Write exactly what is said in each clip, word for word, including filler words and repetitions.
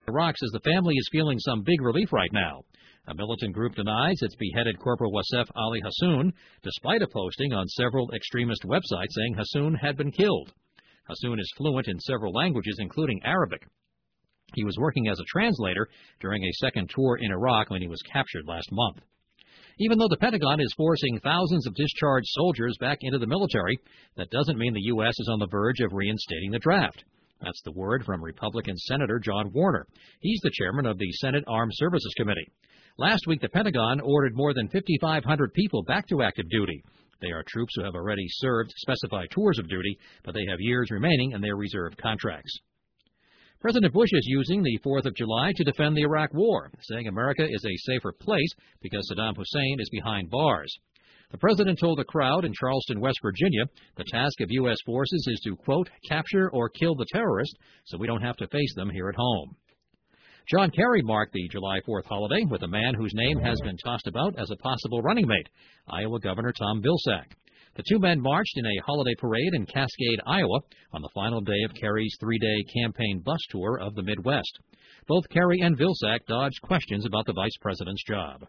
Iraq says the family is feeling some big relief right now. A militant group denies it's beheaded Corporal Wasef Ali Hassoun, despite a posting on several extremist websites saying Hassoun had been killed. Hassoun is fluent in several languages, including Arabic. He was working as a translator during a second tour in Iraq when he was captured last month. Even though the Pentagon is forcing thousands of discharged soldiers back into the military, that doesn't mean the U S is on the verge of reinstating the draft. That's the word from Republican Senator John Warner. He's the chairman of the Senate Armed Services Committee. Last week, the Pentagon ordered more than fifty-five hundred people back to active duty. They are troops who have already served specified tours of duty, but they have years remaining in their reserve contracts. President Bush is using the fourth of July to defend the Iraq War, saying America is a safer place because Saddam Hussein is behind bars. The president told a crowd in Charleston, West Virginia, the task of U S forces is to, quote, capture or kill the terrorist so we don't have to face them here at home. John Kerry marked the July fourth holiday with a man whose name has been tossed about as a possible running mate, Iowa Governor Tom Vilsack. The two men marched in a holiday parade in Cascade, Iowa, on the final day of Kerry's three-day campaign bus tour of the Midwest. Both Kerry and Vilsack dodged questions about the vice president's job.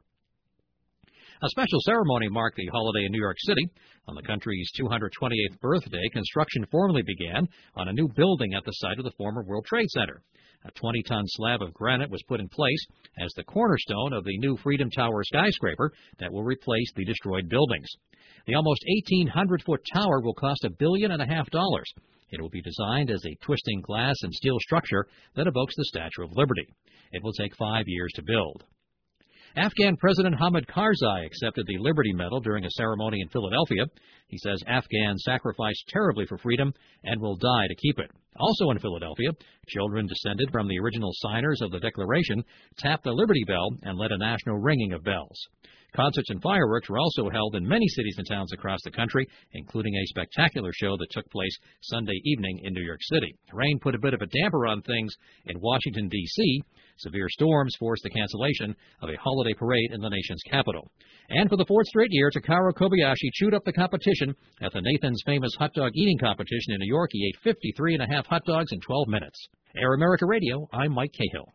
A special ceremony marked the holiday in New York City. On the country's two hundred twenty-eighth birthday, construction formally began on a new building at the site of the former World Trade Center. A twenty-ton slab of granite was put in place as the cornerstone of the new Freedom Tower skyscraper that will replace the destroyed buildings. The almost eighteen hundred foot tower will cost a billion and a half dollars. It will be designed as a twisting glass and steel structure that evokes the Statue of Liberty. It will take five years to build. Afghan President Hamid Karzai accepted the Liberty Medal during a ceremony in Philadelphia. He says Afghans sacrificed terribly for freedom and will die to keep it. Also in Philadelphia, children descended from the original signers of the Declaration tapped the Liberty Bell and led a national ringing of bells. Concerts and fireworks were also held in many cities and towns across the country, including a spectacular show that took place Sunday evening in New York City. Rain put a bit of a damper on things in Washington, D C Severe storms forced the cancellation of a holiday parade in the nation's capital. And for the fourth straight year, Takaro Kobayashi chewed up the competition at the Nathan's Famous Hot Dog Eating Competition in New York. He ate fifty-three and a half hot dogs in twelve minutes. Air America Radio, I'm Mike Cahill.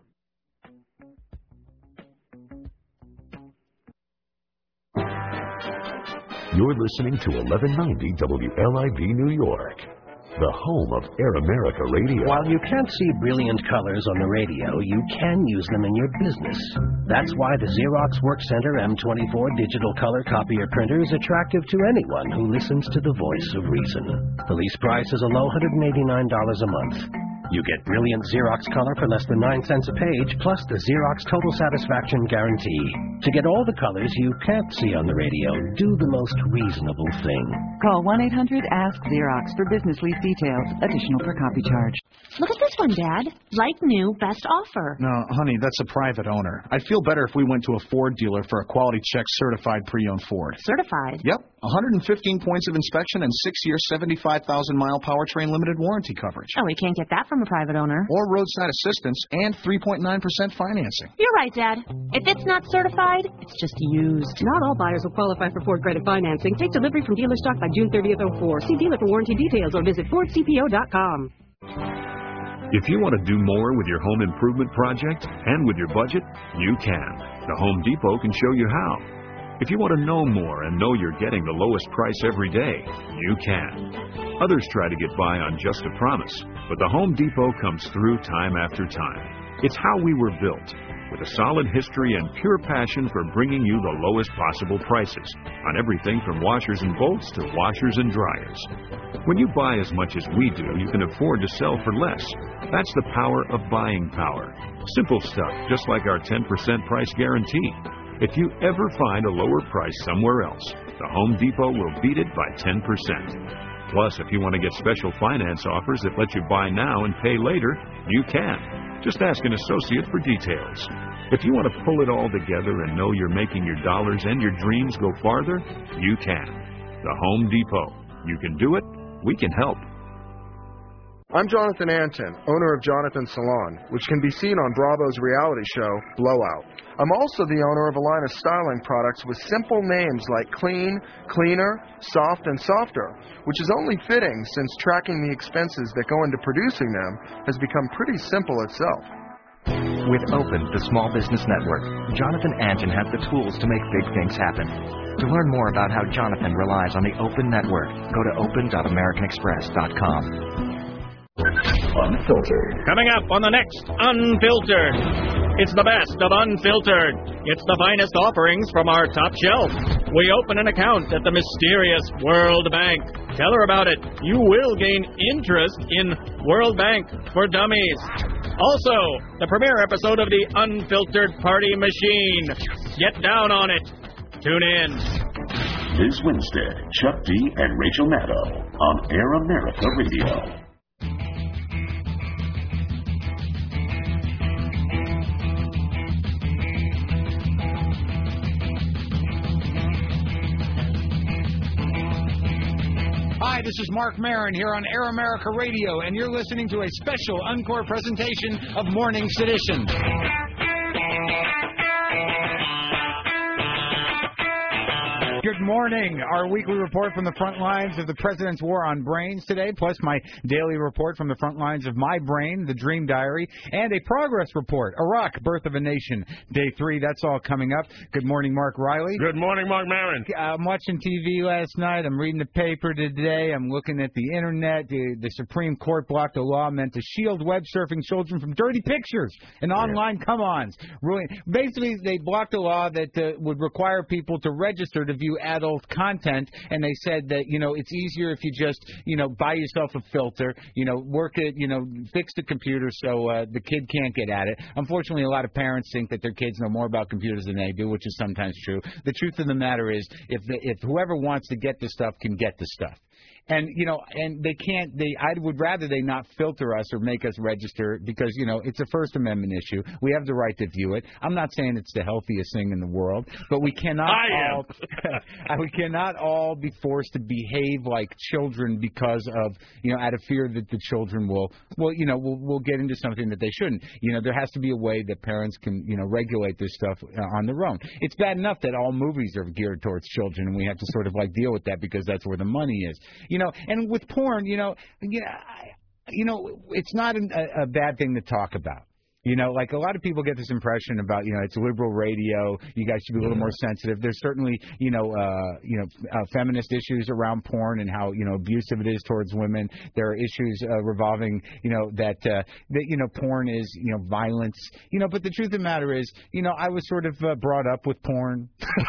You're listening to eleven ninety W L I V New York, the home of Air America Radio. While you can't see brilliant colors on the radio, you can use them in your business. That's why the Xerox WorkCenter M twenty-four digital color copier printer is attractive to anyone who listens to the voice of reason. The lease price is a low one hundred eighty-nine dollars a month. You get brilliant Xerox color for less than nine cents a page, plus the Xerox Total Satisfaction Guarantee. To get all the colors you can't see on the radio, do the most reasonable thing. Call one eight hundred ask Xerox for business lease details. Additional per copy charge. Look at this one, Dad. Like new, best offer. No, honey, that's a private owner. I'd feel better if we went to a Ford dealer for a quality check certified pre-owned Ford. Certified? Yep. one hundred fifteen points of inspection and six-year, seventy-five thousand mile powertrain limited warranty coverage. Oh, we can't get that from a private owner. Or roadside assistance and three point nine percent financing. You're right, Dad. If it's not certified, it's just used. Not all buyers will qualify for Ford credit financing. Take delivery from dealer stock by June thirtieth oh four. See dealer for warranty details or visit Ford C P O dot com. If you want to do more with your home improvement project and with your budget, you can. The Home Depot can show you how. If you want to know more and know you're getting the lowest price every day, you can. Others try to get by on just a promise, but the Home Depot comes through time after time. It's how we were built, with a solid history and pure passion for bringing you the lowest possible prices on everything from washers and bolts to washers and dryers. When you buy as much as we do, you can afford to sell for less. That's the power of buying power. Simple stuff, just like our ten percent price guarantee. If you ever find a lower price somewhere else, the Home Depot will beat it by ten percent. Plus, if you want to get special finance offers that let you buy now and pay later, you can. Just ask an associate for details. If you want to pull it all together and know you're making your dollars and your dreams go farther, you can. The Home Depot. You can do it. We can help. I'm Jonathan Antin, owner of Jonathan Salon, which can be seen on Bravo's reality show, Blowout. I'm also the owner of a line of styling products with simple names like Clean, Cleaner, Soft, and Softer, which is only fitting since tracking the expenses that go into producing them has become pretty simple itself. With Open, the small business network, Jonathan Antin has the tools to make big things happen. To learn more about how Jonathan relies on the Open network, go to open dot american express dot com. Unfiltered. Coming up on the next Unfiltered. It's the best of Unfiltered. It's the finest offerings from our top shelf. We open an account at the mysterious World Bank. Tell her about it. You will gain interest in World Bank for Dummies. Also, the premiere episode of the Unfiltered Party Machine. Get down on it. Tune in. This Wednesday, Chuck D and Rachel Maddow on Air America Radio. Hi, this is Mark Maron here on Air America Radio, and you're listening to a special encore presentation of Morning Sedition. Good morning. Our weekly report from the front lines of the President's War on Brains today, plus my daily report from the front lines of My Brain, The Dream Diary, and a progress report, Iraq, Birth of a Nation, Day three. That's all coming up. Good morning, Mark Riley. Good morning, Mark Maron. I'm watching T V last night. I'm reading the paper today. I'm looking at the Internet. The, the Supreme Court blocked a law meant to shield web surfing children from dirty pictures and online yeah. come-ons. Basically, they blocked a law that uh, would require people to register to view adult content, and they said that, you know, it's easier if you just, you know, buy yourself a filter, you know, work it, you know, fix the computer so uh, the kid can't get at it. Unfortunately, a lot of parents think that their kids know more about computers than they do, which is sometimes true. The truth of the matter is, if the, if whoever wants to get the stuff can get the stuff. And, you know, and they can't, they, I would rather they not filter us or make us register because, you know, it's a First Amendment issue. We have the right to view it. I'm not saying it's the healthiest thing in the world, but we cannot I all, we cannot all be forced to behave like children because of, you know, out of fear that the children will, well, you know, will will get into something that they shouldn't. You know, there has to be a way that parents can, you know, regulate this stuff on their own. It's bad enough that all movies are geared towards children and we have to sort of like deal with that because that's where the money is. You know, and with porn, you know, you know, you know, it's not a, a bad thing to talk about. You know, like a lot of people get this impression about, you know, it's liberal radio. You guys should be a little more sensitive. There's certainly, you know, uh, you know, uh, feminist issues around porn and how, you know, abusive it is towards women. There are issues uh, revolving, you know, that, uh, that, you know, porn is, you know, violence. You know, but the truth of the matter is, you know, I was sort of uh, brought up with porn.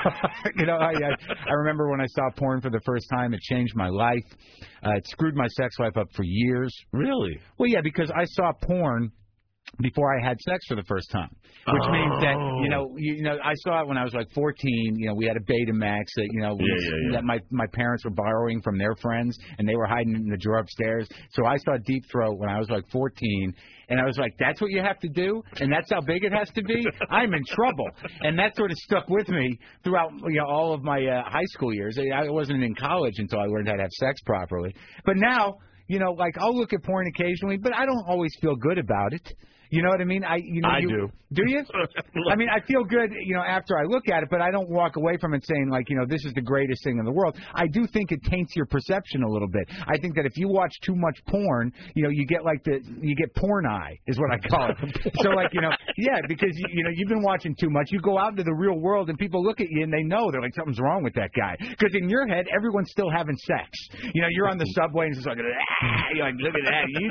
you know, I, I I remember when I saw porn for the first time, it changed my life. Uh, it screwed my sex life up for years. Really? Well, yeah, because I saw porn before I had sex for the first time, which oh. means that, you know, you, you know, I saw it when I was like fourteen. You know, we had a Betamax that, you know, we, yeah, yeah, yeah. that my my parents were borrowing from their friends, and they were hiding it in the drawer upstairs. So I saw Deep Throat when I was like fourteen, and I was like, that's what you have to do, and that's how big it has to be? I'm in trouble. And that sort of stuck with me throughout, you know, all of my uh, high school years. I wasn't in college until I learned how to have sex properly. But now, you know, like I'll look at porn occasionally, but I don't always feel good about it. You know what I mean? I you know I you, do. Do you? I mean, I feel good, you know, after I look at it, but I don't walk away from it saying like, you know, this is the greatest thing in the world. I do think it taints your perception a little bit. I think that if you watch too much porn, you know, you get like the you get porn eye is what I call it. So like, you know, yeah, because you, you know, you've been watching too much. You go out into the real world and people look at you and they know they're like something's wrong with that guy. Because in your head, everyone's still having sex. You know, you're on the subway and it's like, ah, you're like, look at that, you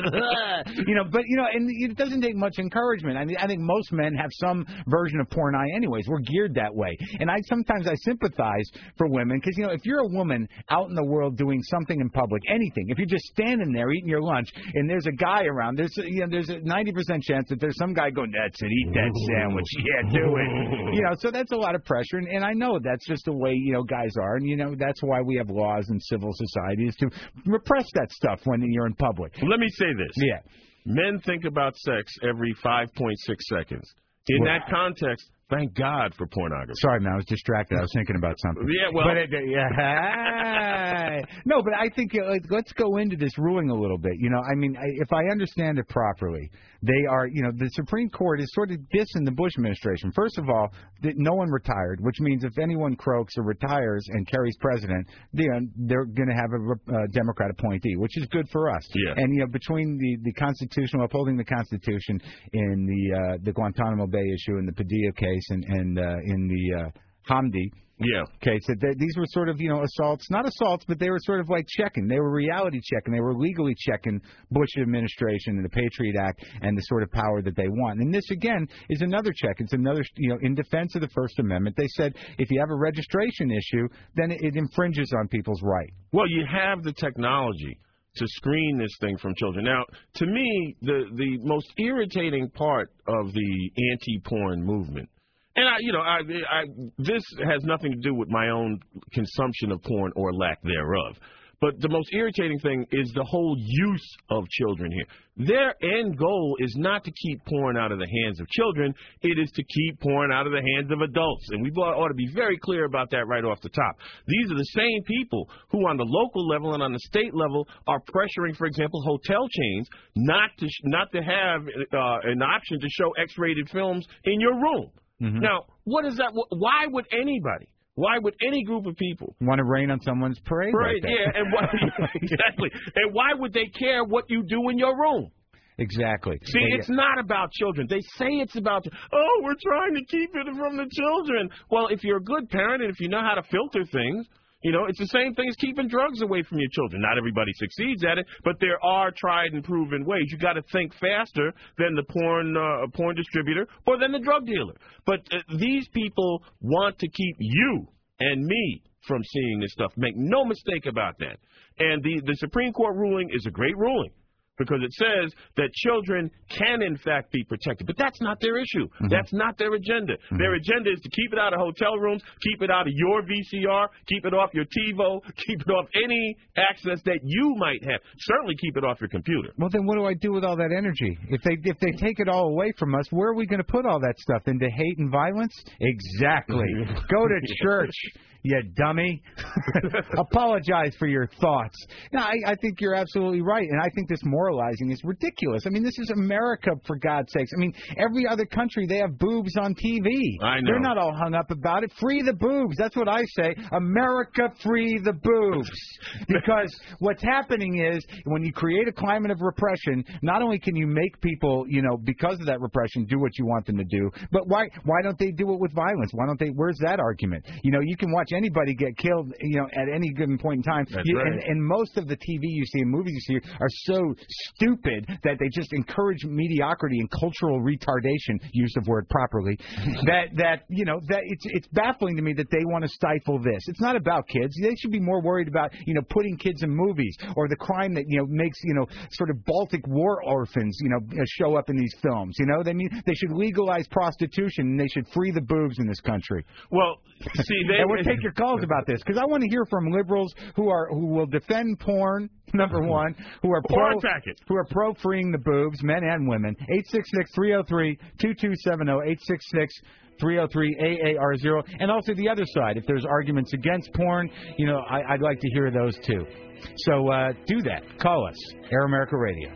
be, you know, but you know, and it doesn't take much encouragement. I mean, I think most men have some version of porn eye anyways. We're geared that way. And I sometimes I sympathize for women because, you know, if you're a woman out in the world doing something in public, anything, if you're just standing there eating your lunch and there's a guy around, there's, you know, there's a ninety percent chance that there's some guy going, that's it, eat that sandwich. Yeah, do it. You know, so that's a lot of pressure. And, and I know that's just the way, you know, guys are. And, you know, that's why we have laws in civil society is to repress that stuff when you're in public. Let me say this. Yeah. Men think about sex every five point six seconds. In Well, that context, Thank God for pornography. Sorry, man, I was distracted. I was thinking about something. Yeah, well. But it, yeah. No, but I think uh, let's go into this ruling a little bit. You know, I mean, I, if I understand it properly, they are, you know, the Supreme Court is sort of dissing the Bush administration. First of all, that no one retired, which means if anyone croaks or retires and Kerry's president, you know, they're going to have a uh, Democrat appointee, which is good for us. Yeah. And, you know, between the, the Constitution, upholding the Constitution in the uh, the Guantanamo Bay issue and the Padilla case, and, and uh, in the uh, Hamdi yeah. case, that they, these were sort of, you know, assaults, not assaults, but they were sort of like checking. They were reality checking. They were legally checking Bush administration and the Patriot Act and the sort of power that they want. And this, again, is another check. It's another, you know, in defense of the First Amendment. They said if you have a registration issue, then it, it infringes on people's right. Well, you have the technology to screen this thing from children. Now, to me, the, the most irritating part of the anti-porn movement, and I, you know, I, I, this has nothing to do with my own consumption of porn or lack thereof. But the most irritating thing is the whole use of children here. Their end goal is not to keep porn out of the hands of children. It is to keep porn out of the hands of adults. And we ought to be very clear about that right off the top. These are the same people who on the local level and on the state level are pressuring, for example, hotel chains not to, not to have uh, an option to show X-rated films in your room. Mm-hmm. Now, what is that? Why would anybody? Why would any group of people want to rain on someone's parade? Parade, like yeah, and why, exactly. And why would they care what you do in your room? Exactly. See, yeah, it's yeah. not about children. They say it's about, oh, we're trying to keep it from the children. Well, if you're a good parent and if you know how to filter things, you know, it's the same thing as keeping drugs away from your children. Not everybody succeeds at it, but there are tried and proven ways. You got to think faster than the porn uh, porn distributor or than the drug dealer. But uh, these people want to keep you and me from seeing this stuff. Make no mistake about that. And the, the Supreme Court ruling is a great ruling, because it says that children can, in fact, be protected. But that's not their issue. Mm-hmm. That's not their agenda. Mm-hmm. Their agenda is to keep it out of hotel rooms, keep it out of your V C R, keep it off your TiVo, keep it off any access that you might have. Certainly keep it off your computer. Well, then what do I do with all that energy? If they if they take it all away from us, where are we going to put all that stuff? Into hate and violence? Exactly. Go to church, you dummy. Apologize for your thoughts. No, I, I think you're absolutely right, and I think this moralizing is ridiculous. I mean, this is America, for God's sakes. I mean, every other country, they have boobs on T V. I know. They're not all hung up about it. Free the boobs. That's what I say. America, free the boobs. Because what's happening is, when you create a climate of repression, not only can you make people, you know, because of that repression, do what you want them to do, but why why don't they do it with violence? Why don't they? Where's that argument? You know, you can watch anybody get killed, you know, at any given point in time. That's you, right. and, and most of the T V you see and movies you see are so stupid that they just encourage mediocrity and cultural retardation, use of word properly, that, that you know, that it's it's baffling to me that they want to stifle this. It's not about kids. They should be more worried about, you know, putting kids in movies, or the crime that, you know, makes, you know, sort of Baltic war orphans, you know, show up in these films. You know, they mean they should legalize prostitution, and they should free the boobs in this country. Well, see, they... and we'll take your calls about this, because I want to hear from liberals who are who will defend porn, number one, who are pro who are pro freeing the boobs, men and women. eight six six, three oh three, two two seven oh, eight six six, three oh three, A A R zero. And also the other side, if there's arguments against porn, you know, I, I'd like to hear those too. So uh, do that. Call us. Air America Radio.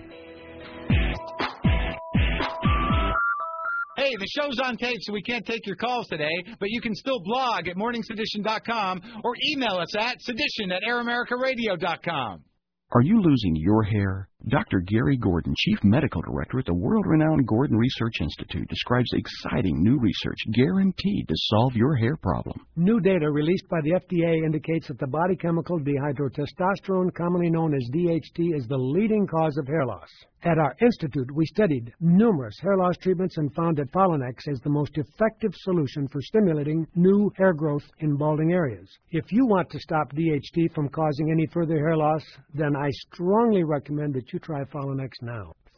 Hey, the show's on tape, so we can't take your calls today, but you can still blog at morning sedition dot com or email us at sedition at air america radio dot com. Are you losing your hair? Doctor Gary Gordon, Chief Medical Director at the world-renowned Gordon Research Institute, describes exciting new research guaranteed to solve your hair problem. New data released by the F D A indicates that the body chemical dihydrotestosterone, commonly known as D H T, is the leading cause of hair loss. At our institute, we studied numerous hair loss treatments and found that Folinex is the most effective solution for stimulating new hair growth in balding areas. If you want to stop D H T from causing any further hair loss, then I strongly recommend that you try Folinex now.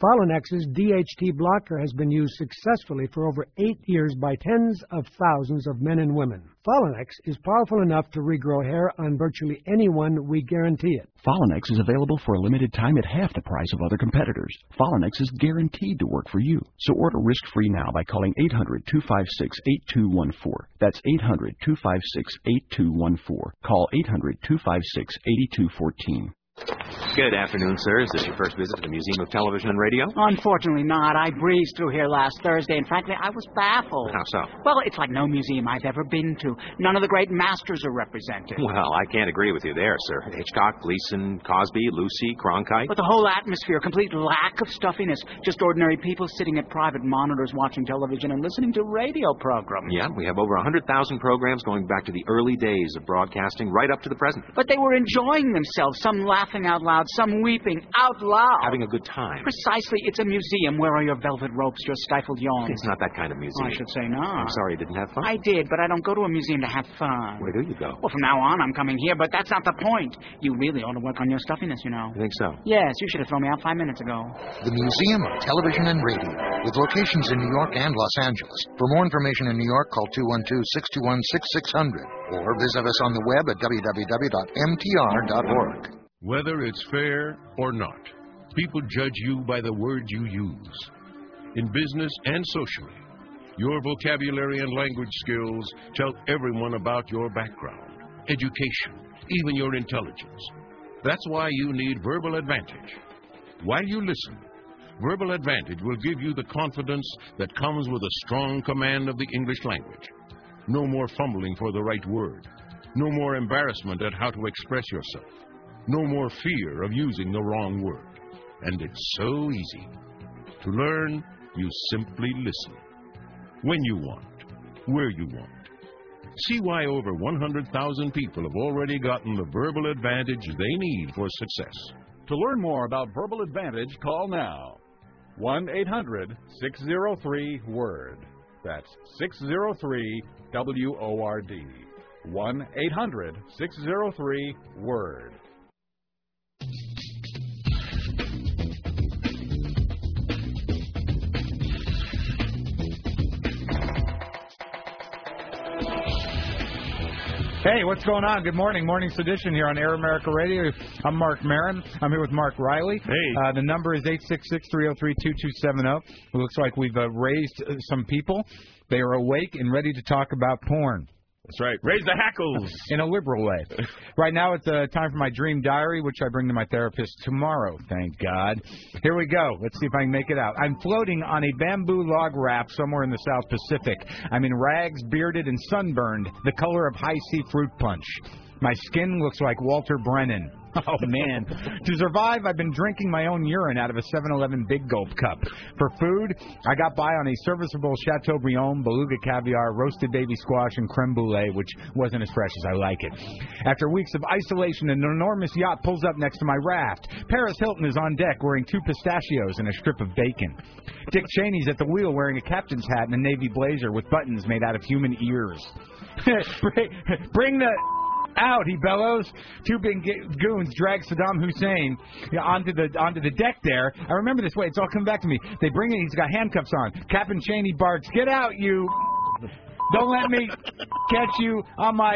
Folinex's D H T blocker has been used successfully for over eight years by tens of thousands of men and women. Folinex is powerful enough to regrow hair on virtually anyone, we guarantee it. Folinex is available for a limited time at half the price of other competitors. Folinex is guaranteed to work for you. So order risk-free now by calling eight hundred, two five six, eight two one four. That's eight hundred, two five six, eight two one four. Call eight hundred, two five six, eight two one four. Good afternoon, sir. Is this your first visit to the Museum of Television and Radio? Unfortunately not. I breezed through here last Thursday, and frankly, I was baffled. How so? Well, it's like no museum I've ever been to. None of the great masters are represented. Well, I can't agree with you there, sir. Hitchcock, Gleason, Cosby, Lucy, Cronkite. But the whole atmosphere, complete lack of stuffiness. Just ordinary people sitting at private monitors watching television and listening to radio programs. Yeah, we have over one hundred thousand programs going back to the early days of broadcasting right up to the present. But they were enjoying themselves, some laughing out loud, some weeping out loud. Having a good time. Precisely. It's a museum. Where are your velvet ropes, your stifled yawns? It's not that kind of museum. I should say not. I'm sorry you didn't have fun. I did, but I don't go to a museum to have fun. Where do you go? Well, from now on, I'm coming here, but that's not the point. You really ought to work on your stuffiness, you know. You think so? Yes, you should have thrown me out five minutes ago. The Museum of Television and Radio, with locations in New York and Los Angeles. For more information in New York, call two one two, six two one, six six zero zero or visit us on the web at w w w dot m t r dot org. Whether it's fair or not, people judge you by the words you use. In business and socially, your vocabulary and language skills tell everyone about your background, education, even your intelligence. That's why you need Verbal Advantage. While you listen, Verbal Advantage will give you the confidence that comes with a strong command of the English language. No more fumbling for the right word. No more embarrassment at how to express yourself. No more fear of using the wrong word. And it's so easy. To learn, you simply listen. When you want, where you want. See why over one hundred thousand people have already gotten the verbal advantage they need for success. To learn more about Verbal Advantage, call now. one eight hundred, six oh three, WORD. That's six oh three, W O R D. one eight hundred, six oh three, WORD. Hey, what's going on? Good morning. Morning Sedition here on Air America Radio. I'm Mark Maron. I'm here with Mark Riley. Hey. Uh, the number is eight six six, three oh three, two two seven oh. It looks like we've uh, raised uh, some people. They are awake and ready to talk about porn. That's right. Raise the hackles. In a liberal way. Right now it's uh, time for my dream diary, which I bring to my therapist tomorrow, thank God. Here we go. Let's see if I can make it out. I'm floating on a bamboo log raft somewhere in the South Pacific. I'm in rags, bearded, and sunburned, the color of high C fruit punch. My skin looks like Walter Brennan. Oh, man. To survive, I've been drinking my own urine out of a seven eleven Big Gulp cup. For food, I got by on a serviceable Chateaubriand, beluga caviar, roasted baby squash, and creme brulee, which wasn't as fresh as I like it. After weeks of isolation, an enormous yacht pulls up next to my raft. Paris Hilton is on deck wearing two pistachios and a strip of bacon. Dick Cheney's at the wheel wearing a captain's hat and a navy blazer with buttons made out of human ears. bring, bring the... out, he bellows. Two big goons drag Saddam Hussein onto the onto the deck there. I remember this. Wait, it's all coming back to me. They bring in, he's got handcuffs on. Captain Cheney barks, "Get out, you! Don't let me catch you on my...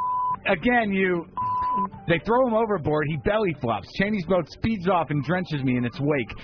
Again, you..." They throw him overboard. He belly flops. Cheney's boat speeds off and drenches me in its wake.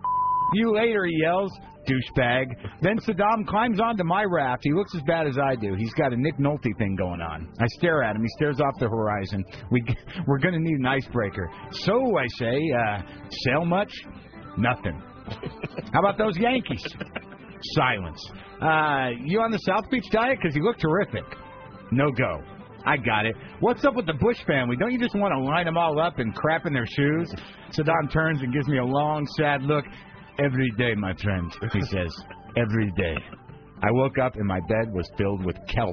"You later," he yells. Douchebag. Then Saddam climbs onto my raft. He looks as bad as I do. He's got a Nick Nolte thing going on. I stare at him. He stares off the horizon. We, we're going to need an icebreaker. So, I say, uh, sail much? Nothing. How about those Yankees? Silence. Uh, you on the South Beach diet? Because you look terrific. No go. I got it. What's up with the Bush family? Don't you just want to line them all up and crap in their shoes? Saddam turns and gives me a long, sad look. "Every day, my friend," he says. "Every day." I woke up and my bed was filled with kelp.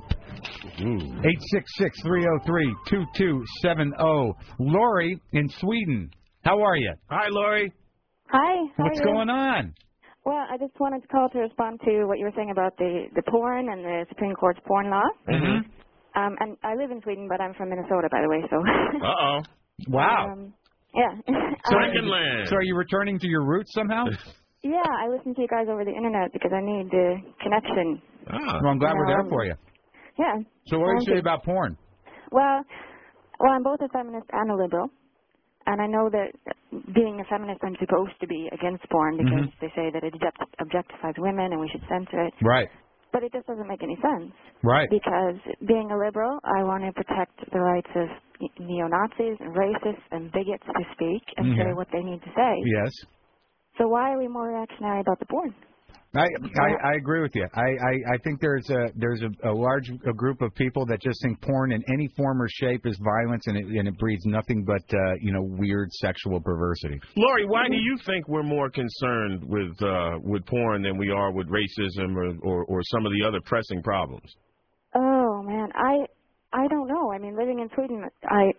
eight six six, three oh three, two two seven oh. Lori in Sweden. How are you? Hi, Lori. Hi. How What's are you? going on? Well, I just wanted to call to respond to what you were saying about the, the porn and the Supreme Court's porn law. Mm-hmm. Um, and I live in Sweden, but I'm from Minnesota, by the way, so... Uh-oh. Wow. Um, yeah. So, Frankenland. so are you returning to your roots somehow? Yeah, I listen to you guys over the internet because I need the connection. Ah. Well, I'm glad You we're know, there for you. Yeah. So what do you Thank say you. about porn? Well, well, I'm both a feminist and a liberal, and I know that being a feminist, I'm supposed to be against porn because Mhm. they say that it object- objectifies women and we should censor it. Right. But it just doesn't make any sense. Right. Because being a liberal, I want to protect the rights of neo-Nazis and racists and bigots to speak and Yeah. say what they need to say. Yes. So why are we more reactionary about the porn? I, I I agree with you. I, I, I think there's a there's a, a large a group of people that just think porn in any form or shape is violence, and it and it breeds nothing but uh, you know weird sexual perversity. Lori, why do you think we're more concerned with uh, with porn than we are with racism or, or or some of the other pressing problems? Oh man, I I don't know. I mean, living in Sweden, I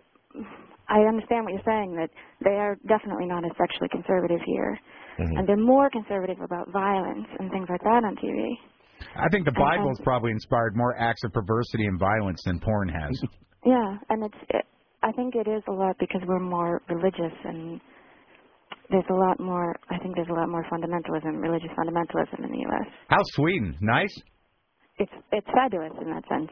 I understand what you're saying, that they are definitely not as sexually conservative here, Mm-hmm. and they're more conservative about violence and things like that on T V. I think the And- Bible's and- probably inspired more acts of perversity and violence than porn has. Yeah, and it's it, I think it is a lot because we're more religious, and there's a lot more. I think there's a lot more fundamentalism, religious fundamentalism in the U S. How's Sweden? Nice. It's it's fabulous in that sense.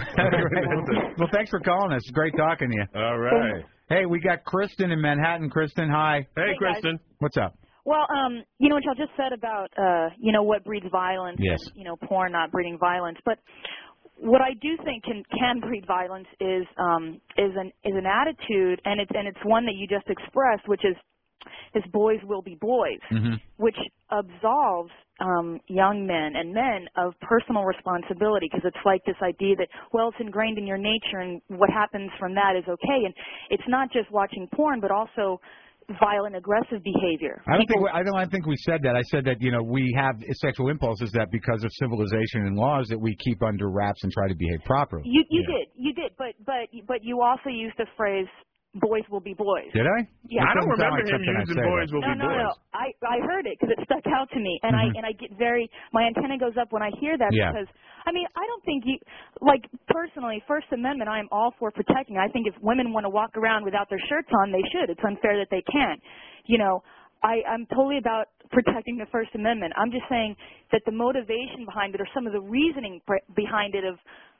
Well, thanks for calling us. Great talking to you. All right. Hey, we got Kristen in Manhattan. Kristen, hi. Hey, Hey, guys. Kristen. What's up? Well, um, you know what y'all just said about, uh, you know, what breeds violence. Yes. And, you know, porn not breeding violence. But what I do think can can breed violence is um, is an is an attitude, and it's and it's one that you just expressed, which is is boys will be boys, Mm-hmm. which absolves um, young men and men of personal responsibility, because it's like this idea that, well, it's ingrained in your nature, and what happens from that is okay. And it's not just watching porn, but also violent, aggressive behavior. I don't think People- we, I don't I think we said that. I said that you know we have sexual impulses that because of civilization and laws that we keep under wraps and try to behave properly. You you did you did, but but but you also used the phrase "boys will be boys." Did I? Yeah. It doesn't sound like something I'd say, though. no, no, no. I I heard it because it stuck out to me, and Mhm. I and I get very my antenna goes up when I hear that Yeah. because I mean I don't think you like personally First Amendment I am all for protecting. I think if women want to walk around without their shirts on, they should. It's unfair that they can't. You know. I, I'm totally about protecting the First Amendment. I'm just saying that the motivation behind it, or some of the reasoning pr- behind it, of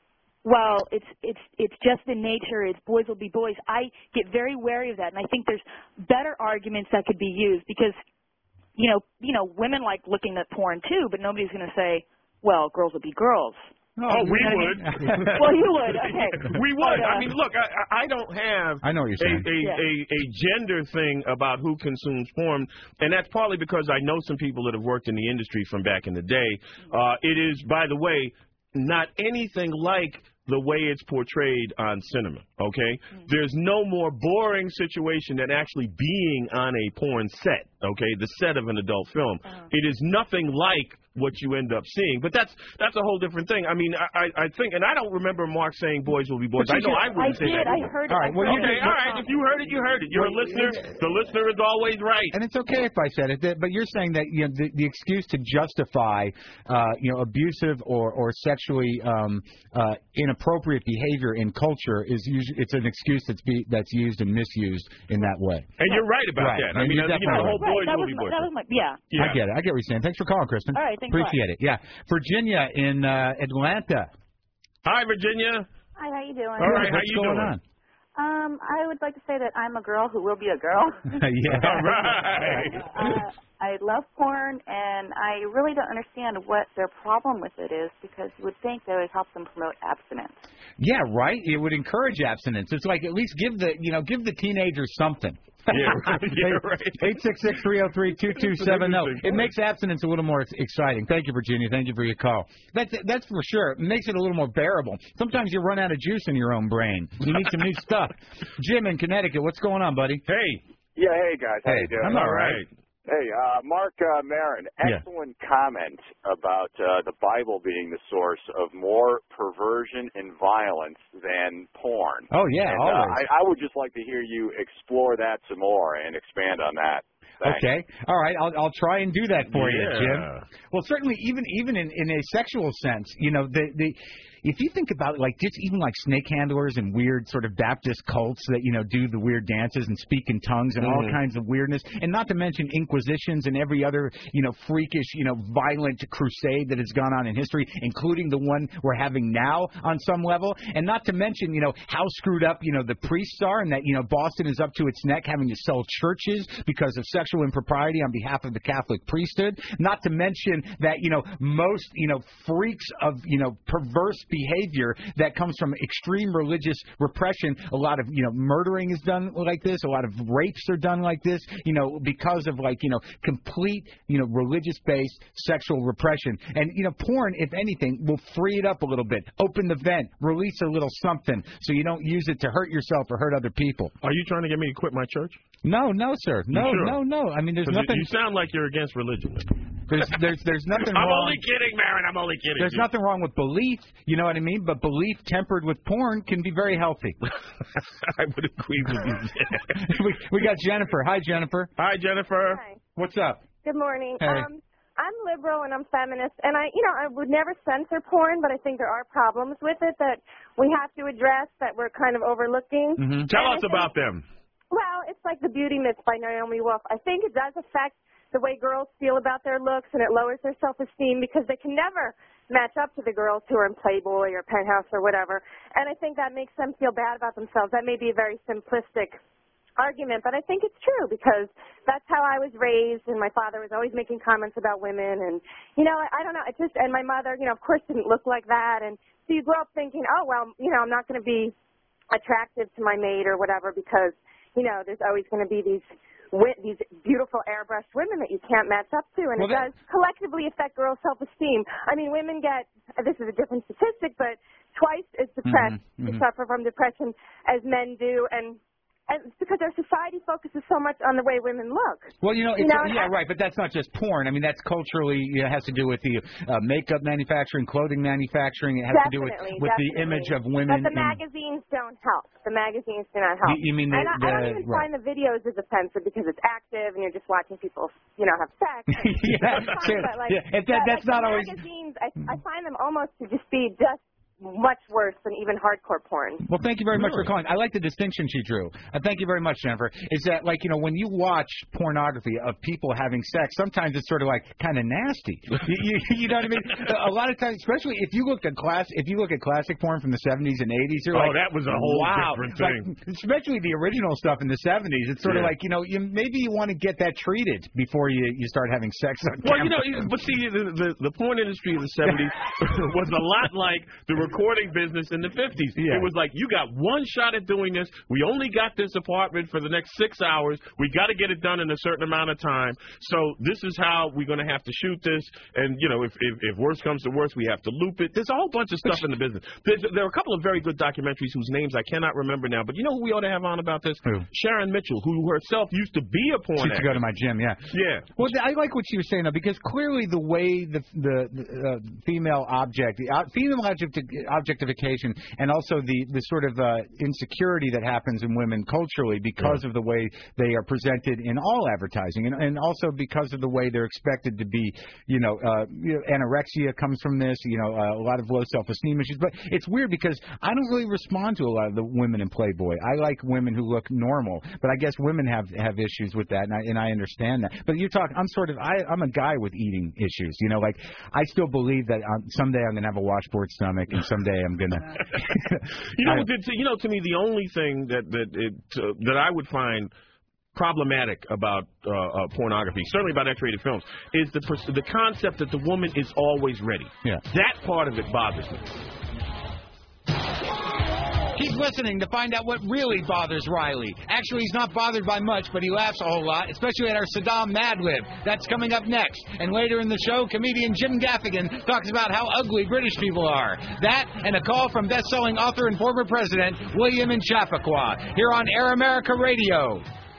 well, it's it's it's just in nature. It's boys will be boys. I get very wary of that, and I think there's better arguments that could be used because, you know, you know, women like looking at porn too, but nobody's going to say, well, girls will be girls. Oh, You we know what I would. mean? Well, you would. Okay. We would. But, uh, I mean, look, I, I don't have I know what you're a, saying. a, Yeah. a, a gender thing about who consumes porn, and that's partly because I know some people that have worked in the industry from back in the day. Uh, it is, by the way, not anything like the way it's portrayed on cinema, okay? There's no more boring situation than actually being on a porn set, okay, the set of an adult film. It is nothing like what you end up seeing. But that's that's a whole different thing. I mean, I, I think, and I don't remember Mark saying boys will be boys. But I you know did. I wouldn't I say did. that. I either. heard it. All right, well, I you heard Okay, it. all right. If you heard it, you heard it. You're a listener. The listener is always right. And it's okay if I said it, that- but you're saying that you know the, the excuse to justify uh, you know abusive or or sexually um, uh, inappropriate behavior in culture is usually it's an excuse that's be that's used and misused in that way. And you're right about Right. that. I And mean, you're you know, the whole definitely boys Right, that will was be my, boys. that was my yeah. I get it. I get what you're saying. Thanks for calling, Kristen. All right, thanks a lot. Appreciate it. Yeah, Virginia in uh, Atlanta. Hi, Virginia. Hi, how you doing? All right, how What's you going doing? on? Um, I would like to say that I'm a girl who will be a girl. Yeah. All right. uh, I love porn, and I really don't understand what their problem with it is, because you would think that it would help them promote abstinence. Yeah, right. It would encourage abstinence. It's like at least give the you know give the teenagers something. Yeah, right. Yeah, right. Eight six six three zero three two two seven zero. It makes abstinence a little more ex- exciting. Thank you, Virginia. Thank you for your call. That's that's for sure. It makes it a little more bearable. Sometimes you run out of juice in your own brain. You need some new stuff. Jim in Connecticut, what's going on, buddy? Hey. Yeah, hey guys, how Hey, you doing? I'm all right. Hey, uh, Mark uh, Marin, Yeah. excellent comment about uh, the Bible being the source of more perversion and violence than porn. Oh, yeah, and, always. Uh, I, I would just like to hear you explore that some more and expand on that. Thanks. Okay. All right. I'll I'll try and do that for Yeah. you, Jim. Well, certainly, even even in, in a sexual sense, you know, the the if you think about it, like just even like snake handlers and weird sort of Baptist cults that you know do the weird dances and speak in tongues and all Mhm. kinds of weirdness, and not to mention inquisitions and every other you know freakish you know violent crusade that has gone on in history, including the one we're having now on some level, and not to mention you know how screwed up you know the priests are, and that you know Boston is up to its neck having to sell churches because of sexual impropriety on behalf of the Catholic priesthood. Not to mention that you know most you know freaks of you know perverse behavior that comes from extreme religious repression. A lot of you know murdering is done like this. A lot of rapes are done like this. You know because of like you know complete you know religious based sexual repression. And you know porn, if anything, will free it up a little bit. Open the vent, release a little something, so you don't use it to hurt yourself or hurt other people. Are you trying to get me to quit my church? No, no, sir. No, sure? no, no. I mean, there's 'Cause you- nothing. You sound like you're against religion. There's there's there's nothing I'm wrong. only kidding, Marin. I'm only kidding. There's you. nothing wrong with belief, you know what I mean? But belief tempered with porn can be very healthy. I would agree with you. we, we got Jennifer. Hi, Jennifer. Hi, Jennifer. Hi. What's up? Good morning. Hey. Um, I'm liberal and I'm feminist, and I, you know, I would never censor porn, but I think there are problems with it that we have to address that we're kind of overlooking. Mm-hmm. Tell And us I think- about them. Well, it's like The Beauty Myth by Naomi Wolf. I think it does affect the way girls feel about their looks, and it lowers their self-esteem because they can never match up to the girls who are in Playboy or Penthouse or whatever. And I think that makes them feel bad about themselves. That may be a very simplistic argument, but I think it's true because that's how I was raised, and my father was always making comments about women, and you know, I, I don't know, it just, and my mother, you know, of course, didn't look like that, and so you grow up thinking, oh well, you know, I'm not going to be attractive to my mate or whatever because, you know, there's always going to be these wi- these beautiful airbrushed women that you can't match up to, and Well, it that- does collectively affect girls' self-esteem. I mean, women get, this is a different statistic, but twice as depressed, Mhm, mhm. suffer from depression as men do, and and it's because our society focuses so much on the way women look. Well, you know, it's, You know, yeah, and- right, but that's not just porn. I mean, that's culturally, you know, has to do with the uh, makeup manufacturing, clothing manufacturing. It has to do with, Definitely, with the definitely. image of women. But the in- magazines don't help. The magazines do not help. You- you mean the- and I, I don't the- even right. find the videos as offensive because it's active and you're just watching people, you know, have sex. Yeah, It's fine, sure. but like, Yeah, if that- but, that's like, not the always- magazines, I, I find them almost to just be just much worse than even hardcore porn. Well, thank you very much for calling. I like the distinction she drew. Uh, thank you very much, Jennifer. Is that like, you know, when you watch pornography of people having sex, sometimes it's sort of like kind of nasty. you, you, you know what I mean? A lot of times, especially if you look at class, if you look at classic porn from the seventies and eighties, you're Oh, like, that was a whole wow. different Like, thing. especially the original stuff in the seventies. It's sort of Yeah. like, you know, you maybe you want to get that treated before you, you start having sex on Well, you camera. know, but see, the, the, the porn industry of the seventies was a lot like the recording business in the fifties. Yeah. It was like, you got one shot at doing this. We only got this apartment for the next six hours. We got to get it done in a certain amount of time. So this is how we're going to have to shoot this. And, you know, if, if, if worse comes to worse, we have to loop it. There's a whole bunch of stuff in the business. There's, there are a couple of very good documentaries whose names I cannot remember now. But you know who we ought to have on about this? Who? Sharon Mitchell, who herself used to be a porn She used to actor. go to my gym, yeah. Yeah. Well, I like what she was saying though, because clearly the way the the, the uh, female object, the uh, female object, objectification, and also the the sort of uh, insecurity that happens in women culturally because Yeah. of the way they are presented in all advertising, and, and also because of the way they're expected to be. You know, uh, you know, anorexia comes from this. You know, uh, a lot of low self-esteem issues. But it's weird because I don't really respond to a lot of the women in Playboy. I like women who look normal, but I guess women have have issues with that, and I and I understand that. But you're talking, I'm sort of, I, I'm a guy with eating issues. You know, like I still believe that um, someday I'm gonna have a washboard stomach, and someday I'm gonna. You know, I- to, to- you know, to me, the only thing that that it, uh, that I would find problematic about uh, uh, pornography, certainly about X-rated films, is the pers- the concept that the woman is always ready. Yeah. That part of it bothers me. Keep listening to find out what really bothers Riley. Actually, he's not bothered by much, but he laughs a whole lot, especially at our Saddam Mad Lib. That's coming up next. And later in the show, comedian Jim Gaffigan talks about how ugly British people are. That and a call from best-selling author and former president William and Chappaqua here on Air America Radio.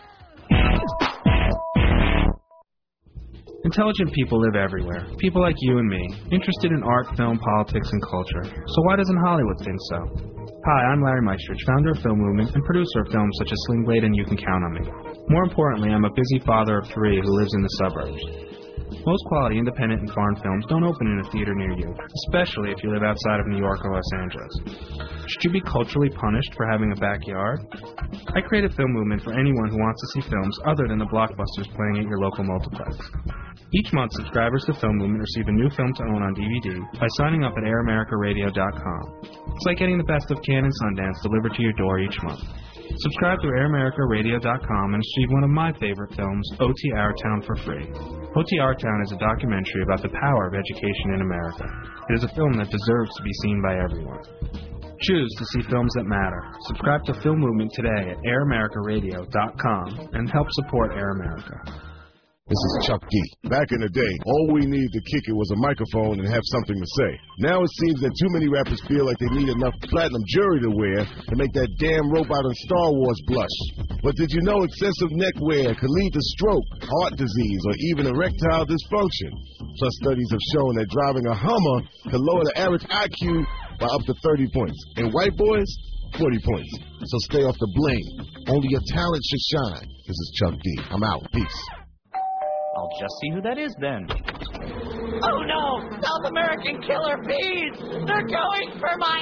Intelligent people live everywhere. People like you and me, interested in art, film, politics, and culture. So why doesn't Hollywood think so? Hi, I'm Larry Meistrich, founder of Film Movement and producer of films such as Sling Blade and You Can Count on Me. More importantly, I'm a busy father of three who lives in the suburbs. Most quality independent and foreign films don't open in a theater near you, especially if you live outside of New York or Los Angeles. Should you be culturally punished for having a backyard? I created Film Movement for anyone who wants to see films other than the blockbusters playing at your local multiplex. Each month, subscribers to Film Movement receive a new film to own on D V D by signing up at air america radio dot com. It's like getting the best of Cannes and Sundance delivered to your door each month. Subscribe to air america radio dot com and receive one of my favorite films, O T Our Town, for free. O T Our Town is a documentary about the power of education in America. It is a film that deserves to be seen by everyone. Choose to see films that matter. Subscribe to Film Movement today at air america radio dot com and help support Air America. This is Chuck D. Back in the day, all we needed to kick it was a microphone and have something to say. Now it seems that too many rappers feel like they need enough platinum jewelry to wear to make that damn robot in Star Wars blush. But did you know excessive neck wear could lead to stroke, heart disease, or even erectile dysfunction? Plus, studies have shown that driving a Hummer can lower the average I Q by up to thirty points. And white boys, forty points. So stay off the blame. Only your talent should shine. This is Chuck D. I'm out. Peace. I'll just see who that is then. Oh no! South American killer bees! They're going for my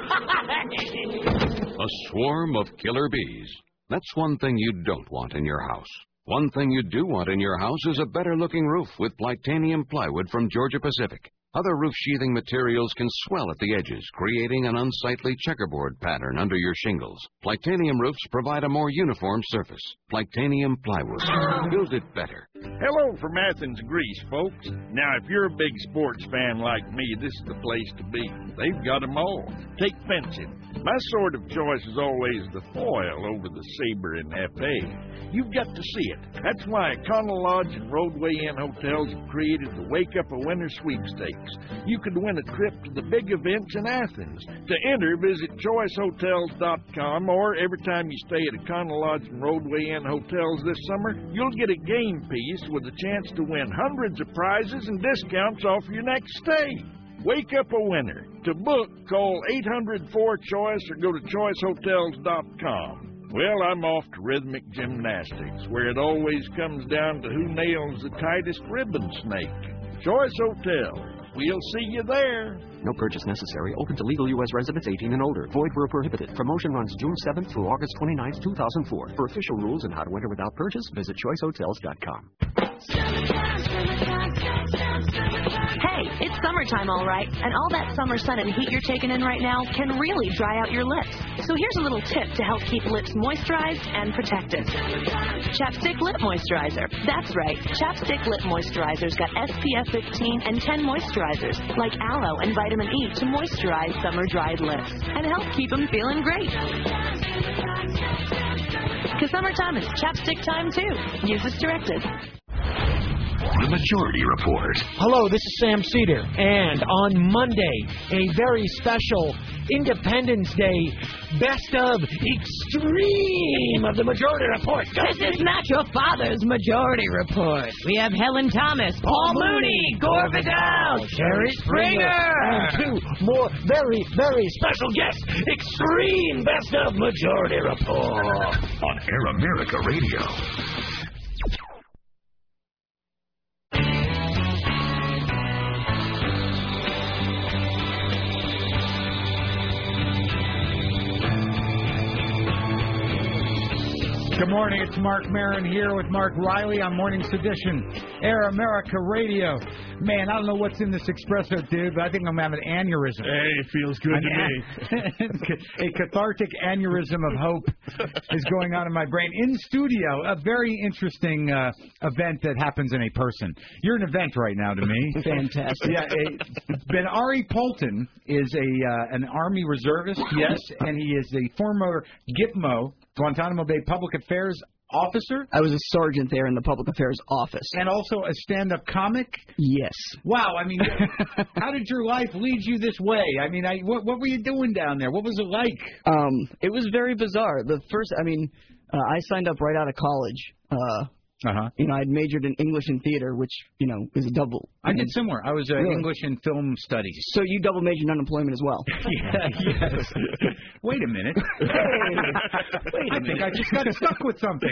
eyes! A swarm of killer bees. That's one thing you don't want in your house. One thing you do want in your house is a better-looking roof with Plytanium plywood from Georgia Pacific. Other roof sheathing materials can swell at the edges, creating an unsightly checkerboard pattern under your shingles. Plytanium roofs provide a more uniform surface. Plytanium plywood. Build it better. Hello from Athens, Greece, folks. Now, if you're a big sports fan like me, this is the place to be. They've got them all. Take fencing. My sword of choice is always the foil over the saber and épée. You've got to see it. That's why Econo Lodge and Roadway Inn hotels have created the Wake Up a Winner sweepstakes. You could win a trip to the big events in Athens. To enter, visit choice hotels dot com, or every time you stay at Econo Lodge and Roadway Inn hotels this summer, you'll get a game piece with a chance to win hundreds of prizes and discounts off your next stay. Wake up a winner. To book, call eight hundred four choice or go to choice hotels dot com. Well, I'm off to rhythmic gymnastics, where it always comes down to who nails the tightest ribbon snake. Choice Hotel. We'll see you there. No purchase necessary. Open to legal U S residents eighteen and older. Void where prohibited. Promotion runs June seventh through August twenty-ninth, two thousand four. For official rules and how to enter without purchase, visit choice hotels dot com. Hey, it's summertime, all right, and all that summer sun and heat you're taking in right now can really dry out your lips. So here's a little tip to help keep lips moisturized and protected. Chapstick Lip Moisturizer. That's right, Chapstick Lip Moisturizer's got S P F fifteen and ten moisturizers, like aloe and vitamin E, to moisturize summer-dried lips and help keep them feeling great. Because summertime is chapstick time, too. Use as directed. The Majority Report. Hello, this is Sam Cedar, and on Monday, a very special Independence Day Best of Extreme of the Majority Report. This is not your father's Majority Report. We have Helen Thomas, Paul Mooney, Gore Vidal, Jerry Springer, and two more very, very special guests. Extreme Best of Majority Report on Air America Radio. Good morning, it's Mark Maron here with Mark Riley on Morning Sedition, Air America Radio. Man, I don't know what's in this espresso, dude, but I think I'm having an aneurysm. Hey, it feels good to me. A cathartic aneurysm of hope is going on in my brain. In studio, a very interesting uh, event that happens in a person. You're an event right now to me. Fantastic. Yeah, a, Ben Ari Polton is a uh, an Army reservist, yes, and he is a former Gitmo, Guantanamo Bay Public Affairs officer? I was a sergeant there in the Public Affairs office. And also a stand-up comic? Yes. Wow, I mean, how did your life lead you this way? I mean, I, what, what were you doing down there? What was it like? Um, it was very bizarre. The first, I mean, uh, I signed up right out of college. Uh, Uh-huh. You know, I'd majored in English and theater, which, you know, is a double. I did similar. I was uh, Really? English and film studies. So you double majored in unemployment as well. Yeah, yes. Wait a minute. Hey, Wait a I think I just got stuck with something.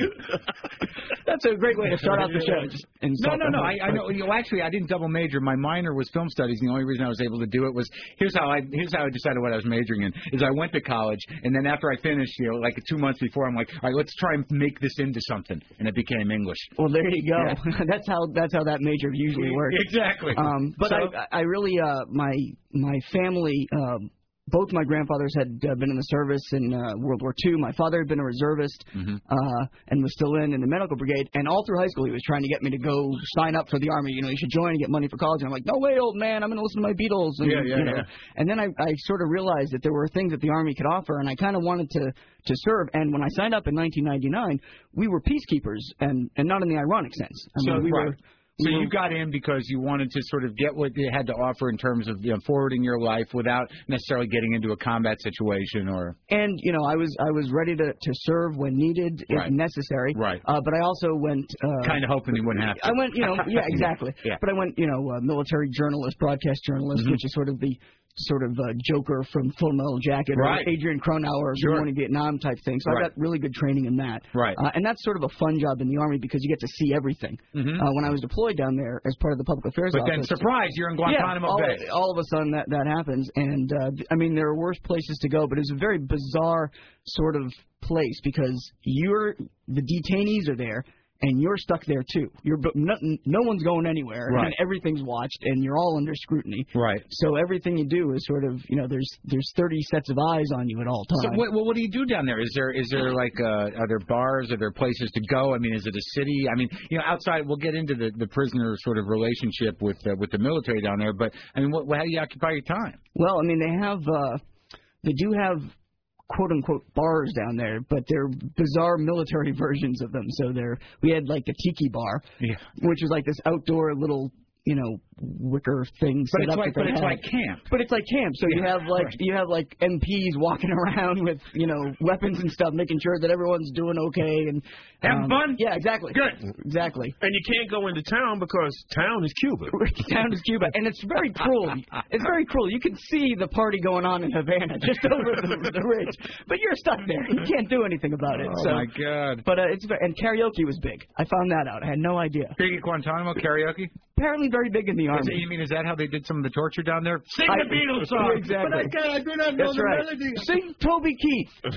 That's a great way to start off the show. Just No, insult no, no. them. I, I know. You know, actually, I didn't double major. My minor was film studies, and the only reason I was able to do it was here's how I here's how I decided what I was majoring in. Is I went to college, and then after I finished, you know, like two months before, I'm like, all right, let's try and make this into something, and it became English. Well, there you go. Yeah. that's how that's how that major usually works. Exactly. Um, but So- I I really uh my my family. Um, both my grandfathers had uh, been in the service in uh, World War Two. My father had been a reservist Mm-hmm. uh, and was still in in the medical brigade. And all through high school, he was trying to get me to go sign up for the Army. You know, you should join and get money for college. And I'm like, no way, old man. I'm going to listen to my Beatles. And, Yeah, yeah, you know. yeah. And then I, I sort of realized that there were things that the Army could offer, and I kind of wanted to to serve. And when I signed up in nineteen ninety-nine, we were peacekeepers, and and not in the ironic sense. I So, mean, we right. were. So we you were- got in because you wanted to sort of get what they had to offer in terms of, you know, forwarding your life without necessarily getting into a combat situation or. And you know, I was I was ready to, to serve when needed, if Right. necessary. Right. Uh, but I also went. Uh, Kind of hoping you wouldn't have to. I went, you know, yeah, exactly. Yeah. But I went, you know, uh, military journalist, broadcast journalist, Mhm. which is sort of the sort of uh, Joker from Full Metal Jacket, Right. or Adrian Cronauer, Sure. Good Morning Vietnam type thing. So Right. I got really good training in that. Right. Uh, and that's sort of a fun job in the Army because you get to see everything. Mhm. Uh, when I was deployed down there as part of the public affairs But then, office. surprise, you're in Guantanamo yeah, all, Bay. all of a sudden that that happens, and uh, I mean there are worse places to go, but it was a very bizarre sort of place because you're the detainees are there. And you're stuck there too. You're but no, no one's going anywhere, Right. and everything's watched, and you're all under scrutiny. Right. So everything you do is sort of, you know, there's there's thirty sets of eyes on you at all So times. what, well, what do you do down there? Is there is there like uh, are there bars? Are there places to go? I mean, is it a city? I mean, you know, outside. We'll get into the, the prisoner sort of relationship with uh, with the military down there. But I mean, what, how do you occupy your time? Well, I mean, they have, uh, they do have quote-unquote bars down there, but they're bizarre military versions of them. So they're, we had like a tiki bar, Yeah. which was like this outdoor little, you know, wicker thing But set it's up. like that but they it's had. like camp. But it's like camp, so you Yeah, have like right. you have like M Ps walking around with, you know, weapons and stuff, making sure that everyone's doing okay and Having um, fun? Yeah, exactly. Good. Exactly. And you can't go into town because town is Cuba. Town is Cuba, and it's very cruel. It's very cruel. You can see the party going on in Havana just over the, the ridge, but you're stuck there. You can't do anything about it. Oh so. my God. But uh, it's ve- and karaoke was big. I found that out. I had no idea. Big at Guantanamo karaoke? Apparently, very big in the Is army. it, you mean is that how they did some of the torture down there? Sing I- the Beatles song. Exactly. But I can't. I do not know That's the right. melody. Sing Toby Keith.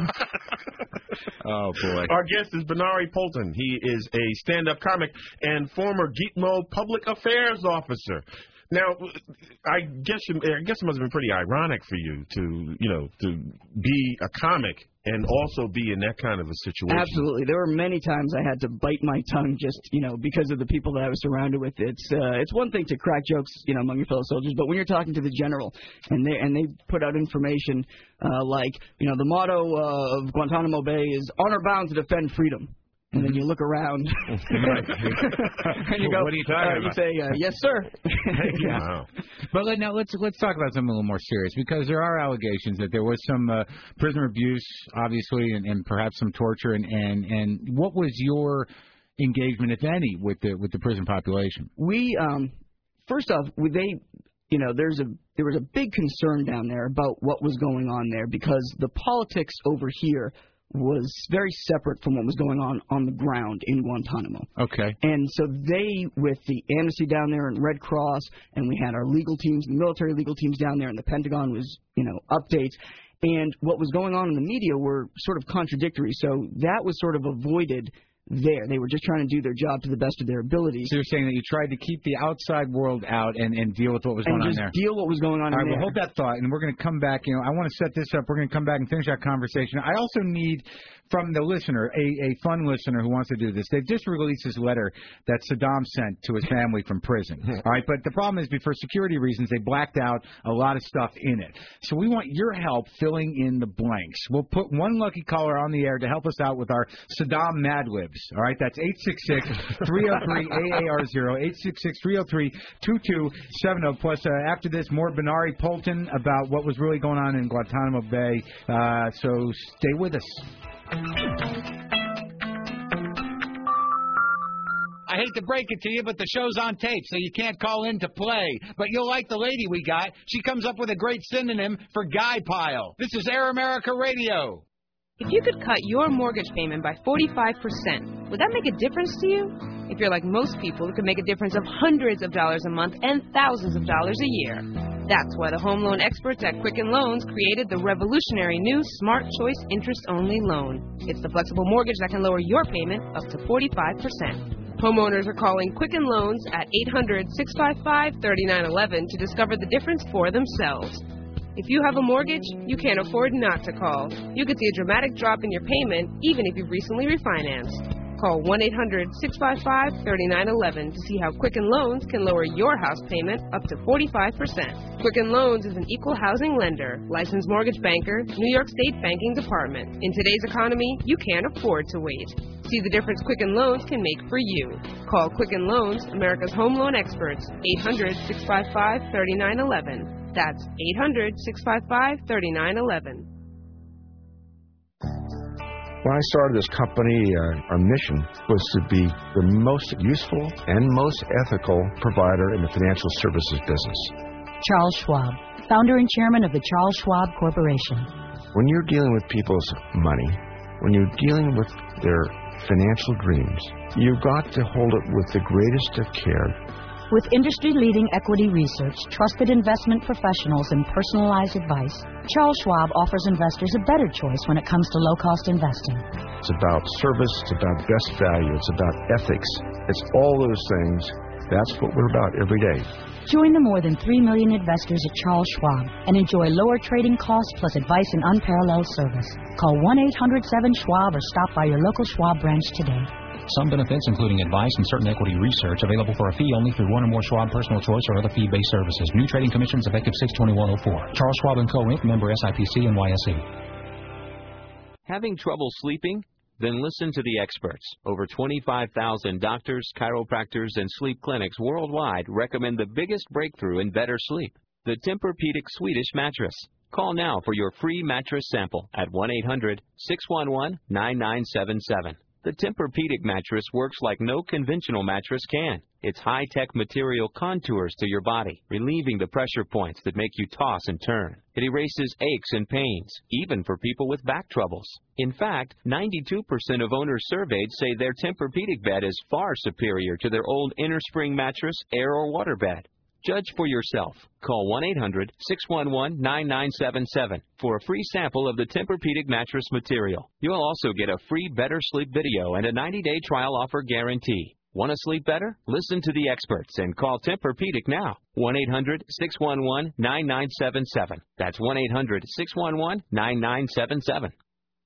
Oh boy. Our guest is Benari Polton. He is a stand-up comic and former Gitmo public affairs officer. Now, I guess you, I guess it must have been pretty ironic for you to, you know, to be a comic and also be in that kind of a situation. Absolutely. There were many times I had to bite my tongue just, you know, because of the people that I was surrounded with. It's uh, it's one thing to crack jokes, you know, among your fellow soldiers, but when you're talking to the general and they and they put out information uh, like, you know, the motto uh, of Guantanamo Bay is honor bound to defend freedom. And then you look around and you go, What are you talking uh, about? You say, uh, yes, sir. Yeah. Wow. But let, now let's let's talk about something a little more serious because there are allegations that there was some uh, prisoner abuse, obviously, and, and perhaps some torture. And, and and what was your engagement, if any, with the with the prison population? We, um, first off, we- they, you know, there's a there was a big concern down there about what was going on there because the politics over here was very separate from what was going on on the ground in Guantanamo. Okay. And so they, with the Amnesty down there and Red Cross, and we had our legal teams, the military legal teams down there, and the Pentagon was, you know, updates. And what was going on in the media were sort of contradictory. So that was sort of avoided there. They were just trying to do their job to the best of their abilities. So you're saying that you tried to keep the outside world out and, and deal with what was and going on just there. deal what was going on All right, in well, there. hold that thought, and we're going to come back. You know, I want to set this up. We're going to come back and finish that conversation. I also need, from the listener, a, a fun listener who wants to do this. They've just released this letter that Saddam sent to his family from prison. All right, but the problem is, for security reasons, they blacked out a lot of stuff in it. So we want your help filling in the blanks. We'll put one lucky caller on the air to help us out with our Saddam Mad Libs. All right, that's eight six six, three oh three, A A R zero, eight six six, three oh three, two two seven oh. Plus, uh, after this, more Benari Polton about what was really going on in Guantanamo Bay. Uh, so stay with us. I hate to break it to you, but the show's on tape, so you can't call in to play. But you'll like the lady we got. She comes up with a great synonym for guy pile. This is Air America Radio. If you could cut your mortgage payment by forty-five percent, would that make a difference to you? If you're like most people, it could make a difference of hundreds of dollars a month and thousands of dollars a year. That's why the home loan experts at Quicken Loans created the revolutionary new Smart Choice interest-only loan. It's the flexible mortgage that can lower your payment up to forty-five percent. Homeowners are calling Quicken Loans at eight hundred, six five five, three nine one one to discover the difference for themselves. If you have a mortgage, you can't afford not to call. You could see a dramatic drop in your payment, even if you've recently refinanced. Call one eight hundred, six five five, three nine one one to see how Quicken Loans can lower your house payment up to forty-five percent. Quicken Loans is an equal housing lender, licensed mortgage banker, New York State Banking Department. In today's economy, you can't afford to wait. See the difference Quicken Loans can make for you. Call Quicken Loans, America's home loan experts, eight hundred, six five five, three nine one one. That's eight hundred, six five five, three nine one one. When I started this company, uh, our mission was to be the most useful and most ethical provider in the financial services business. Charles Schwab, founder and chairman of the Charles Schwab Corporation. When you're dealing with people's money, when you're dealing with their financial dreams, you've got to hold it with the greatest of care. With industry-leading equity research, trusted investment professionals, and personalized advice, Charles Schwab offers investors a better choice when it comes to low-cost investing. It's about service, it's about best value, it's about ethics. It's all those things. That's what we're about every day. Join the more than three million investors at Charles Schwab and enjoy lower trading costs plus advice and unparalleled service. Call one eight hundred, seven, SCHWAB or stop by your local Schwab branch today. Some benefits, including advice and certain equity research, available for a fee only through one or more Schwab Personal Choice or other fee-based services. New trading commissions effective six twenty-one oh four. Charles Schwab and Co. Incorporated. Member S I P C and N Y S E. Having trouble sleeping? Then listen to the experts. Over twenty-five thousand doctors, chiropractors, and sleep clinics worldwide recommend the biggest breakthrough in better sleep, the Tempur-Pedic Swedish mattress. Call now for your free mattress sample at one eight hundred, six one one, nine nine seven seven. The Tempur-Pedic mattress works like no conventional mattress can. Its high-tech material contours to your body, relieving the pressure points that make you toss and turn. It erases aches and pains, even for people with back troubles. In fact, ninety-two percent of owners surveyed say their Tempur-Pedic bed is far superior to their old innerspring mattress, air or water bed. Judge for yourself. Call one eight hundred, six one one, nine nine seven seven for a free sample of the Tempur-Pedic mattress material. You'll also get a free Better Sleep video and a ninety-day trial offer guarantee. Want to sleep better? Listen to the experts and call Tempur-Pedic now. one eight hundred, six one one, nine nine seven seven. That's one eight hundred, six one one, nine nine seven seven.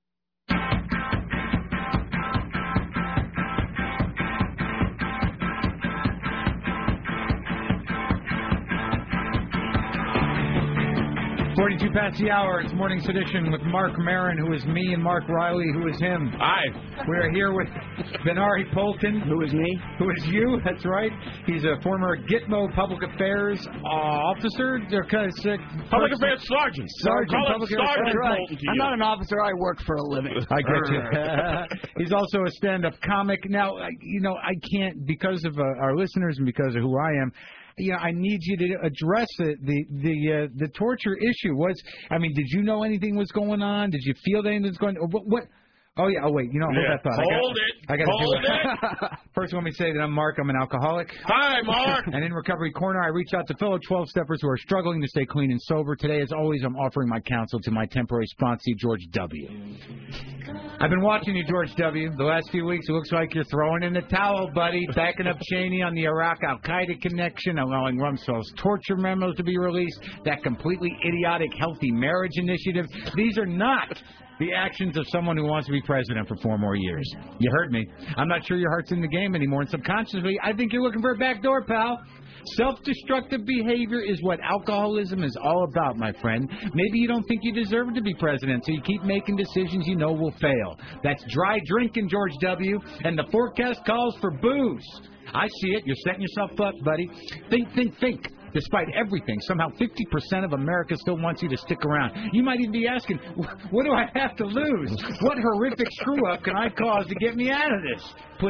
forty-two past the hour. It's Morning Sedition with Mark Maron, who is me, and Mark Riley, who is him. Hi. We're here with Benari Polton. Who is me? Who is you, that's right. He's a former Gitmo Public Affairs uh, officer. Because, uh, Public Affairs Sergeant. Sergeant. Call Public Sergeant Affairs. Right. Polton to I'm you. not an officer. I work for a living. I get you. He's also a stand-up comic. Now, I- you know, I can't, because of uh, our listeners and because of who I am, you know, I need you to address it, the the uh, the torture issue. Was I mean, did you know anything was going on? Did you feel that anything was going on? What, what? Oh, yeah. Oh, wait. You know, hold Yeah. that thought. Hold I got, it. I gotta Hold do it. it. First, let me say that I'm Mark. I'm an alcoholic. Hi, Mark. And in Recovery Corner, I reach out to fellow twelve-steppers who are struggling to stay clean and sober. Today, as always, I'm offering my counsel to my temporary sponsee, George W. I've been watching you, George W. The last few weeks, it looks like you're throwing in the towel, buddy. Backing up Cheney on the Iraq Al-Qaeda connection, allowing Rumsfeld's torture memos to be released, that completely idiotic healthy marriage initiative. These are not the actions of someone who wants to be president for four more years. You heard me. I'm not sure your heart's in the game anymore, and subconsciously, I think you're looking for a back door, pal. Self-destructive behavior is what alcoholism is all about, my friend. Maybe you don't think you deserve to be president, so you keep making decisions you know will fail. That's dry drinking, George W., and the forecast calls for booze. I see it. You're setting yourself up, buddy. Think, think, think. Despite everything, somehow fifty percent of America still wants you to stick around. You might even be asking, what do I have to lose? What horrific screw-up can I cause to get me out of this? Please,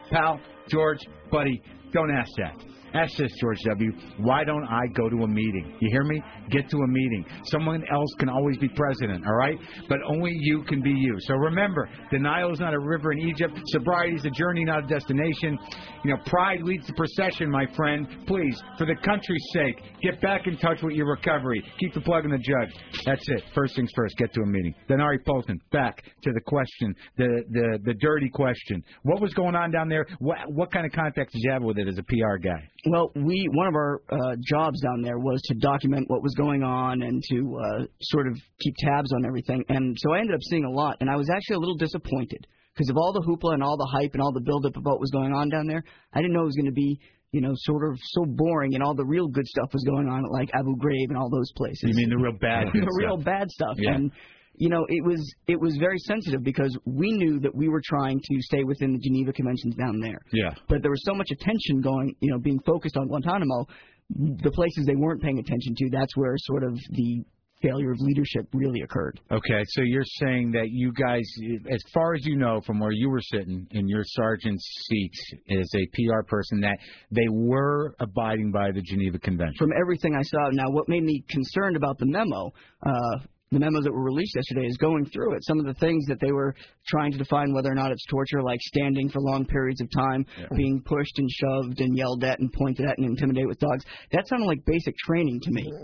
pal, George, buddy, don't ask that. Ask this, George W. Why don't I go to a meeting? You hear me? Get to a meeting. Someone else can always be president, all right? But only you can be you. So remember, denial is not a river in Egypt. Sobriety is a journey, not a destination. You know, pride leads the procession, my friend. Please, for the country's sake, get back in touch with your recovery. Keep the plug in the jug. That's it. First things first, get to a meeting. Then Ari Polton, back to the question, the, the, the dirty question. What was going on down there? What, what kind of contact did you have with it as a P R guy? Well, we one of our uh, jobs down there was to document what was going on and to uh, sort of keep tabs on everything. And so I ended up seeing a lot, and I was actually a little disappointed because of all the hoopla and all the hype and all the buildup about what was going on down there. I didn't know it was going to be, you know, sort of so boring, and all the real good stuff was going on at like Abu Ghraib and all those places. You mean the real bad good the stuff? real bad stuff. Yeah. And you know, it was it was very sensitive because we knew that we were trying to stay within the Geneva Conventions down there. Yeah. But there was so much attention going, you know, being focused on Guantanamo, the places they weren't paying attention to, that's where sort of the failure of leadership really occurred. Okay, so you're saying that you guys, as far as you know from where you were sitting in your sergeant's seats as a P R person, that they were abiding by the Geneva Convention? From everything I saw. Now, what made me concerned about the memo, uh, the memos that were released yesterday, is going through it. Some of the things that they were trying to define whether or not it's torture, like standing for long periods of time, yeah. being pushed and shoved and yelled at and pointed at and intimidated with dogs. That sounded like basic training to me.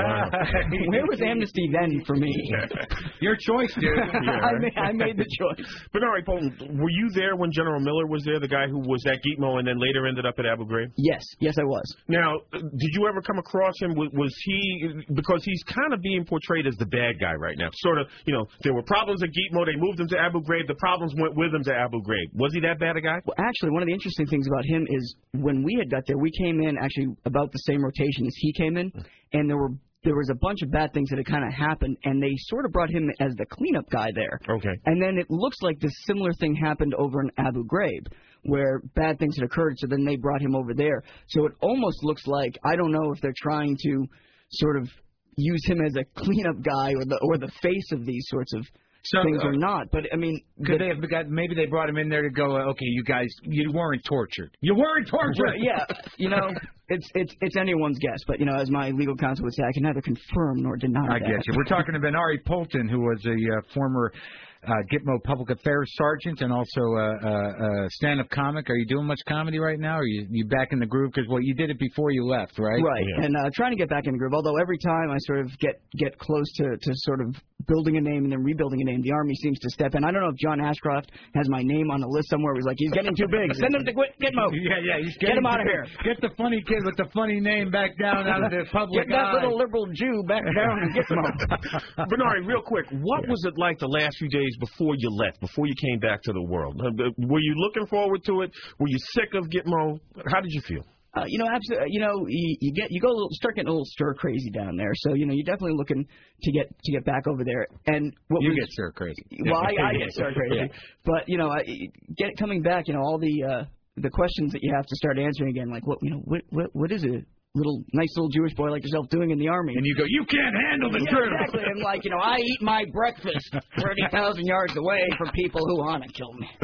Where was amnesty then for me? Your choice, dude. I, made, I made the choice. But all right, Bolton, were you there when General Miller was there, the guy who was at Gitmo and then later ended up at Abu Ghraib? Yes. Yes, I was. Now, did you ever come across him? Was, was he, because he's kind of being portrayed as the bad guy right now. Sort of, you know, there were problems at Gitmo. They moved him to Abu Ghraib. The problems went with him to Abu Ghraib. Was he that bad a guy? Well, actually, one of the interesting things about him is when we had got there, we came in actually about the same rotation as he came in, and there were there was a bunch of bad things that had kind of happened, and they sort of brought him as the cleanup guy there. Okay. And then it looks like this similar thing happened over in Abu Ghraib, where bad things had occurred, so then they brought him over there. So it almost looks like, I don't know if they're trying to sort of use him as a cleanup guy or the or the face of these sorts of so, things uh, or not. But, I mean... Could they have got, maybe they brought him in there to go, uh, okay, you guys, you weren't tortured. You weren't tortured! Yeah, you know, it's it's it's anyone's guess. But, you know, as my legal counsel would say, I can neither confirm nor deny I that. get you. We're talking about Ari Polton, who was a uh, former uh, Gitmo Public Affairs Sergeant and also a, a, a stand-up comic. Are you doing much comedy right now? Or are you, you back in the groove? Because, well, you did it before you left, right? Right, yeah. and uh, trying to get back in the groove. Although every time I sort of get, get close to, to sort of building a name and then rebuilding a name, the Army seems to step in. I don't know if John Ashcroft has my name on the list somewhere. It was like, he's getting too big. Send him to Gitmo. Yeah, yeah. He's get him out of here. Get the funny kid with the funny name back down out of the public Get that eye. little liberal Jew back down in Gitmo. Bernard, real quick, what yeah. was it like the last few days before you left, before you came back to the world? Were you looking forward to it? Were you sick of Gitmo? How did you feel? Uh, you know, absolutely. You know, you, you get you go a little, start getting a little stir crazy down there. So you know, you're definitely looking to get to get back over there. And what you was, get stir crazy. Well, I, I get stir crazy. Yeah. But you know, I, get coming back. You know, all the uh, the questions that you have to start answering again, like what you know, what what what is it? Little nice little Jewish boy like yourself doing in the Army. And you go, you can't handle the yeah, truth. Exactly. I'm like, you know, I eat my breakfast thirty thousand yards away from people who want to kill me.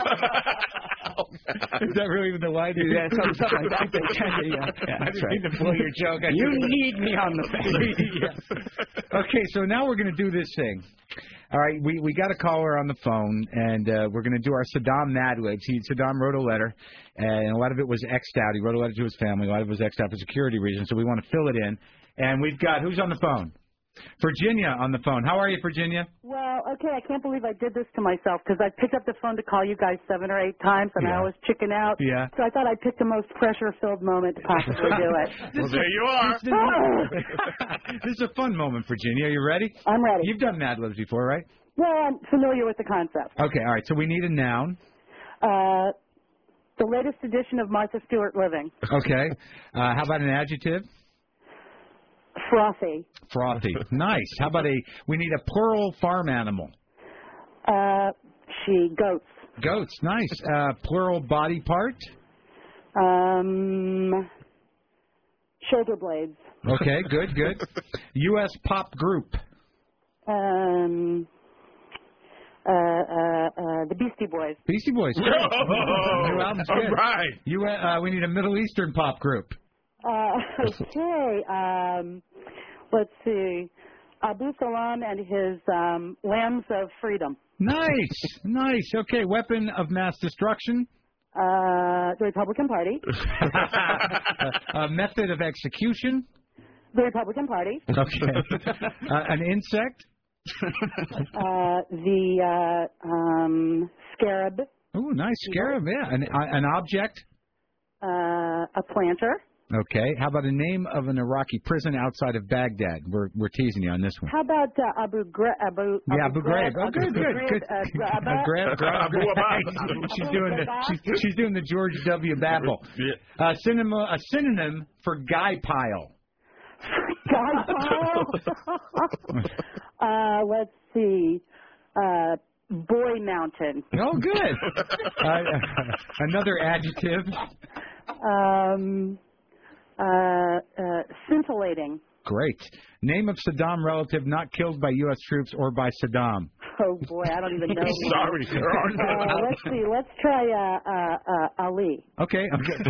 Is that really the line? Yeah, something, something like that. Yeah, yeah, I didn't right. mean to blow your joke. I You need me on the face. Yeah. Okay, so now we're going to do this thing. All right, we, we got a caller on the phone, and uh, we're going to do our Saddam Mad Libs. He, Saddam wrote a letter, and a lot of it was X'd out. He wrote a letter to his family. A lot of it was X'd out for security reasons, so we want to fill it in. And we've got, who's on the phone? Virginia on the phone. How are you, Virginia? Well, okay, I can't believe I did this to myself because I picked up the phone to call you guys seven or eight times, and yeah. I was chicken out. Yeah. So I thought I'd pick the most pressure-filled moment to possibly do it. Well, there you are. This is a fun moment, Virginia. Are you ready? I'm ready. You've done Mad Libs before, right? Well, I'm familiar with the concept. Okay, all right. So we need a noun. Uh, the latest edition of Martha Stewart Living. Okay. Uh, how about an adjective? Frothy. Frothy. Nice. How about a, we need a plural farm animal. Uh, she, goats. Goats. Nice. Uh, plural body part? Um, shoulder blades. Okay, good, good. U S pop group. Um, uh, uh, the Beastie Boys. Beastie Boys. Great. New album's All good. right. You, uh, we need a Middle Eastern pop group. Uh, okay. Um, let's see. Abu Salam and his um, Lambs of Freedom. Nice, nice. Okay, weapon of mass destruction. Uh, the Republican Party. A method of execution. The Republican Party. Okay. Uh, an insect. uh, the uh, um, scarab. Oh, nice scarab. Yeah, an uh, an object. Uh, a planter. Okay. How about a name of an Iraqi prison outside of Baghdad? We're we're teasing you on this one. How about uh, Abu Ghraib? Abu, Yeah, Abu Ghraib. Oh, Abu good, good, Ghraib, good. uh, Ghraib. Uh, Ghraib, Ghraib, Abu Ghraib. She's doing the she's, she's doing the George W. Babel. Yeah. Uh, synonym a synonym for guy pile. Guy pile. uh, let's see. Uh, boy mountain. Oh, good. uh, another adjective. Um. Uh, uh, scintillating. Great. Name of Saddam relative not killed by U S troops or by Saddam. Oh boy, I don't even know. Sorry, there are Uh, none. let's see. Let's try uh, uh, uh, Ali. Okay. Okay.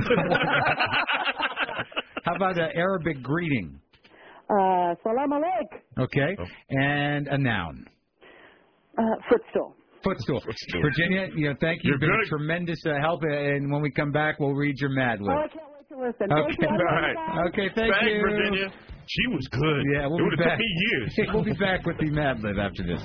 How about an Arabic greeting? Uh, salam alaik. Okay. And a noun. Uh, footstool. Footstool. Virginia, you know, thank you. You're You've been good. a tremendous uh, help. And when we come back, we'll read your Mad Lib. Oh, I can't wait to listen. Okay. Thank you. All right. Okay, thank Thanks, you. Virginia. She was good. Yeah, we'll it would be have back. took me years. We'll be back with the Mad Lib after this.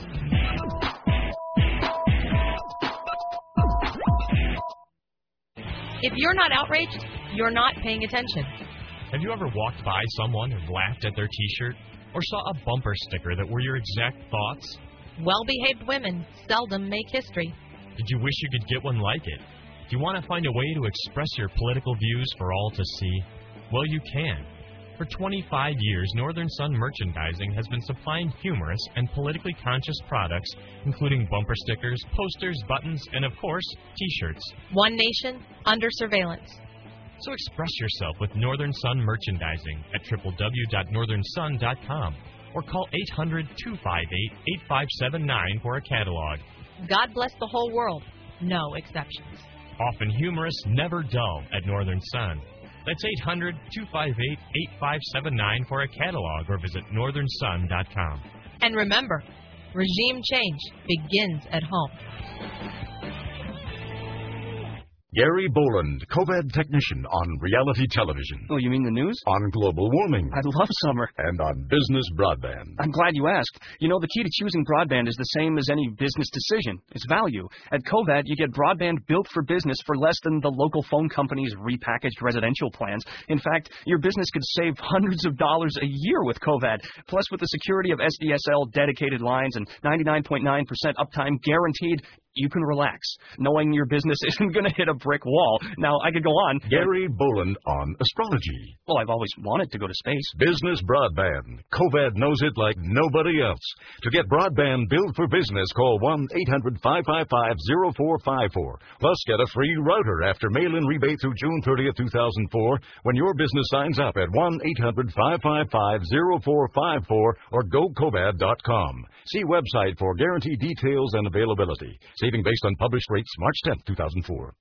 If you're not outraged, you're not paying attention. Have you ever walked by someone and laughed at their T-shirt? Or saw a bumper sticker that were your exact thoughts? Well-behaved women seldom make history. Did you wish you could get one like it? Do you want to find a way to express your political views for all to see? Well, you can. For twenty-five years, Northern Sun Merchandising has been supplying humorous and politically conscious products, including bumper stickers, posters, buttons, and of course, T-shirts. One nation, under surveillance. So express yourself with Northern Sun Merchandising at w w w dot northern sun dot com or call eight hundred, two five eight, eight five seven nine for a catalog. God bless the whole world. No exceptions. Often humorous, never dull at Northern Sun. That's eight hundred, two five eight, eight five seven nine for a catalog or visit northern sun dot com. And remember, regime change begins at home. Gary Boland, COVID technician on reality television. Oh, you mean the news? On global warming. I love summer. And on business broadband. I'm glad you asked. You know, the key to choosing broadband is the same as any business decision. It's value. At Covad, you get broadband built for business for less than the local phone company's repackaged residential plans. In fact, your business could save hundreds of dollars a year with Covad. Plus, with the security of S D S L dedicated lines and ninety-nine point nine percent uptime guaranteed, you can relax, knowing your business isn't going to hit a brick wall. Now, I could go on. Gary Boland on astrology. Well, I've always wanted to go to space. Business broadband. Covad knows it like nobody else. To get broadband built for business, call one eight hundred, five five five, zero four five four. Plus, get a free router after mail-in rebate through June thirtieth, two thousand four when your business signs up at one eight hundred, five five five, zero four five four or go covad dot com. See website for guarantee details and availability. Saving based on published rates March tenth, two thousand four.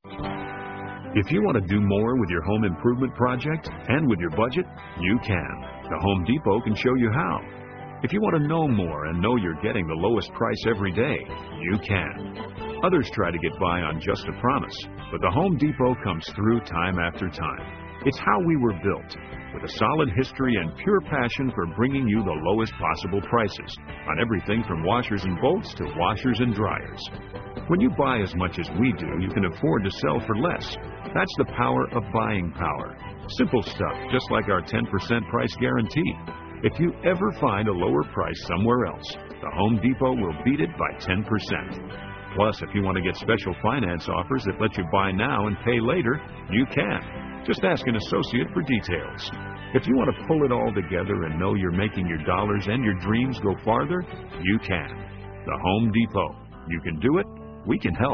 If you want to do more with your home improvement project and with your budget, you can. The Home Depot can show you how. If you want to know more and know you're getting the lowest price every day, you can. Others try to get by on just a promise, but the Home Depot comes through time after time. It's how we were built, with a solid history and pure passion for bringing you the lowest possible prices on everything from washers and bolts to washers and dryers. When you buy as much as we do, you can afford to sell for less. That's the power of buying power. Simple stuff, just like our ten percent price guarantee. If you ever find a lower price somewhere else, the Home Depot will beat it by ten percent. Plus, if you want to get special finance offers that let you buy now and pay later, you can. Just ask an associate for details. If you want to pull it all together and know you're making your dollars and your dreams go farther, you can. The Home Depot. You can do it. We can help.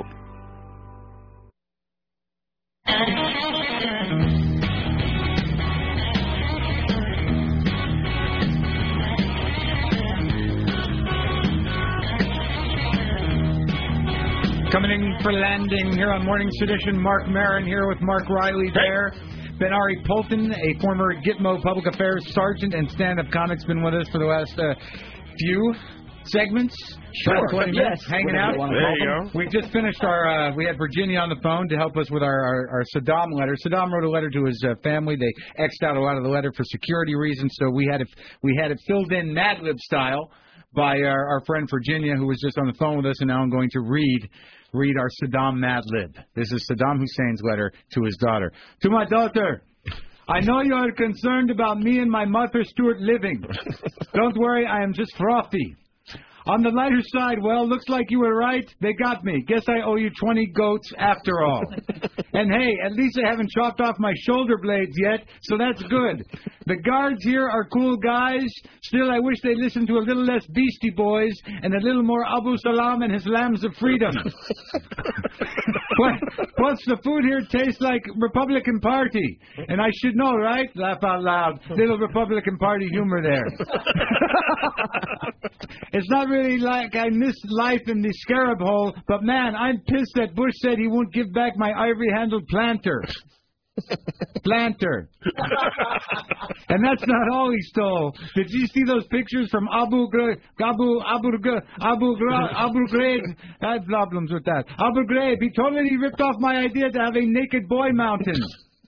Coming in for landing here on Morning Sedition, Mark Maron here with Mark Riley there. Ben-Ari Polton, a former Gitmo Public Affairs Sergeant and stand-up comic's been with us for the last uh, few segments. Sure. twenty Yes. minutes hanging out. There you go. We just finished our, uh, we had Virginia on the phone to help us with our, our, our Saddam letter. Saddam wrote a letter to his uh, family. They X'd out a lot of the letter for security reasons, so we had it, we had it filled in Mad Lib style by our, our friend Virginia, who was just on the phone with us, and now I'm going to read read our Saddam Mad Lib. This is Saddam Hussein's letter to his daughter. To my daughter, I know you are concerned about me and my Martha Stewart living. Don't worry, I am just frothy. On the lighter side, well, looks like you were right. They got me. Guess I owe you twenty goats after all. And hey, at least I haven't chopped off my shoulder blades yet, so that's good. The guards here are cool guys. Still, I wish they listened to a little less Beastie Boys and a little more Abu Salam and his Lambs of Freedom. Plus, the food here tastes like Republican Party. And I should know, right? Laugh out loud. Little Republican Party humor there. It's not really like I missed life in the scarab hole, but man, I'm pissed that Bush said he won't give back my ivory-handled planter. Planter. And that's not all he stole. Did you see those pictures from Abu Ghraib? Abu Abu Abu Ghraib? Abu Ghraib? I have problems with that. Abu Ghraib. He totally ripped off my idea to have a naked boy mountain.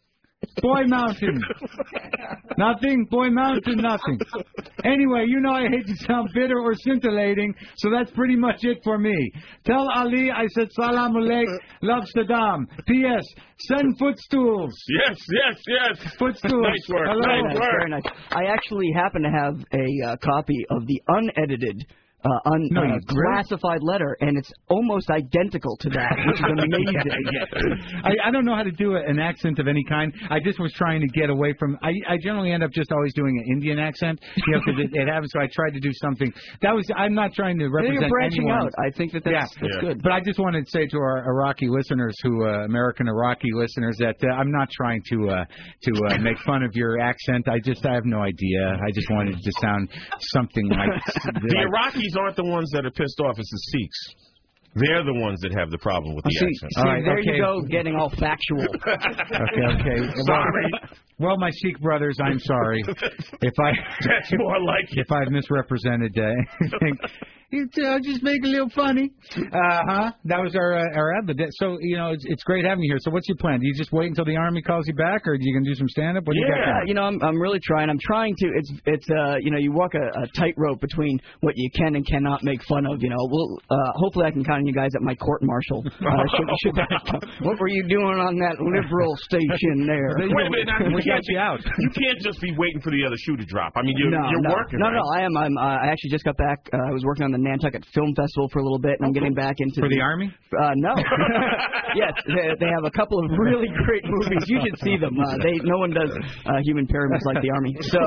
Boy Mountain. Nothing. Boy Mountain, nothing. Anyway, you know I hate to sound bitter or scintillating, so that's pretty much it for me. Tell Ali I said salam alaik, love Saddam. P S. Send footstools. Yes, yes, yes. Footstools. Nice work. Hello. Nice Nice, work. very nice. I actually happen to have a uh, copy of the unedited Uh, un, no, uh, classified letter, and it's almost identical to that, which is amazing. I, I don't know how to do an accent of any kind. I just was trying to get away from. I, I generally end up just always doing an Indian accent, you know, because it, it happens. So I tried to do something. That was. I'm not trying to represent You're branching anyone. out. I think that that's, yeah. that's yeah. good. But I just wanted to say to our Iraqi listeners, who uh, American Iraqi listeners, that uh, I'm not trying to uh, to uh, make fun of your accent. I just I have no idea. I just wanted it to sound something like the like, Iraqis aren't the ones that are pissed off, it's the Sikhs. They're the ones that have the problem with the see, accent. See, right, there okay. you go, getting all factual. okay, okay. Sorry. Well, my Sikh brothers, I'm sorry if I that's more like if I've misrepresented uh, anything. It's uh, just make it a little funny. Uh huh. That was our uh, our ad. So you know, it's, it's great having you here. So what's your plan? Do you just wait until the Army calls you back, or are you gonna do some stand up? What do yeah, you got going? you know, I'm I'm really trying. I'm trying to. It's it's uh you know, you walk a, a tightrope between what you can and cannot make fun of. You know, we'll uh, hopefully I can count on you guys at my court martial. Uh, should, should that, what were you doing on that liberal station there? Wait a minute, now, we got you out. You can't just be waiting for the other shoe to drop. I mean, you're, no, you're no, working. No, right? no, I am. I'm. Uh, I actually just got back. Uh, I was working on the Nantucket Film Festival for a little bit, and I'm getting back into for the, the Army. Uh, no. Yes, they, they have a couple of really great movies. You should see them. Uh, they no one does uh, human pyramids like the Army. So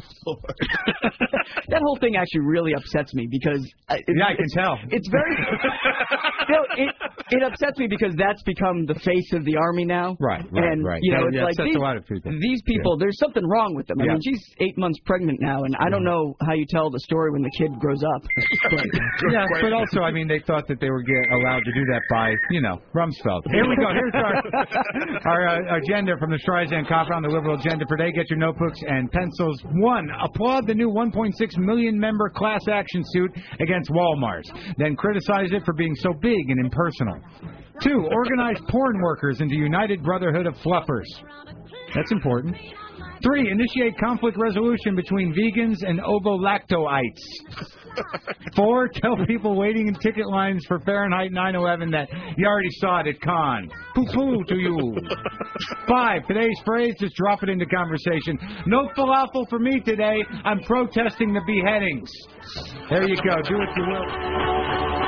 that whole thing actually really upsets me because uh, it, yeah, I can tell. It's very. No, it it upsets me because that's become the face of the Army now. Right, right, and, right. You know, that, it's that like upsets these, a lot of people. These people, yeah. There's something wrong with them. I yeah. mean, she's eight months pregnant now, and I don't know how you tell the story when the kid grows up. But, yeah, but also, I mean, they thought that they were get allowed to do that by, you know, Rumsfeld. Here we go. Here's our our uh, agenda from the Streisand Compound, the liberal agenda for today. Get your notebooks and pencils. One, applaud the new one point six million member class action suit against Walmart. Then criticize it for being so big and impersonal. Two, organize porn workers into United Brotherhood of Fluffers. That's important. Three, initiate conflict resolution between vegans and ovo-lactoites. Four, tell people waiting in ticket lines for Fahrenheit nine eleven that you already saw it at Cannes. Poo-poo to you. Five, today's phrase, just drop it into conversation. No falafel for me today. I'm protesting the beheadings. There you go. Do what you will.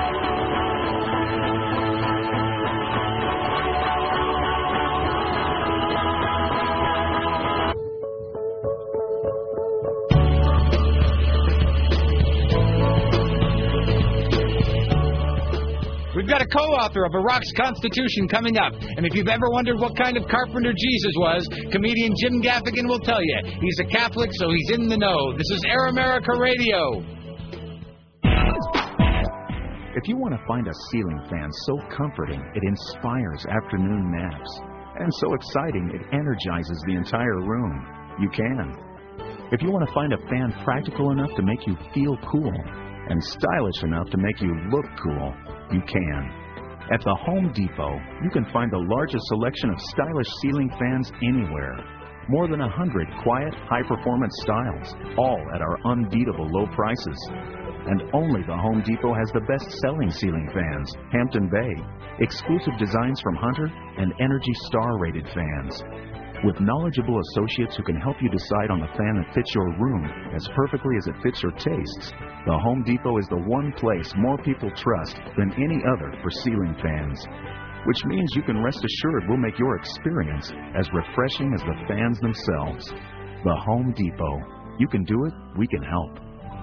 We've got a co-author of Iraq's Constitution coming up. And if you've ever wondered what kind of carpenter Jesus was, comedian Jim Gaffigan will tell you. He's a Catholic, so he's in the know. This is Air America Radio. If you want to find a ceiling fan so comforting it inspires afternoon naps, and so exciting it energizes the entire room, you can. If you want to find a fan practical enough to make you feel cool and stylish enough to make you look cool, you can. At the Home Depot, you can find the largest selection of stylish ceiling fans anywhere. More than a hundred quiet, high-performance styles, all at our unbeatable low prices. And only the Home Depot has the best-selling ceiling fans, Hampton Bay, exclusive designs from Hunter, and Energy Star-rated fans. With knowledgeable associates who can help you decide on the fan that fits your room as perfectly as it fits your tastes, the Home Depot is the one place more people trust than any other for ceiling fans. Which means you can rest assured we'll make your experience as refreshing as the fans themselves. The Home Depot. You can do it, we can help.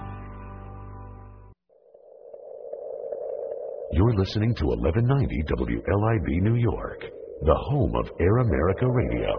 You're listening to eleven ninety W L I B New York, the home of Air America Radio.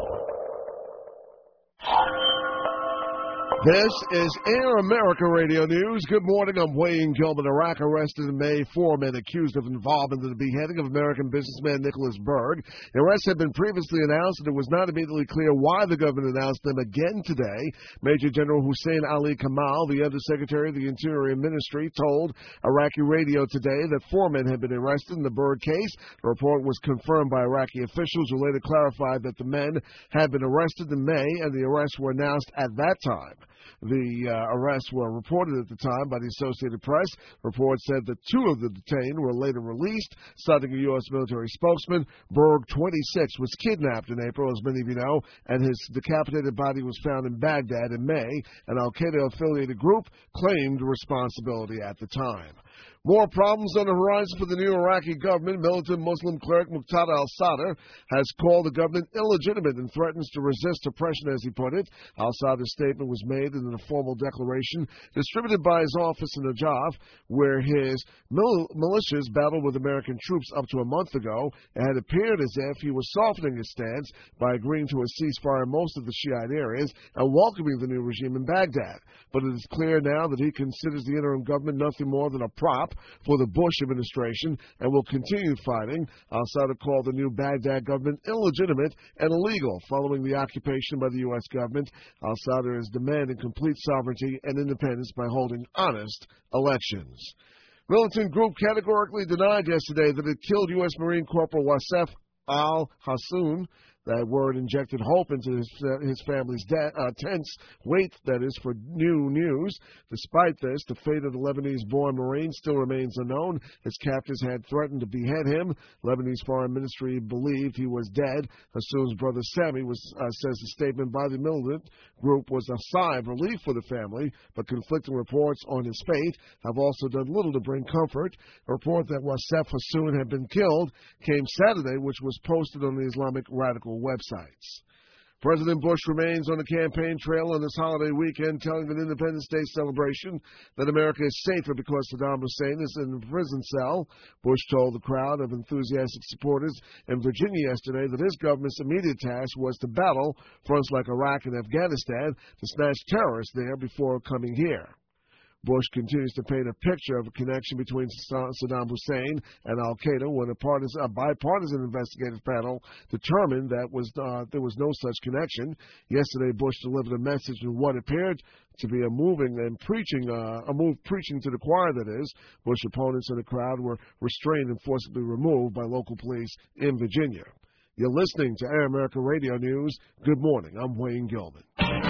This is Air America Radio News. Good morning. I'm Wayne Gilman. Iraq arrested in May four men accused of involvement in the beheading of American businessman Nicholas Berg. The arrests had been previously announced, and it was not immediately clear why the government announced them again today. Major General Hussein Ali Kamal, the Undersecretary of the Interior Ministry, told Iraqi radio today that four men had been arrested in the Berg case. The report was confirmed by Iraqi officials, who later clarified that the men had been arrested in May, and the arrests were announced at that time. The uh, arrests were reported at the time by the Associated Press. Reports said that two of the detained were later released. Citing a U S military spokesman, Berg, twenty-six, was kidnapped in April, as many of you know, and his decapitated body was found in Baghdad in May. An al-Qaeda-affiliated group claimed responsibility at the time. More problems on the horizon for the new Iraqi government. Militant Muslim cleric Muqtada al-Sadr has called the government illegitimate and threatens to resist oppression, as he put it. Al-Sadr's statement was made in a formal declaration distributed by his office in Najaf, where his mil- militias battled with American troops up to a month ago. It had appeared as if he was softening his stance by agreeing to a ceasefire in most of the Shiite areas and welcoming the new regime in Baghdad. But it is clear now that he considers the interim government nothing more than a prop for the Bush administration and will continue fighting. Al-Sadr called the new Baghdad government illegitimate and illegal following the occupation by the U S government. Al-Sadr is demanding complete sovereignty and independence by holding honest elections. Militant group categorically denied yesterday that it killed U S Marine Corporal Wasef al-Hassoun. That word injected hope into his, uh, his family's da- uh, tense wait, that is, for new news. Despite this, the fate of the Lebanese-born Marine still remains unknown. His captors had threatened to behead him. Lebanese Foreign Ministry believed he was dead. Hassoun's brother Sami was, uh, says the statement by the militant group was a sigh of relief for the family, but conflicting reports on his fate have also done little to bring comfort. A report that Wasef Hassoun had been killed came Saturday, which was posted on the Islamic Radical websites. President Bush remains on the campaign trail on this holiday weekend, telling an Independence Day celebration that America is safer because Saddam Hussein is in a prison cell. Bush told the crowd of enthusiastic supporters in Virginia yesterday that his government's immediate task was to battle fronts like Iraq and Afghanistan to snatch terrorists there before coming here. Bush continues to paint a picture of a connection between Saddam Hussein and al-Qaeda when a, partisan, a bipartisan investigative panel determined that was uh, there was no such connection. Yesterday, Bush delivered a message in what appeared to be a moving and preaching, uh, a move preaching to the choir, that is. Bush opponents in the crowd were restrained and forcibly removed by local police in Virginia. You're listening to Air America Radio News. Good morning. I'm Wayne Gilman.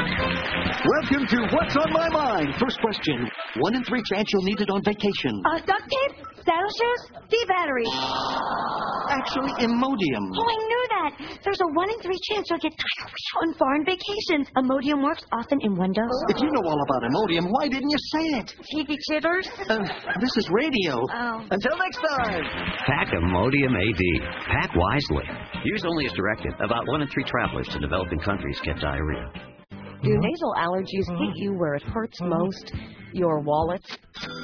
Welcome to What's on My Mind. First question. One in three chance you'll need it on vacation. Uh, duct tape? Saddle shoes? D-battery. Actually, Imodium. Oh, I knew that. There's a one in three chance you'll get on foreign vacations. Imodium works often in one dose. If you know all about Imodium, why didn't you say it? T V chitters? Uh, this is radio. Oh. Until next time. Pack Imodium A D. Pack wisely. Used only as directed. About one in three travelers to developing countries get diarrhea. Do nasal allergies hit you where it hurts most? Your wallet?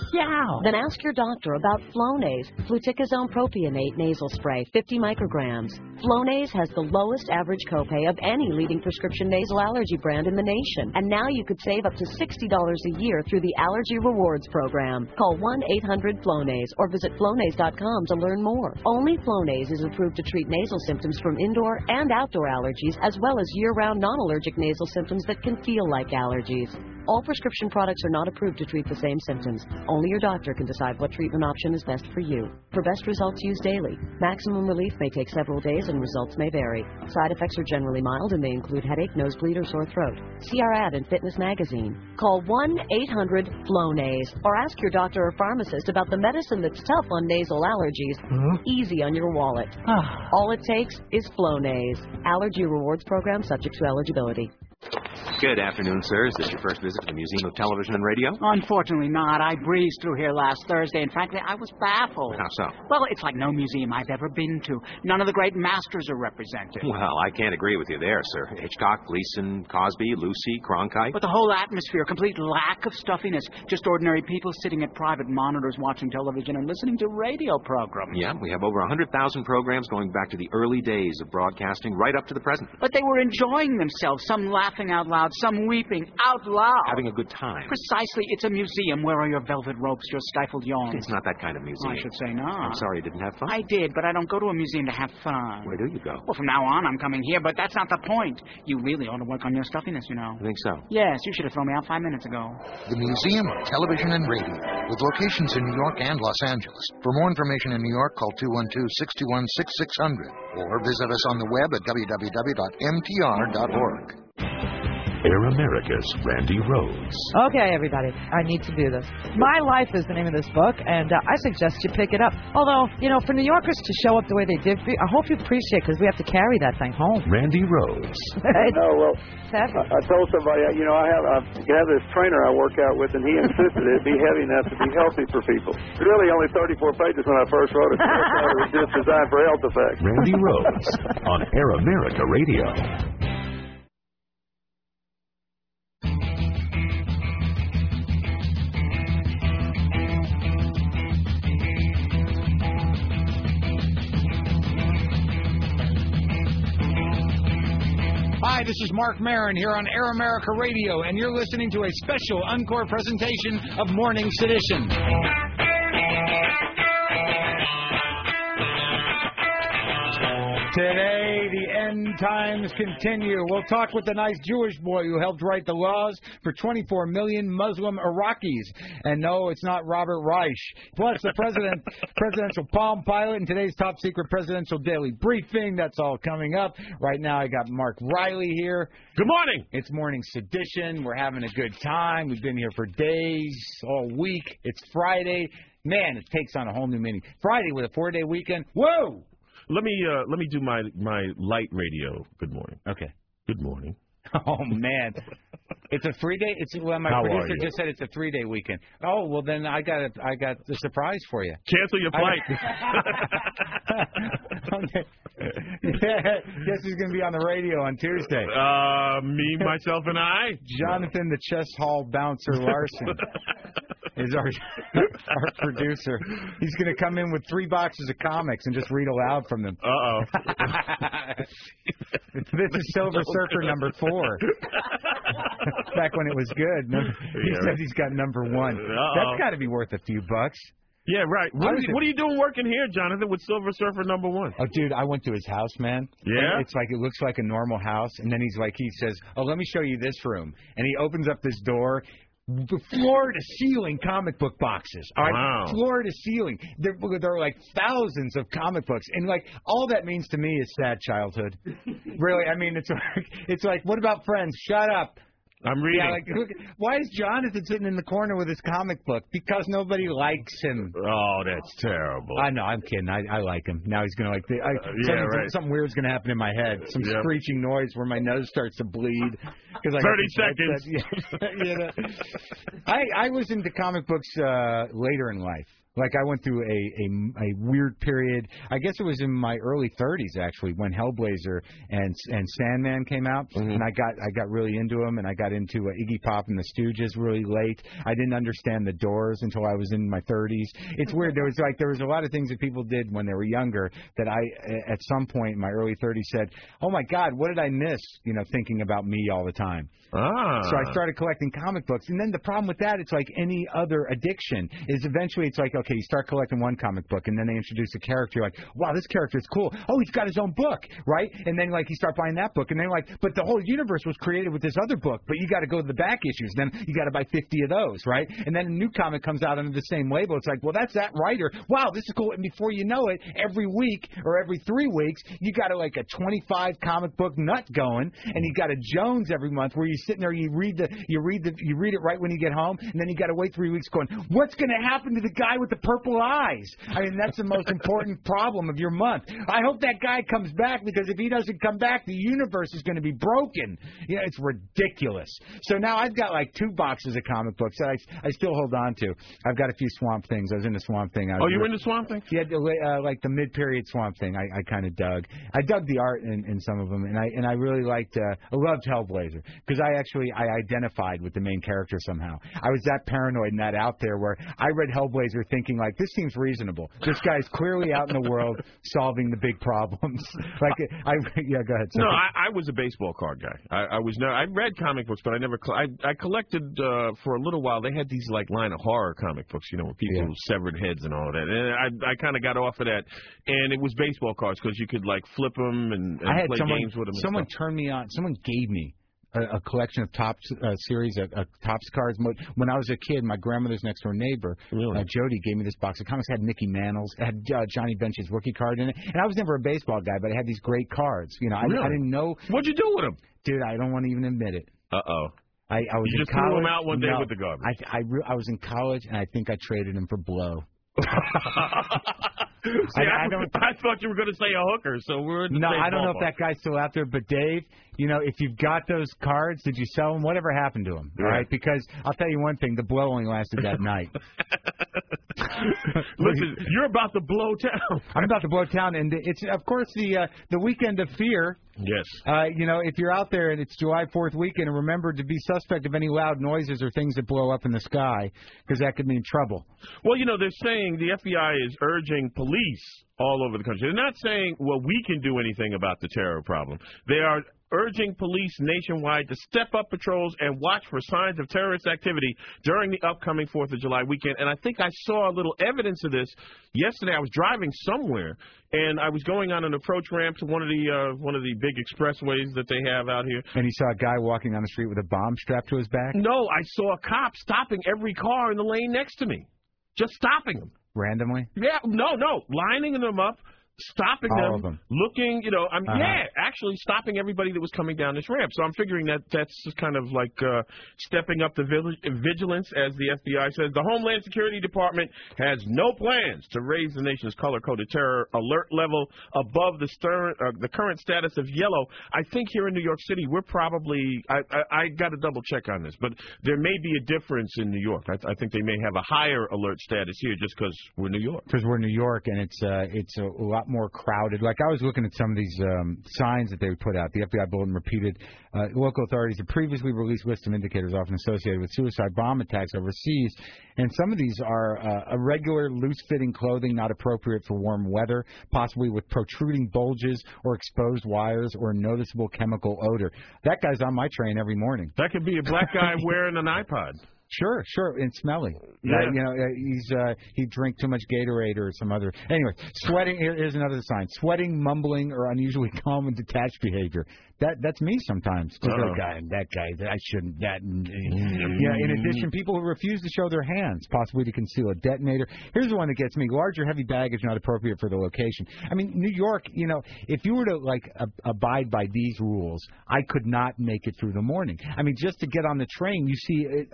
Yow. Then ask your doctor about Flonase, fluticasone propionate nasal spray, fifty micrograms. Flonase has the lowest average copay of any leading prescription nasal allergy brand in the nation. And now you could save up to sixty dollars a year through the Allergy Rewards program. Call one eight hundred Flonase or visit Flonase dot com to learn more. Only Flonase is approved to treat nasal symptoms from indoor and outdoor allergies, as well as year-round non-allergic nasal symptoms that can feel like allergies. All prescription products are not approved to treat the same symptoms. Only your doctor can decide what treatment option is best for you. For best results, use daily. Maximum relief may take several days and results may vary. Side effects are generally mild and may include headache, nosebleed, or sore throat. See our ad in Fitness Magazine. Call one eight hundred Flonase or ask your doctor or pharmacist about the medicine that's tough on nasal allergies, huh? Easy on your wallet. All it takes is Flonase. Allergy Rewards program subject to eligibility. Good afternoon, sir. Is this your first visit to the Museum of Television and Radio? Unfortunately not. I breezed through here last Thursday, and frankly, I was baffled. How so? Well, it's like no museum I've ever been to. None of the great masters are represented. Well, I can't agree with you there, sir. Hitchcock, Gleason, Cosby, Lucy, Cronkite. But the whole atmosphere, complete lack of stuffiness. Just ordinary people sitting at private monitors watching television and listening to radio programs. Yeah, we have over one hundred thousand programs going back to the early days of broadcasting right up to the present. But they were enjoying themselves, some laughing out loud, some weeping out loud. Having a good time. Precisely. It's a museum. Where are your velvet ropes, your stifled yawns? It's not that kind of museum. I should say not. I'm sorry you didn't have fun. I did, but I don't go to a museum to have fun. Where do you go? Well, from now on, I'm coming here, but that's not the point. You really ought to work on your stuffiness, you know. I think so. Yes, you should have thrown me out five minutes ago. The Museum of Television and Radio, with locations in New York and Los Angeles. For more information in New York, call two one two, six two one, six six zero zero or visit us on the web at w w w dot m t r dot org. Air America's Randy Rhodes. Okay, everybody, I need to do this. My Life is the name of this book, and uh, I suggest you pick it up. Although, you know, for New Yorkers to show up the way they did, I hope you appreciate it, because we have to carry that thing home. Randy Rhodes. No, well, I, I told somebody, you know, I have I have this trainer I work out with, and he insisted it'd be heavy enough to be healthy for people. It's really only thirty-four pages when I first wrote it. So it was just designed for health effects. Randy Rhodes on Air America Radio. Hi, this is Mark Maron here on Air America Radio, and you're listening to a special encore presentation of Morning Sedition. Today, the end times continue. We'll talk with the nice Jewish boy who helped write the laws for twenty-four million Muslim Iraqis. And no, it's not Robert Reich. Plus, the president, presidential Palm Pilot and today's top secret presidential daily briefing. That's all coming up. Right now, I got Mark Riley here. Good morning. It's Morning Sedition. We're having a good time. We've been here for days, all week. It's Friday. Man, it takes on a whole new meaning. Friday with a four-day weekend. Whoa! Let me uh, let me do my, my light radio. Good morning. Okay. Good morning. Oh man, it's a free day. It's well, my How producer are you? just said it's a three day weekend. Oh well, then I got a, I got the surprise for you. Cancel your flight. Okay. Yeah, guess who's going to be on the radio on Tuesday? Uh, me, myself, and I. Jonathan, the chess hall bouncer Larson. Is our our producer. He's going to come in with three boxes of comics and just read aloud from them. Uh-oh. This is Silver Surfer number four. Back when it was good. Number, he Yeah, says right. he's got number one. Uh-oh. That's got to be worth a few bucks. Yeah, right. What, I are was you, what are you doing working here, Jonathan, with Silver Surfer number one? Oh, dude, I went to his house, man. Yeah? And it's like, it looks like a normal house. And then he's like, he says, oh, let me show you this room. And he opens up this door. Floor to ceiling comic book boxes. All right? Wow. Floor to ceiling. There, there are like thousands of comic books. And like, all that means to me is sad childhood. Really, I mean, it's like, it's like, what about Friends? Shut up. I'm reading. Yeah, like, look, why is Jonathan sitting in the corner with his comic book? Because nobody likes him. Oh, that's terrible. I know, I'm kidding. I, I like him. Now he's going to like... The, I, Uh, yeah, something, right. something weird's going to happen in my head. Some Yeah. screeching noise where my nose starts to bleed. 'Cause I got thirty this seconds. headset. Yeah, you know. I, I was into comic books uh, later in life. Like, I went through a, a, a weird period. I guess it was in my early thirties, actually, when Hellblazer and and Sandman came out, Mm-hmm. and I got I got really into them, and I got into uh, Iggy Pop and the Stooges really late. I didn't understand the Doors until I was in my thirties. It's weird. There was like there was a lot of things that people did when they were younger that I, at some point in my early thirties, said, "Oh my God, what did I miss?" You know, thinking about me all the time. Ah. So I started collecting comic books, and then the problem with that, it's like any other addiction, is eventually it's like, okay, you start collecting one comic book, and then they introduce a character, you're like, wow, this character is cool. Oh, he's got his own book, right? And then like you start buying that book, and then like, but the whole universe was created with this other book, but you got to go to the back issues, then you got to buy fifty of those, right? And then a new comic comes out under the same label. It's like, well, that's that writer. Wow, this is cool. And before you know it, every week or every three weeks, you got a, like a twenty-five comic book nut going, and you got a Jones every month where you're sitting there, you read the, you read the, you read it right when you get home, and then you got to wait three weeks going, what's going to happen to the guy with the purple eyes? I mean, that's the most important problem of your month. I hope that guy comes back, because if he doesn't come back, the universe is going to be broken. You know, it's ridiculous. So now I've got like two boxes of comic books that I, I still hold on to. I've got a few Swamp Things. I was into Swamp Thing. I was Oh, you re- into Swamp Thing? Yeah, the, uh, like the mid-period Swamp Thing. I, I kind of dug. I dug the art in, in some of them, and I and I really liked. Uh, I loved Hellblazer, because I actually I identified with the main character somehow. I was that paranoid and that out there where I read Hellblazer thinking like, this seems reasonable. This guy's clearly out in the world solving the big problems. Like I yeah, go ahead. No, I, I was a baseball card guy. I, I was no, I read comic books, but I never. I I collected uh, for a little while. They had these like line of horror comic books, you know, where people Yeah. severed heads and all that. And I I kind of got off of that, and it was baseball cards because you could like flip them and, and I had play someone, games with them. someone turned me on. Someone gave me a, a collection of Topps uh, series of uh, Topps cards. Mo- When I was a kid, my grandmother's next door neighbor, Really? uh, Jody, gave me this box of comics. It had Mickey Mantle's, it had uh, Johnny Bench's rookie card in it. And I was never a baseball guy, but it had these great cards. You know, I, Really? I didn't know. What'd you do with them? Dude, I don't want to even admit it. Uh oh. I, I was You in just threw college. 'em out one day No, with the garbage. I I, re- I was in college, and I think I traded him for blow. See, I, I don't- I thought you were going to say a hooker, so we're in the No, same I don't know if ballpark. that guy's still out there, but Dave, you know, if you've got those cards, did you sell them? Whatever happened to them? All Yeah. right, because I'll tell you one thing: the blow only lasted that night. Listen, you're about to blow town. I'm about to blow town, and it's of course the uh, the weekend of fear. Yes. Uh, you know, if you're out there and it's July fourth weekend, remember to be suspect of any loud noises or things that blow up in the sky, because that could mean trouble. Well, you know, they're saying the F B I is urging police all over the country. They're not saying, well, we can do anything about the terror problem. They are urging police nationwide to step up patrols and watch for signs of terrorist activity during the upcoming fourth of July weekend. And I think I saw a little evidence of this yesterday. I was driving somewhere, and I was going on an approach ramp to one of the uh, one of the big expressways that they have out here. And you saw a guy walking on the street with a bomb strapped to his back? No, I saw a cop stopping every car in the lane next to me. Just stopping them. Randomly? Yeah, no, no, lining them up, stopping All them, of them. looking, you know, I'm Uh-huh. yeah, actually stopping everybody that was coming down this ramp. So I'm figuring that that's just kind of like uh, stepping up the vil- vigilance, as the F B I says. The Homeland Security Department has no plans to raise the nation's color-coded terror alert level above the stern, uh, the current status of yellow. I think here in New York City, we're probably, I, I, I got to double check on this, but there may be a difference in New York. I, I think they may have a higher alert status here just because we're New York. Because we're New York, and it's uh, it's a lot more crowded. Like, I was looking at some of these um, signs that they would put out. The F B I bulletin repeated uh, local authorities have previously released lists of indicators often associated with suicide bomb attacks overseas, and some of these are uh, irregular, loose-fitting clothing not appropriate for warm weather, possibly with protruding bulges or exposed wires or noticeable chemical odor. That guy's on my train every morning. That could be a black guy wearing an iPod. Sure, sure, and smelly. Yeah. Uh, you know, uh, he's uh, he drank too much Gatorade or some other. Anyway, sweating. Here, here's another sign: sweating, mumbling, or unusually calm and detached behavior. That that's me sometimes. Just Uh-oh. that guy, that guy, I shouldn't. That. And, yeah. In addition, people who refuse to show their hands, possibly to conceal a detonator. Here's the one that gets me: large or heavy baggage not appropriate for the location. I mean, New York. You know, if you were to like ab- abide by these rules, I could not make it through the morning. I mean, just to get on the train, you see it, all of this.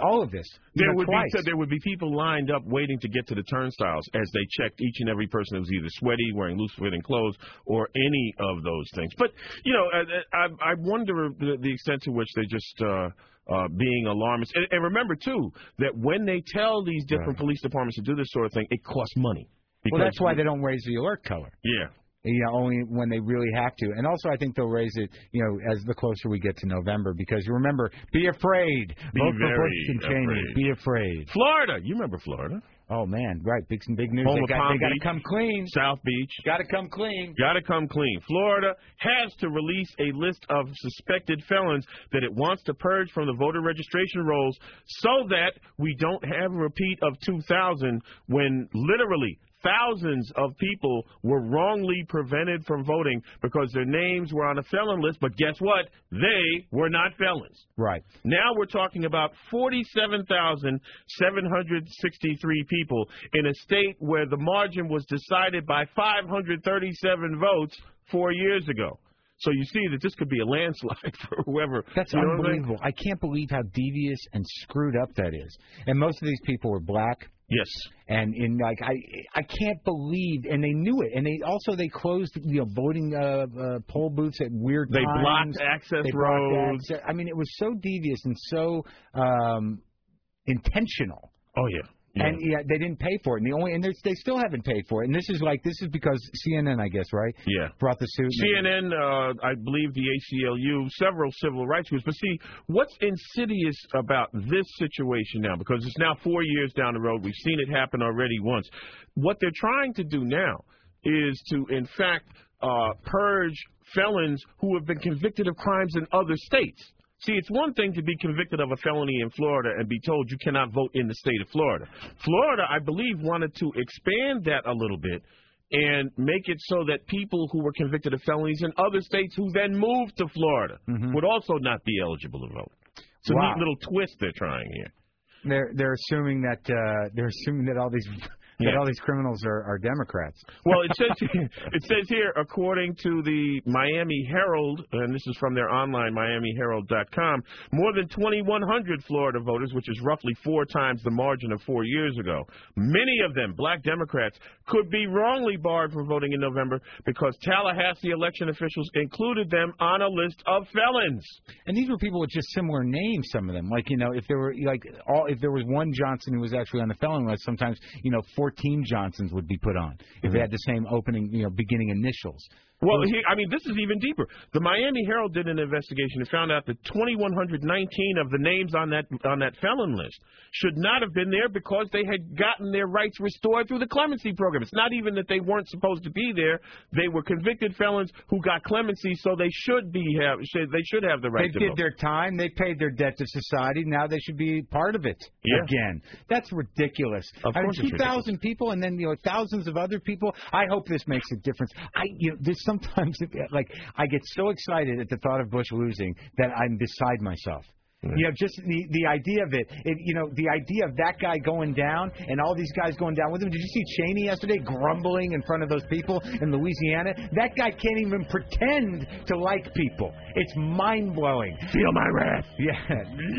There know, would twice. be so there would be people lined up waiting to get to the turnstiles as they checked each and every person that was either sweaty, wearing loose-fitting clothes, or any of those things. But you know, I, I, I wonder the, the extent to which they just. Uh, Uh, being alarmist. And, and remember, too, that when they tell these different right. police departments to do this sort of thing, it costs money. Well, that's why they don't raise the alert color. Yeah. You know, only when they really have to. And also, I think they'll raise it, you know, as the closer we get to November. Because you remember, be afraid. Be Vote very for Bush and Cheney. afraid. Be afraid. Florida. You remember Florida. Oh, man. Right. Big, some big news. Home they of got, Palm they got to Beach, come clean. South Beach. Got to come clean. Got to come clean. Florida has to release a list of suspected felons that it wants to purge from the voter registration rolls so that we don't have a repeat of two thousand when literally thousands of people were wrongly prevented from voting because their names were on a felon list, but guess what? They were not felons. Right. Now we're talking about forty-seven thousand seven hundred sixty-three people in a state where the margin was decided by five hundred thirty-seven votes four years ago. So you see that this could be a landslide for whoever. That's you know unbelievable. I, mean? I can't believe how devious and screwed up that is. And most of these people were black. Yes. And in like I I can't believe, and they knew it, and they also they closed you know voting uh, uh, poll booths at weird they times. Blocked access they roads. blocked access. I mean, it was so devious and so um, intentional. Oh yeah. Yeah. And yeah, they didn't pay for it. And the only and they still haven't paid for it. And this is like this is because C N N, I guess, right? Yeah, brought the suit. C N N, uh, I believe the A C L U, several civil rights groups. But see, what's insidious about this situation now? Because it's now four years down the road. We've seen it happen already once. What they're trying to do now is to, in fact, uh, purge felons who have been convicted of crimes in other states. See, it's one thing to be convicted of a felony in Florida and be told you cannot vote in the state of Florida. Florida, I believe, wanted to expand that a little bit and make it so that people who were convicted of felonies in other states who then moved to Florida mm-hmm. would also not be eligible to vote. It's a wow. neat little twist they're trying here. They're they're assuming that uh, they're assuming that all these. That yeah. all these criminals are, are Democrats. Well, it says it says here, according to the Miami Herald, and this is from their online Miami Herald dot com, more than twenty-one hundred Florida voters, which is roughly four times the margin of four years ago, many of them black Democrats, could be wrongly barred from voting in November because Tallahassee election officials included them on a list of felons. And these were people with just similar names. Some of them, like you know, if there were like all, if there was one Johnson who was actually on the felon list, sometimes you know, fourteen Johnsons would be put on if mm-hmm. they had the same opening, you know, beginning initials. Well, he, I mean, this is even deeper. The Miami Herald did an investigation and found out that twenty-one nineteen of the names on that on that felon list should not have been there because they had gotten their rights restored through the clemency program. It's not even that they weren't supposed to be there; they were convicted felons who got clemency, so they should be have should, they should have the right. They to did vote. their time. They paid their debt to society. Now they should be part of it yeah. again. That's ridiculous. Of I mean, course, two thousand people, and then you know thousands of other people. I hope this makes a difference. I you know, there's sometimes. Like, I get so excited at the thought of Bush losing that I'm beside myself. Mm-hmm. You know, just the, the idea of it, it, you know, the idea of that guy going down and all these guys going down with him. Did you see Cheney yesterday grumbling in front of those people in Louisiana? That guy can't even pretend to like people. It's mind-blowing. Feel my wrath. Yeah.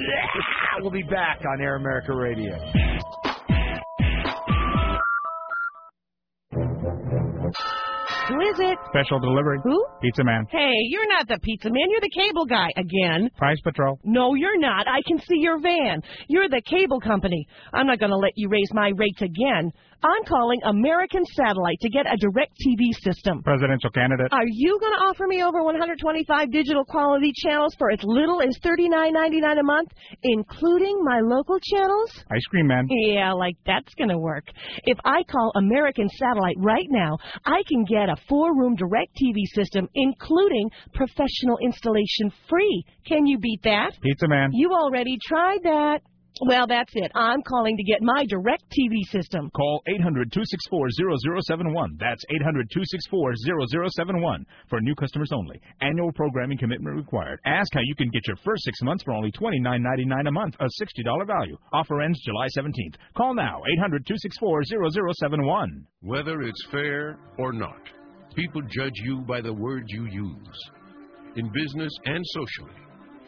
We'll be back on Air America Radio. Who is it? Special delivery. Who? Pizza Man. Hey, you're not the pizza man. You're the cable guy again. Price Patrol. No, you're not. I can see your van. You're the cable company. I'm not going to let you raise my rates again. I'm calling American Satellite to get a direct T V system. Presidential candidate. Are you going to offer me over one hundred twenty-five digital quality channels for as little as thirty-nine ninety-nine a month, including my local channels? Ice Cream Man. Yeah, like that's going to work. If I call American Satellite right now, I can get a four-room direct T V system, including professional installation free. Can you beat that? Pizza Man. You already tried that. Well, that's it. I'm calling to get my direct T V system. Call eight hundred two six four zero zero seven one. That's eight hundred two six four zero zero seven one for new customers only. Annual programming commitment required. Ask how you can get your first six months for only twenty-nine ninety-nine a month, a sixty dollars value. Offer ends July seventeenth. Call now, eight hundred two six four zero zero seven one. Whether it's fair or not, people judge you by the words you use. In business and socially,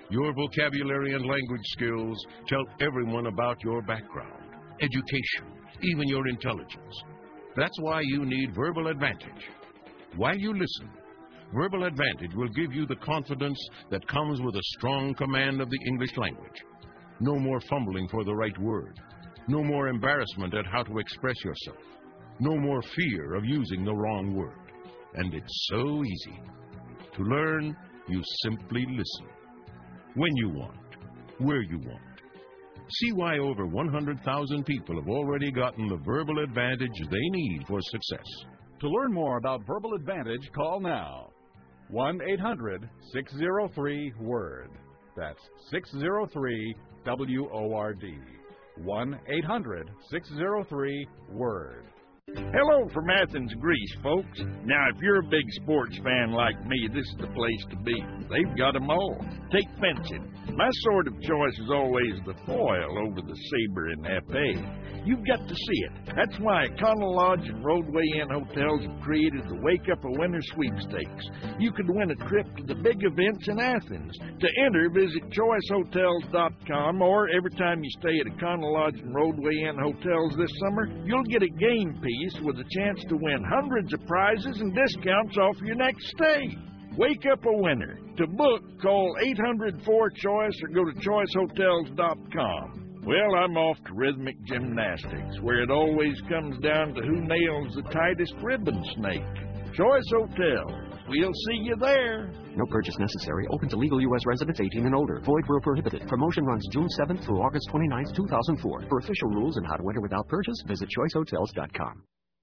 Your vocabulary and language skills tell everyone about your background, education, even your intelligence. That's why you need Verbal Advantage. While you listen, Verbal Advantage will give you the confidence that comes with a strong command of the English language. No more fumbling for the right word. No more embarrassment at how to express yourself. No more fear of using the wrong word. And it's so easy. To learn, you simply listen. When you want, where you want. See why over one hundred thousand people have already gotten the verbal advantage they need for success. To learn more about Verbal Advantage, call now. one eight hundred six oh three WORD. That's six oh three W O R D. one eight hundred six oh three WORD. Hello from Athens, Greece, folks. Now, if you're a big sports fan like me, this is the place to be. They've got 'em all. Take fencing. My sort of choice is always the foil over the saber and épée. You've got to see it. That's why Econo Lodge and Roadway Inn hotels have created the Wake Up a Winner sweepstakes. You could win a trip to the big events in Athens. To enter, visit choice hotels dot com, or every time you stay at Econo Lodge and Roadway Inn hotels this summer, you'll get a game piece with a chance to win hundreds of prizes and discounts off your next stay. Wake up a winner. To book, call eight hundred four choice or go to choice hotels dot com. Well, I'm off to rhythmic gymnastics, where it always comes down to who nails the tightest ribbon snake. Choice Hotels. We'll see you there. No purchase necessary. Open to legal U S residents eighteen and older. Void where prohibited. Promotion runs June seventh through August twenty-ninth, two thousand four. For official rules and how to enter without purchase, visit choice hotels dot com.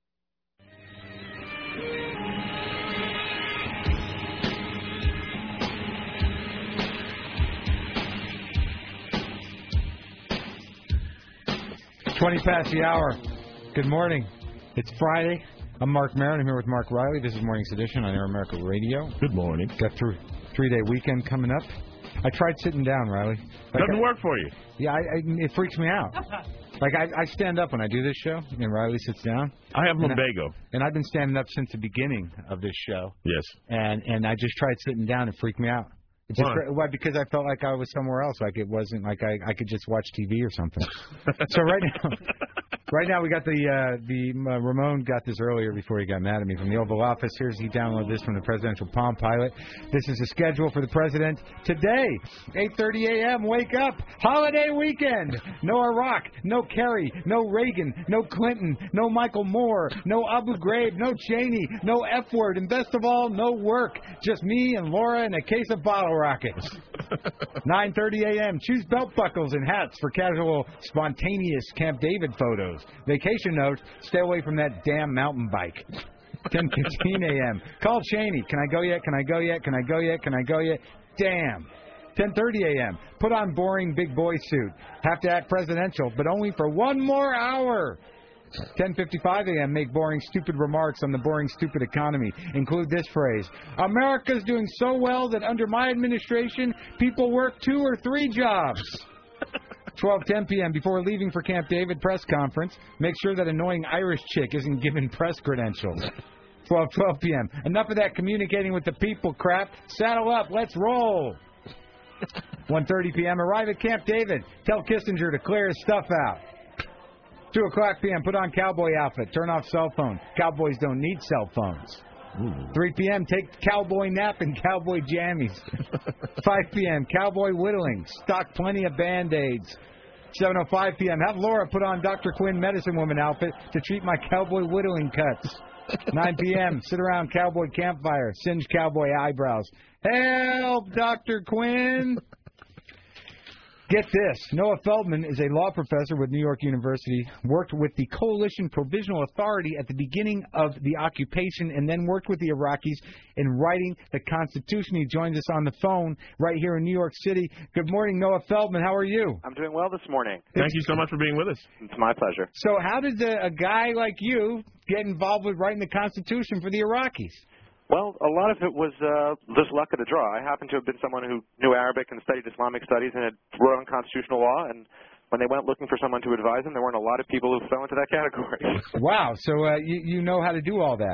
twenty past the hour. Good morning. It's Friday. I'm Mark Maron. I'm here with Mark Riley. This is Morning's Edition on Air America Radio. Good morning. Got through three-day weekend coming up. I tried sitting down, Riley. Like Doesn't I, work for you. Yeah, I, I, it freaks me out. Like, I, I stand up when I do this show, and Riley sits down. I have and lumbago. I, and I've been standing up since the beginning of this show. Yes. And and I just tried sitting down. It freaked me out. It just, Why? why? Because I felt like I was somewhere else. Like it wasn't like I, I could just watch T V or something. So right now, right now we got the uh, the uh, Ramon got this earlier before he got mad at me from the Oval Office. Here's he downloaded this from the presidential Palm Pilot. This is the schedule for the president today. eight thirty a.m. Wake up, holiday weekend. No Iraq, no Kerry, no Reagan, no Clinton, no Michael Moore, no Abu Ghraib, no Cheney, no F word, and best of all, no work. Just me and Laura and a case of bottle rockets. nine thirty a.m. Choose belt buckles and hats for casual, spontaneous Camp David photos. Vacation note, stay away from that damn mountain bike. ten fifteen a.m. Call Cheney. Can I go yet? Can I go yet? Can I go yet? Can I go yet? Damn. ten thirty a.m. Put on boring big boy suit. Have to act presidential, but only for one more hour. ten fifty-five a.m. Make boring, stupid remarks on the boring, stupid economy. Include this phrase. America's doing so well that under my administration, people work two or three jobs. twelve ten p.m. Before leaving for Camp David press conference, make sure that annoying Irish chick isn't given press credentials. twelve twelve p.m. Enough of that communicating with the people crap. Saddle up. Let's roll. one thirty p.m. Arrive at Camp David. Tell Kissinger to clear his stuff out. two o'clock p.m. Put on cowboy outfit. Turn off cell phone. Cowboys don't need cell phones. Ooh. three p.m. Take cowboy nap and cowboy jammies. five p.m. Cowboy whittling. Stock plenty of Band-Aids. seven oh five p.m. Have Laura put on Doctor Quinn medicine woman outfit to treat my cowboy whittling cuts. nine p.m. Sit around cowboy campfire. Singe cowboy eyebrows. Help, Doctor Quinn. Get this. Noah Feldman is a law professor with New York University, worked with the Coalition Provisional Authority at the beginning of the occupation, and then worked with the Iraqis in writing the Constitution. He joins us on the phone right here in New York City. Good morning, Noah Feldman. How are you? I'm doing well this morning. Thank you so much for being with us. It's my pleasure. So how did a, a guy like you get involved with writing the Constitution for the Iraqis? Well, a lot of it was uh, just luck of the draw. I happen to have been someone who knew Arabic and studied Islamic studies and had wrote on constitutional law, and when they went looking for someone to advise them, there weren't a lot of people who fell into that category. Wow. So uh, you, you know how to do all that.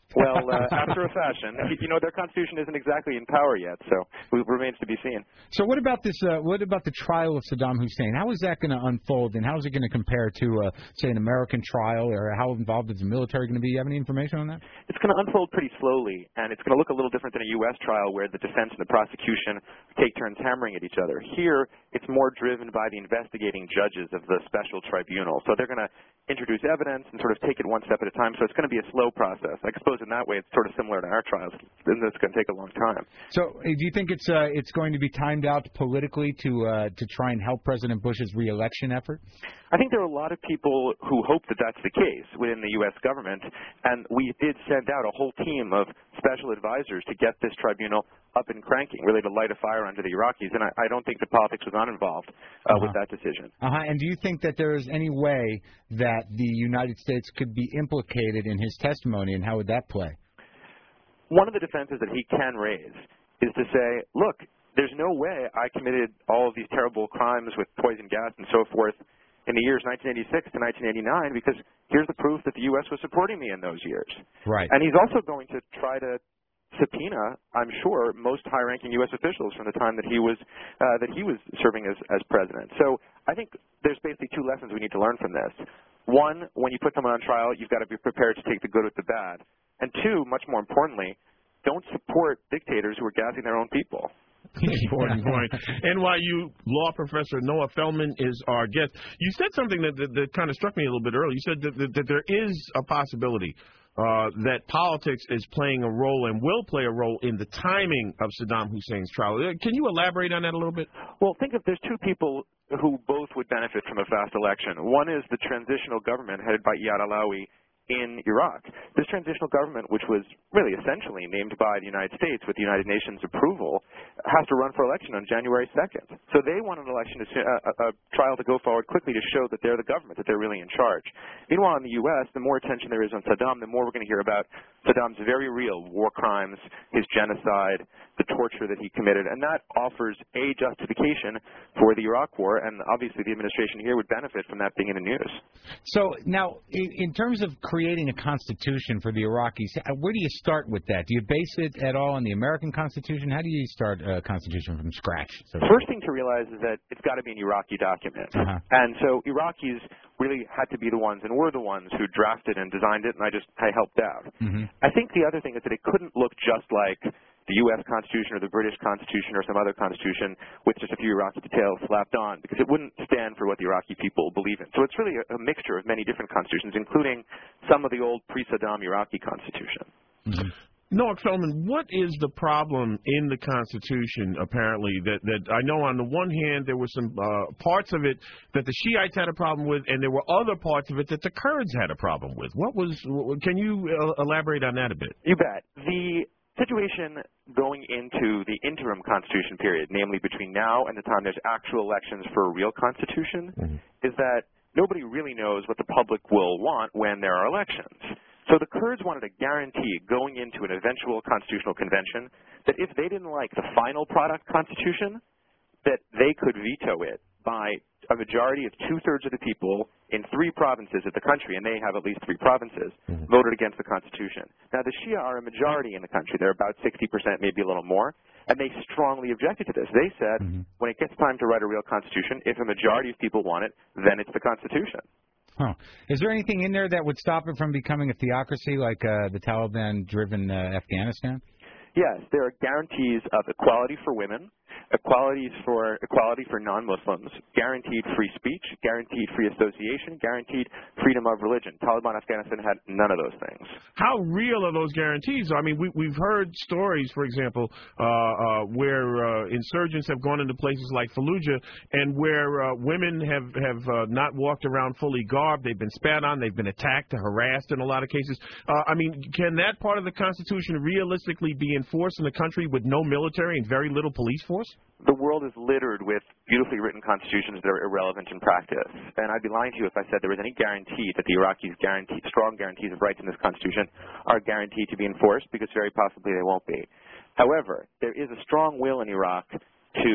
Well, uh, after a fashion. You know, their constitution isn't exactly in power yet, so it remains to be seen. So what about this? Uh, what about the trial of Saddam Hussein? How is that going to unfold, and how is it going to compare to, uh, say, an American trial, or how involved is the military going to be? You have any information on that? It's going to unfold pretty slowly, and it's going to look a little different than a U S trial where the defense and the prosecution take turns hammering at each other. Here, it's more driven by the investigating judges of the special tribunal. So they're going to introduce evidence and sort of take it one step at a time. So it's going to be a slow process. I suppose in that way it's sort of similar to our trials, and it's going to take a long time. So uh, do you think it's uh, it's going to be timed out politically to uh, to try and help President Bush's reelection effort? I think there are a lot of people who hope that that's the case within the U S government, and we did send out a whole team of special advisors to get this tribunal up and cranking, really to light a fire under the Iraqis, and I, I don't think the politics was not involved uh, uh-huh. with that decision. Uh-huh. And do you think that there is any way that the United States could be implicated in his testimony, and how would that play? One of the defenses that he can raise is to say, look, there's no way I committed all of these terrible crimes with poison gas and so forth in the years nineteen eighty-six to nineteen eighty-nine, because here's the proof that the U S was supporting me in those years. Right. And he's also going to try to subpoena, I'm sure, most high-ranking U S officials from the time that he was uh, that he was serving as, as president. So I think there's basically two lessons we need to learn from this. One, when you put someone on trial, you've got to be prepared to take the good with the bad. And two, much more importantly, don't support dictators who are gassing their own people. Important point. N Y U law professor Noah Feldman is our guest. You said something that, that, that kind of struck me a little bit earlier. You said that, that, that there is a possibility uh, that politics is playing a role and will play a role in the timing of Saddam Hussein's trial. Can you elaborate on that a little bit? Well, think of there's two people who both would benefit from a fast election. One is the transitional government headed by Iyad Allawi in Iraq. This transitional government, which was really essentially named by the United States with the United Nations approval, has to run for election on January second. So they want an election, to, uh, a, a trial to go forward quickly to show that they're the government, that they're really in charge. Meanwhile, in the U S, the more attention there is on Saddam, the more we're going to hear about Saddam's very real war crimes, his genocide, the torture that he committed, and that offers a justification for the Iraq war, and obviously the administration here would benefit from that being in the news. So now, in, in terms of creating a constitution for the Iraqis, where do you start with that? Do you base it at all on the American Constitution? How do you start a constitution from scratch? So First thing to realize is that it's got to be an Iraqi document. Uh-huh. And so Iraqis really had to be the ones, and were the ones who drafted and designed it, and I just I helped out. Mm-hmm. I think the other thing is that it couldn't look just like the U S Constitution or the British Constitution or some other constitution with just a few Iraqi details slapped on, because it wouldn't stand for what the Iraqi people believe in. So it's really a, a mixture of many different constitutions, including some of the old pre-Saddam Iraqi constitution. Mm-hmm. Noah Feldman, what is the problem in the Constitution, apparently, that, that I know on the one hand there were some uh, parts of it that the Shiites had a problem with, and there were other parts of it that the Kurds had a problem with. What was? Can you uh, elaborate on that a bit? You bet. The situation going into the interim constitution period, namely between now and the time there's actual elections for a real constitution, mm-hmm. is that nobody really knows what the public will want when there are elections. So the Kurds wanted a guarantee going into an eventual constitutional convention that if they didn't like the final product constitution, that they could veto it by a majority of two-thirds of the people in three provinces of the country, and they have at least three provinces, mm-hmm. voted against the Constitution. Now, the Shia are a majority in the country. They're about sixty percent, maybe a little more, and they strongly objected to this. They said, mm-hmm. when it gets time to write a real Constitution, if a majority of people want it, then it's the Constitution. Huh. Is there anything in there that would stop it from becoming a theocracy like uh, the Taliban-driven uh, Afghanistan? Yes, there are guarantees of equality for women, equalities for equality for non-Muslims, guaranteed free speech, guaranteed free association, guaranteed freedom of religion. Taliban Afghanistan had none of those things. How real are those guarantees? I mean, we, we've heard stories, for example, uh, uh, where uh, insurgents have gone into places like Fallujah, and where uh, women have have uh, not walked around fully garbed. They've been spat on. They've been attacked, harassed in a lot of cases. Uh, I mean, can that part of the Constitution realistically be enforced in a country with no military and very little police force? The world is littered with beautifully written constitutions that are irrelevant in practice. And I'd be lying to you if I said there was any guarantee that the Iraqis' guarantee, strong guarantees of rights in this constitution are guaranteed to be enforced, because very possibly they won't be. However, there is a strong will in Iraq to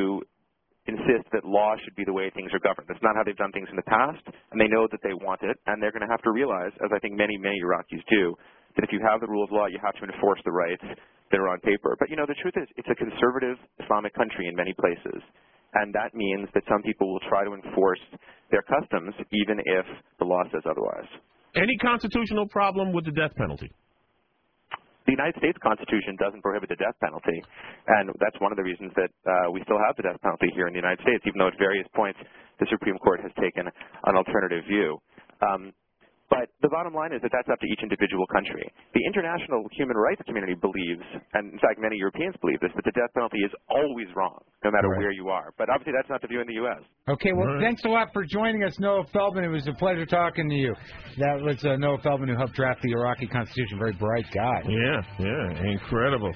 insist that law should be the way things are governed. That's not how they've done things in the past, and they know that they want it, and they're going to have to realize, as I think many, many Iraqis do, that if you have the rule of law, you have to enforce the rights that are on paper. But, you know, the truth is it's a conservative Islamic country in many places, and that means that some people will try to enforce their customs even if the law says otherwise. Any constitutional problem with the death penalty? The United States Constitution doesn't prohibit the death penalty, and that's one of the reasons that uh, we still have the death penalty here in the United States, even though at various points the Supreme Court has taken an alternative view. Um, But the bottom line is that that's up to each individual country. The international human rights community believes, and in fact many Europeans believe this, that the death penalty is always wrong, no matter right. where you are. But obviously that's not the view in the U S Okay, well, right. thanks a lot for joining us, Noah Feldman. It was a pleasure talking to you. That was uh, Noah Feldman, who helped draft the Iraqi Constitution. Very bright guy. Yeah, yeah, incredible.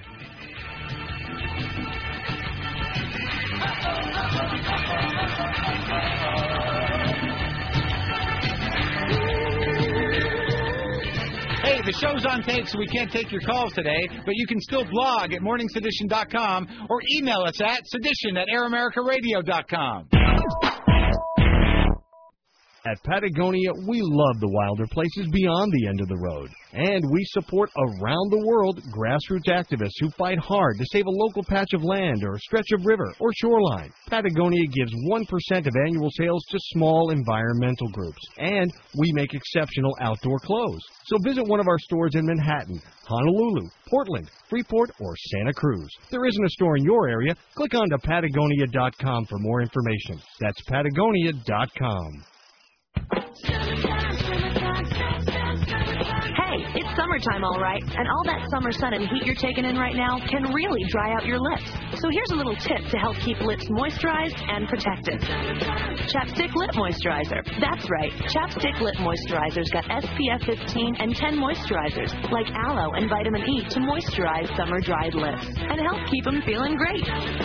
Hey, the show's on tape, so we can't take your calls today, but you can still blog at morning sedition dot com or email us at sedition at air america radio dot com. At Patagonia, we love the wilder places beyond the end of the road. And we support around-the-world grassroots activists who fight hard to save a local patch of land or stretch of river or shoreline. Patagonia gives one percent of annual sales to small environmental groups. And we make exceptional outdoor clothes. So visit one of our stores in Manhattan, Honolulu, Portland, Freeport, or Santa Cruz. If there isn't a store in your area, click on to Patagonia dot com for more information. That's Patagonia dot com. Hey, it's summertime, all right, and all that summer sun and heat you're taking in right now can really dry out your lips. So here's a little tip to help keep lips moisturized and protected. Chapstick Lip Moisturizer. That's right, Chapstick Lip Moisturizer's got S P F fifteen and ten moisturizers, like aloe and vitamin E, to moisturize summer-dried lips and help keep them feeling great.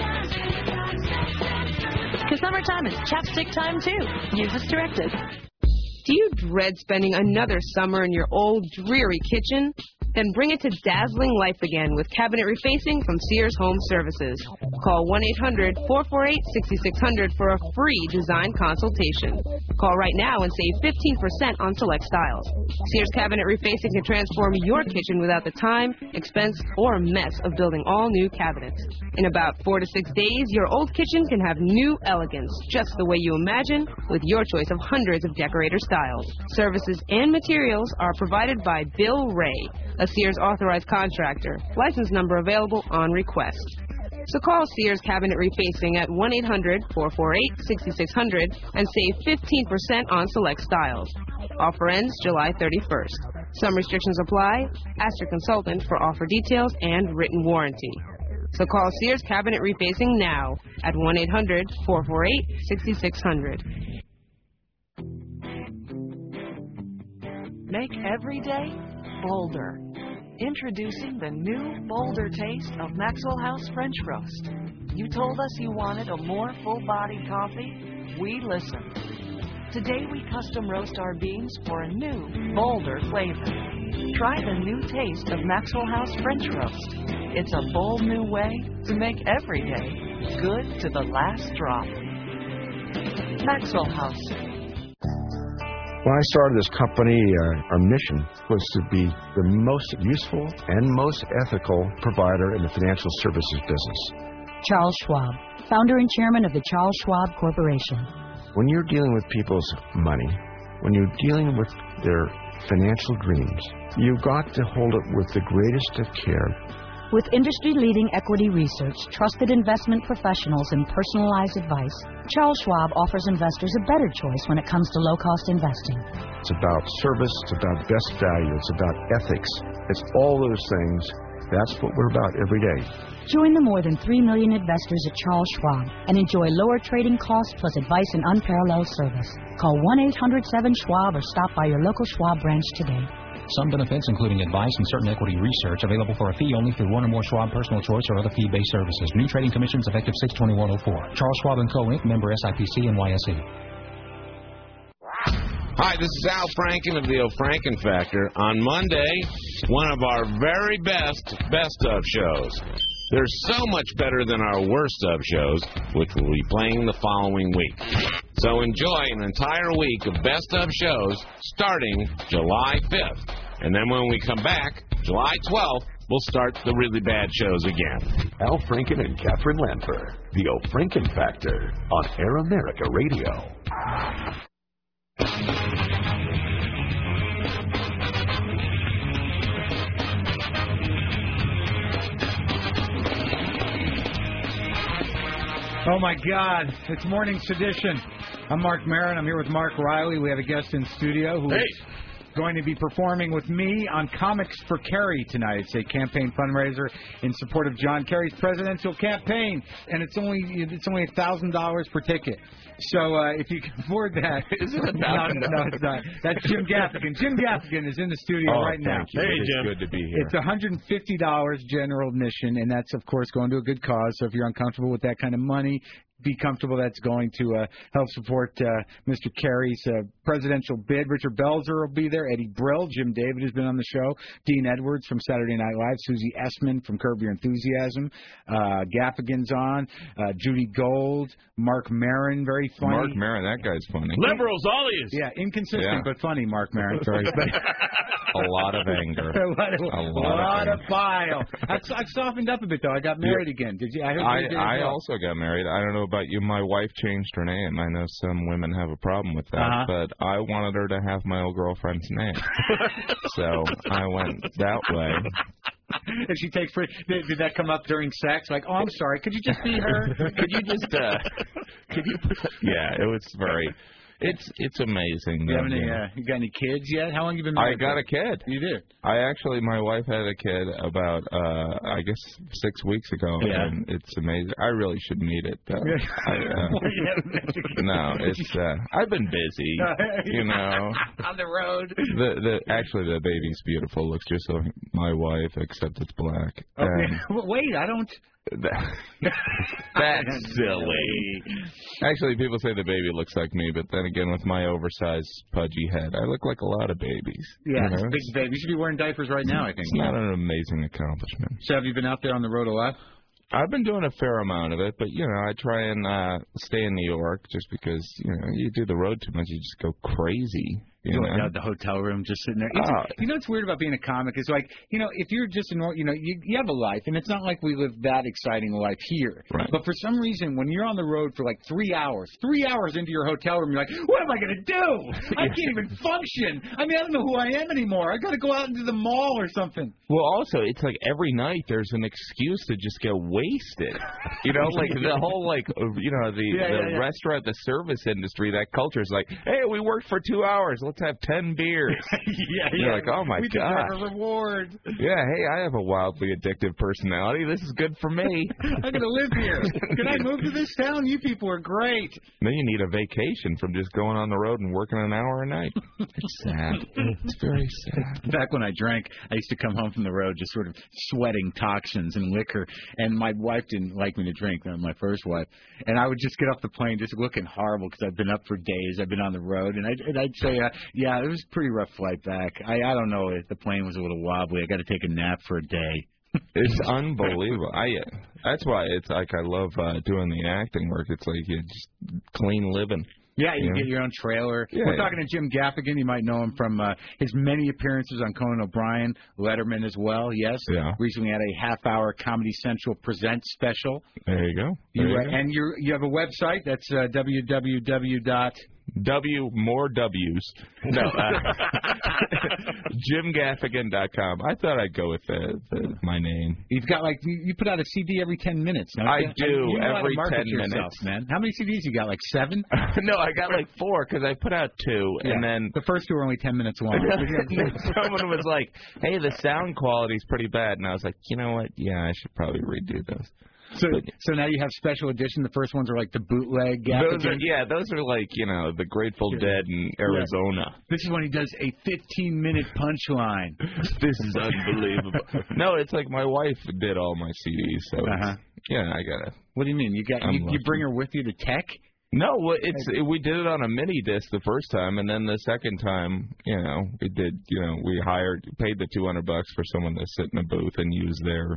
Because summertime is chapstick time, too. Use as directed. Do you dread spending another summer in your old, dreary kitchen? Then bring it to dazzling life again with cabinet refacing from Sears Home Services. Call one eight hundred, four four eight, six six zero zero for a free design consultation. Call right now and save fifteen percent on select styles. Sears Cabinet Refacing can transform your kitchen without the time, expense, or mess of building all new cabinets. In about four to six days, your old kitchen can have new elegance, just the way you imagine, with your choice of hundreds of decorator styles. Services and materials are provided by Bill Ray, a Sears authorized contractor. License number available on request. So call Sears Cabinet Refacing at one eight hundred, four four eight, six six zero zero and save fifteen percent on select styles. Offer ends July thirty-first. Some restrictions apply. Ask your consultant for offer details and written warranty. So call Sears Cabinet Refacing now at one eight hundred, four four eight, six six zero zero. Make every day bolder. Introducing the new, bolder taste of Maxwell House French Roast. You told us you wanted a more full-bodied coffee. We listened. Today we custom roast our beans for a new, bolder flavor. Try the new taste of Maxwell House French Roast. It's a bold new way to make every day good to the last drop. Maxwell House. When I started this company, uh, our mission was to be the most useful and most ethical provider in the financial services business. Charles Schwab, founder and chairman of the Charles Schwab Corporation. When you're dealing with people's money, when you're dealing with their financial dreams, you've got to hold it with the greatest of care. With industry-leading equity research, trusted investment professionals, and personalized advice, Charles Schwab offers investors a better choice when it comes to low-cost investing. It's about service, it's about best value, it's about ethics. It's all those things. That's what we're about every day. Join the more than three million investors at Charles Schwab and enjoy lower trading costs plus advice and unparalleled service. Call one eight hundred, seven, SCHWAB or stop by your local Schwab branch today. Some benefits, including advice and certain equity research, available for a fee only through one or more Schwab Personal Choice or other fee-based services. New trading commissions effective six twenty-one oh four. Charles Schwab and Co. Incorporated. Member S I P C N Y S E. Hi, this is Al Franken of the O'Franken Factor. On Monday, one of our very best best of shows. They're so much better than our worst of shows, which will be playing the following week. So enjoy an entire week of best of shows starting July fifth. And then when we come back, July twelfth, we'll start the really bad shows again. Al Franken and Catherine Lanfer, The O'Franken Factor on Air America Radio. Oh, my God. It's Morning Sedition. I'm Mark Maron. I'm here with Mark Riley. We have a guest in studio who hey. is going to be performing with me on Comics for Kerry tonight. It's a campaign fundraiser in support of John Kerry's presidential campaign, and it's only it's only one thousand dollars per ticket. So uh, if you can afford that, is it no, no, it's not. That's Jim Gaffigan. Jim Gaffigan is in the studio oh, right now. Thank you. Hey, it Jim. Good to be here. It's one hundred fifty dollars general admission, and that's of course going to a good cause. So if you're uncomfortable with that kind of money, be comfortable. That's going to uh, help support uh, Mister Kerry's uh, presidential bid. Richard Belzer will be there. Eddie Brill. Jim David has been on the show. Dean Edwards from Saturday Night Live. Susie Essman from Curb Your Enthusiasm. Uh, Gaffigan's on. Uh, Judy Gold. Mark Maron, very funny. Mark Maron, that guy's funny. Liberals, all he is. Yeah, inconsistent yeah. but funny, Mark Maron. Sorry. a lot of anger. a lot of, a lot, lot of, of bile. I've, I've softened up a bit, though. I got married yeah. again. Did you? I, heard I, you did I well. also got married. I don't know about you. My wife changed her name. I know some women have a problem with that, uh-huh. but I wanted her to have my old girlfriend's name. So I went that way. If she takes free, did, did that come up during sex? Like, oh, I'm sorry. Could you just be her? Could you just, uh, could you? Yeah, it was very. It's it's amazing. You, have any, uh, you got any kids yet? How long have you been married? I got a kid. You did? I actually, my wife had a kid about, uh, I guess, six weeks ago. Yeah. And it's amazing. I really should meet it, though. I, uh, no, it's, uh, I've been busy, you know. On the road. The the Actually, the baby's beautiful. Looks just like my wife, except it's black. Okay. Um, Wait, I don't... That's silly. Actually, people say the baby looks like me, but then again, with my oversized, pudgy head, I look like a lot of babies. Yeah, you know? big baby. You should be wearing diapers right now, I think. It's not an amazing accomplishment. So have you been out there on the road a lot? I've been doing a fair amount of it, but, you know, I try and uh, stay in New York just because, you know, you do the road too much, you just go crazy. You Going know? out the hotel room, just sitting there. It's, Oh. You know what's weird about being a comic is like, you know, if you're just a nor- you know, you, you have a life, and it's not like we live that exciting a life here. Right. But for some reason, when you're on the road for like three hours, three hours into your hotel room, you're like, what am I going to do? I can't even function. I mean, I don't know who I am anymore. I got to go out into the mall or something. Well, also, it's like every night there's an excuse to just get wasted. You know, like the whole, like, you know, the, Yeah, the yeah, yeah. restaurant, the service industry, that culture is like, hey, we worked for two hours. Let's have ten beers. yeah, You're yeah. like, oh, my we gosh. deserve a reward. Yeah, hey, I have a wildly addictive personality. This is good for me. I'm going to live here. Can I move to this town? You people are great. Then you need a vacation from just going on the road and working an hour a night. It's sad. It's very sad. Back when I drank, I used to come home from the road just sort of sweating toxins and liquor, and my wife didn't like me to drink, my first wife, and I would just get off the plane just looking horrible because I've been up for days, I've been on the road, and I'd, and I'd say, uh, yeah, it was a pretty rough flight back. I, I don't know if the plane was a little wobbly. I got to take a nap for a day. It's unbelievable. I that's why it's like I love uh, doing the acting work. It's like you just clean living. Yeah, you Yeah. can get your own trailer. Yeah, We're yeah. talking to Jim Gaffigan. You might know him from uh, his many appearances on Conan O'Brien, Letterman as well. Yes. Yeah. Recently had a half-hour Comedy Central Presents special. There you go. You, There you uh, go. and you you have a website that's uh, w w w dot W more W's. No, uh, Jim Gaffigan dot com. I thought I'd go with the, the, my name. You've got like you, you put out a C D every ten minutes. Don't I you? do, You know how to every market ten yourself, minutes. man. How many C Ds you got? Like seven? No, I got like four because I put out two, and Yeah. then the first two were only ten minutes long. someone was like, "Hey, the sound quality's pretty bad," and I was like, "You know what? Yeah, I should probably redo those." So, so now you have special edition. The first ones are like the bootleg. Those Gaffigan. are, yeah, those are like, you know, the Grateful Dead in Arizona. This is when he does a fifteen minute punchline. This is unbelievable. No, it's like my wife did all my C Ds, so Uh-huh. it's, yeah, I gotta. What do you mean? You got I'm you, you lucky. bring her with you to tech? No, well, it's it, we did it on a mini disc the first time, and then the second time, you know, we did, you know, we hired, paid the two hundred bucks for someone to sit in a booth and use their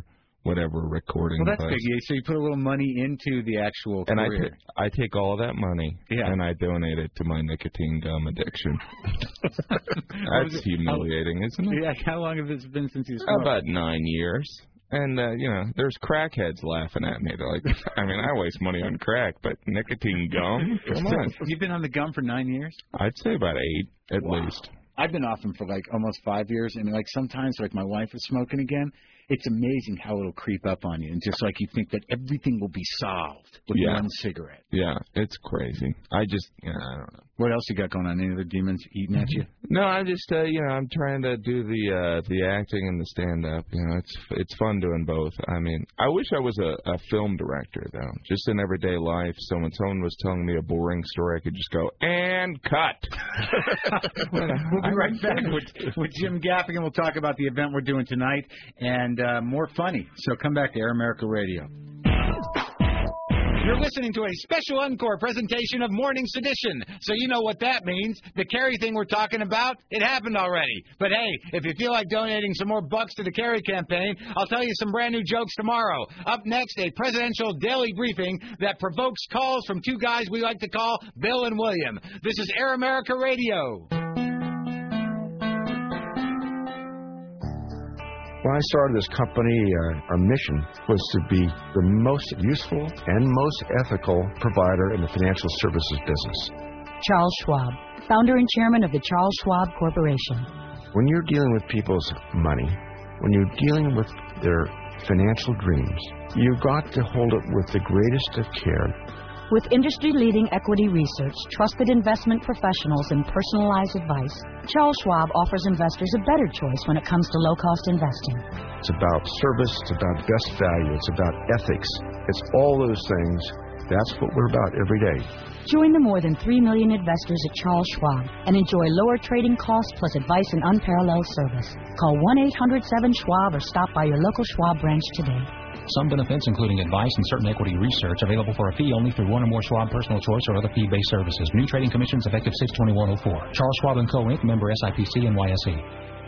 whatever recording Well, that's device. big. So you put a little money into the actual And I, career. ta- I take all of that money Yeah. and I donate it to my nicotine gum addiction. That's humiliating, isn't it? Yeah, how long has it been since you smoked? About nine years. And, uh, you know, there's crackheads laughing at me. They're like, I mean, I waste money on crack, but nicotine gum? Come on. You've been on the gum for nine years? I'd say about eight, at Wow. least. I've been off them for like almost five years, and like sometimes, like my wife is smoking again. It's amazing how it'll creep up on you, and just like you think that everything will be solved with Yeah. one cigarette. Yeah, it's crazy. I just, yeah, I don't know. What else you got going on? Any other demons eating at you? No, I'm just, uh, you know, I'm trying to do the uh, the acting and the stand-up. You know, it's it's fun doing both. I mean, I wish I was a, a film director, though. Just in everyday life, so when someone was telling me a boring story, I could just go, and cut. We'll be right back with, with Jim Gaffigan. We'll talk about the event we're doing tonight and uh, more funny. So come back to Air America Radio. You're listening to a special encore presentation of Morning Sedition. So you know what that means. The Kerry thing we're talking about, it happened already. But hey, if you feel like donating some more bucks to the Kerry campaign, I'll tell you some brand new jokes tomorrow. Up next, a presidential daily briefing that provokes calls from two guys we like to call Bill and William. This is Air America Radio. When I started this company, uh, our mission was to be the most useful and most ethical provider in the financial services business. Charles Schwab, founder and chairman of the Charles Schwab Corporation. When you're dealing with people's money, when you're dealing with their financial dreams, you've got to hold it with the greatest of care. With industry-leading equity research, trusted investment professionals, and personalized advice, Charles Schwab offers investors a better choice when it comes to low-cost investing. It's about service, it's about best value, it's about ethics. It's all those things. That's what we're about every day. Join the more than three million investors at Charles Schwab and enjoy lower trading costs plus advice and unparalleled service. Call one eight hundred seven schwab or stop by your local Schwab branch today. Some benefits, including advice and certain equity research, available for a fee only through one or more Schwab Personal Choice or other fee-based services. New trading commissions effective six twenty-one oh four. Charles Schwab and Co. Incorporated. Member S I P C N Y S E.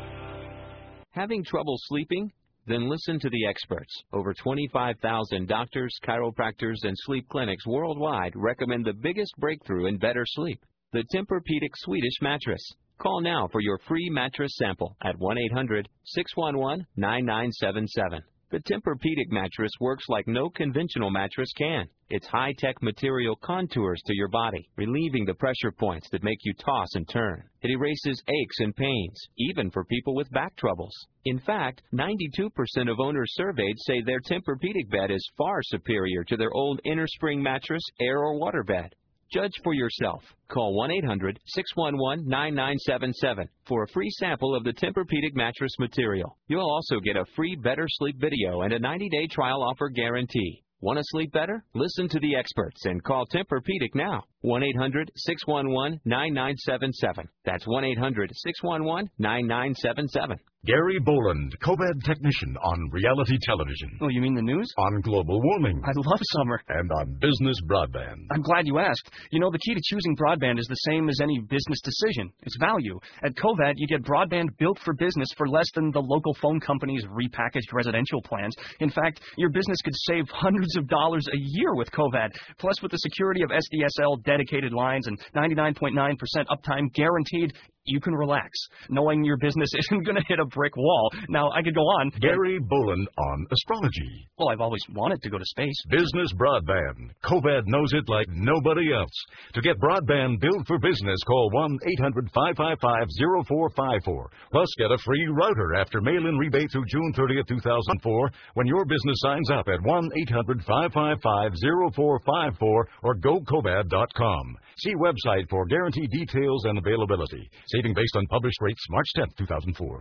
Having trouble sleeping? Then listen to the experts. Over twenty-five thousand doctors, chiropractors, and sleep clinics worldwide recommend the biggest breakthrough in better sleep, the Tempur-Pedic Swedish mattress. Call now for your free mattress sample at one eight hundred six one one nine nine seven seven. The Tempur-Pedic mattress works like no conventional mattress can. Its high-tech material contours to your body, relieving the pressure points that make you toss and turn. It erases aches and pains, even for people with back troubles. In fact, ninety-two percent of owners surveyed say their Tempur-Pedic bed is far superior to their old innerspring mattress, air, or water bed. Judge for yourself. Call one eight hundred six one one nine nine seven seven for a free sample of the Tempur-Pedic mattress material. You'll also get a free Better Sleep video and a ninety-day trial offer guarantee. Want to sleep better? Listen to the experts and call Tempur-Pedic now. one eight hundred six one one nine nine seven seven. That's one eight hundred six one one nine nine seven seven. Gary Boland, Cobad technician on reality television. Oh, you mean the news? On global warming. I love summer. And on business broadband. I'm glad you asked. You know, the key to choosing broadband is the same as any business decision. It's value. At Covad, you get broadband built for business for less than the local phone company's repackaged residential plans. In fact, your business could save hundreds of dollars a year with Covad. Plus, with the security of S D S L dedicated lines and ninety-nine point nine percent uptime guaranteed, you can relax, knowing your business isn't going to hit a brick wall. Now, I could go on. Gary Boland on astrology. Well, I've always wanted to go to space. Business broadband. Covad knows it like nobody else. To get broadband built for business, call one eight hundred five five five oh four five four. Plus, get a free router after mail-in rebate through June thirtieth, two thousand four when your business signs up at one eight hundred five five five oh four five four or go cobad dot com. See website for guaranteed details and availability. Saving based on published rates March tenth, two thousand four.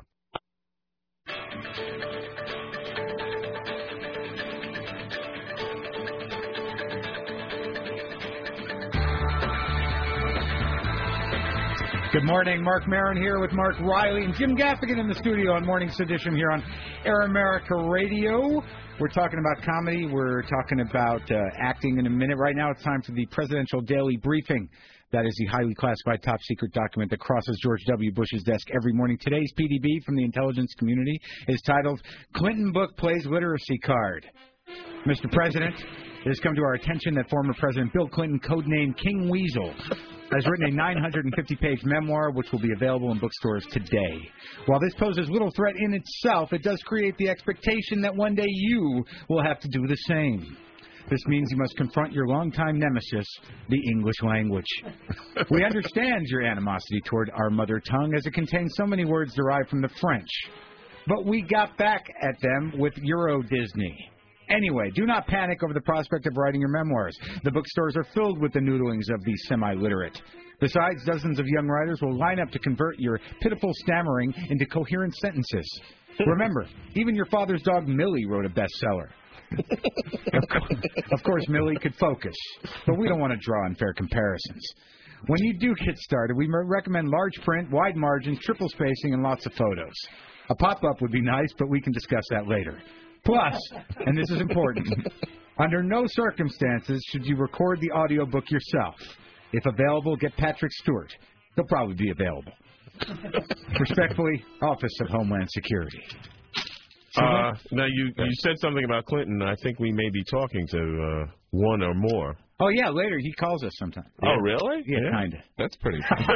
Good morning, Mark Maron here with Mark Riley and Jim Gaffigan in the studio on Morning Sedition here on Air America Radio. We're talking about comedy. We're talking about uh, acting in a minute. Right now it's time for the Presidential Daily Briefing That is the highly classified top secret document that crosses George W. Bush's desk every morning. Today's P D B from the intelligence community is titled Clinton Book Plays Literacy Card. Mister President, it has come to our attention that former President Bill Clinton, codenamed King Weasel, has written a nine hundred fifty page memoir which will be available in bookstores today. While this poses little threat in itself, it does create the expectation that one day you will have to do the same. This means you must confront your longtime nemesis, the English language. We understand your animosity toward our mother tongue as it contains so many words derived from the French. But we got back at them with Euro Disney. Anyway, do not panic over the prospect of writing your memoirs. The bookstores are filled with the noodlings of the semi-literate. Besides, dozens of young writers will line up to convert your pitiful stammering into coherent sentences. Remember, even your father's dog Millie wrote a bestseller. Of course, of course, Millie could focus, but we don't want to draw unfair comparisons. When you do get started, we recommend large print, wide margins, triple spacing, and lots of photos. A pop-up would be nice, but we can discuss that later. Plus, and this is important, under no circumstances should you record the audiobook yourself. If available, get Patrick Stewart. He'll probably be available. Respectfully, Office of Homeland Security. Uh, now, you, you said something about Clinton. I think we may be talking to uh, one or more. Oh, yeah, later. He calls us sometime. Oh, really? Yeah, Yeah. kind of. That's pretty funny.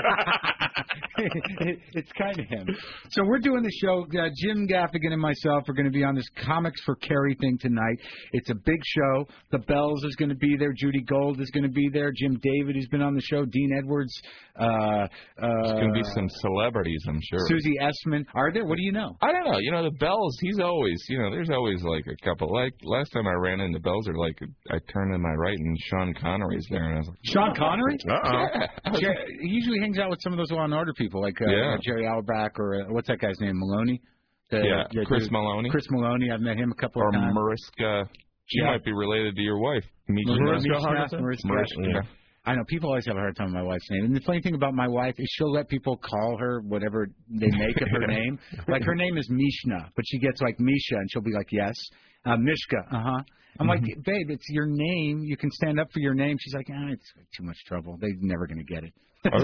it, it's kind of him. So we're doing the show. Uh, Jim Gaffigan and myself are going to be on this Comics for Kerry thing tonight. It's a big show. The Bells is going to be there. Judy Gold is going to be there. Jim David, who's been on the show. Dean Edwards. Uh, uh, There's going to be some celebrities, I'm sure. Susie Essman. Are there? What do you know? I don't know. You know, the Bells, he's always, you know, there's always like a couple. Like, last time I ran into Bells, or like, I turned to my right and Sean Connery's there. And I was like, Sean Connery? Uh-uh. Yeah. Jer- he usually hangs out with some of those Law and Order people, like uh, Yeah. Jerry Auerbach or uh, what's that guy's name, Maloney? The, Yeah, the Chris dude- Maloney. Chris Maloney. I've met him a couple Or of times. Mariska. She Yeah. might be related to your wife. Mariska Mariska Hargitay? Mariska. Mariska. Yeah. I know people always have a hard time with my wife's name. And the funny thing about my wife is she'll let people call her whatever they make of her name. Like her name is Mishna, but she gets like Misha, and she'll be like, yes. Uh, Mishka, uh-huh. I'm like, babe, it's your name. You can stand up for your name. She's like, ah, it's too much trouble. They're never going to get it.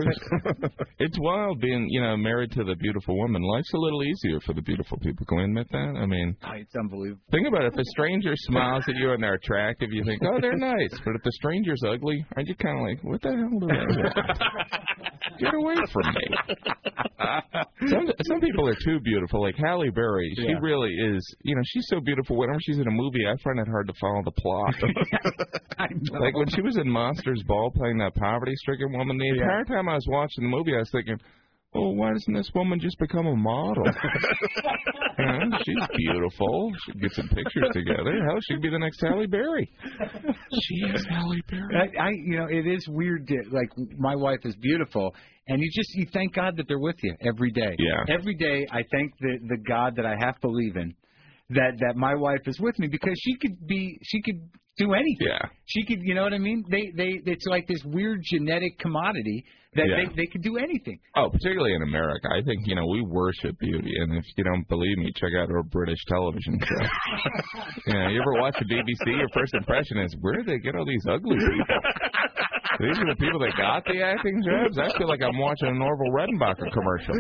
It's wild being, you know, married to the beautiful woman. Life's a little easier for the beautiful people. Can we admit that? I mean, Oh, it's unbelievable. think about it. If a stranger smiles at you and they're attractive, you think, oh, they're nice. But if the stranger's ugly, aren't you kind of like, what the hell do I want? Get away from me. Some some people are too beautiful. Like Halle Berry, she Yeah. really is. You know, she's so beautiful. Whenever she's in a movie, I find it hard to follow the plot. I know. Like when she was in Monsters Ball playing that poverty-stricken woman, the entire time I was watching the movie, I was thinking, oh, why doesn't this woman just become a model? You know, she's beautiful. She can get some pictures together. Hell, she could be the next Halle Berry. She is Halle Berry. I, I, you know, it is weird. To, like, my wife is beautiful, and you just you thank God that they're with you every day. Yeah. Every day, I thank the the God that I half believe in, that that my wife is with me, because she could be, she could do anything. Yeah. She could, you know what I mean? They they it's like this weird genetic commodity that Yeah. they they could do anything. Oh, particularly in America. I think, you know, we worship beauty. And if you don't believe me, check out our British television show. You know, you ever watch the B B C, your first impression is, where do they get all these ugly people? These are the people that got the acting jobs? I feel like I'm watching an Orville Redenbacher commercial.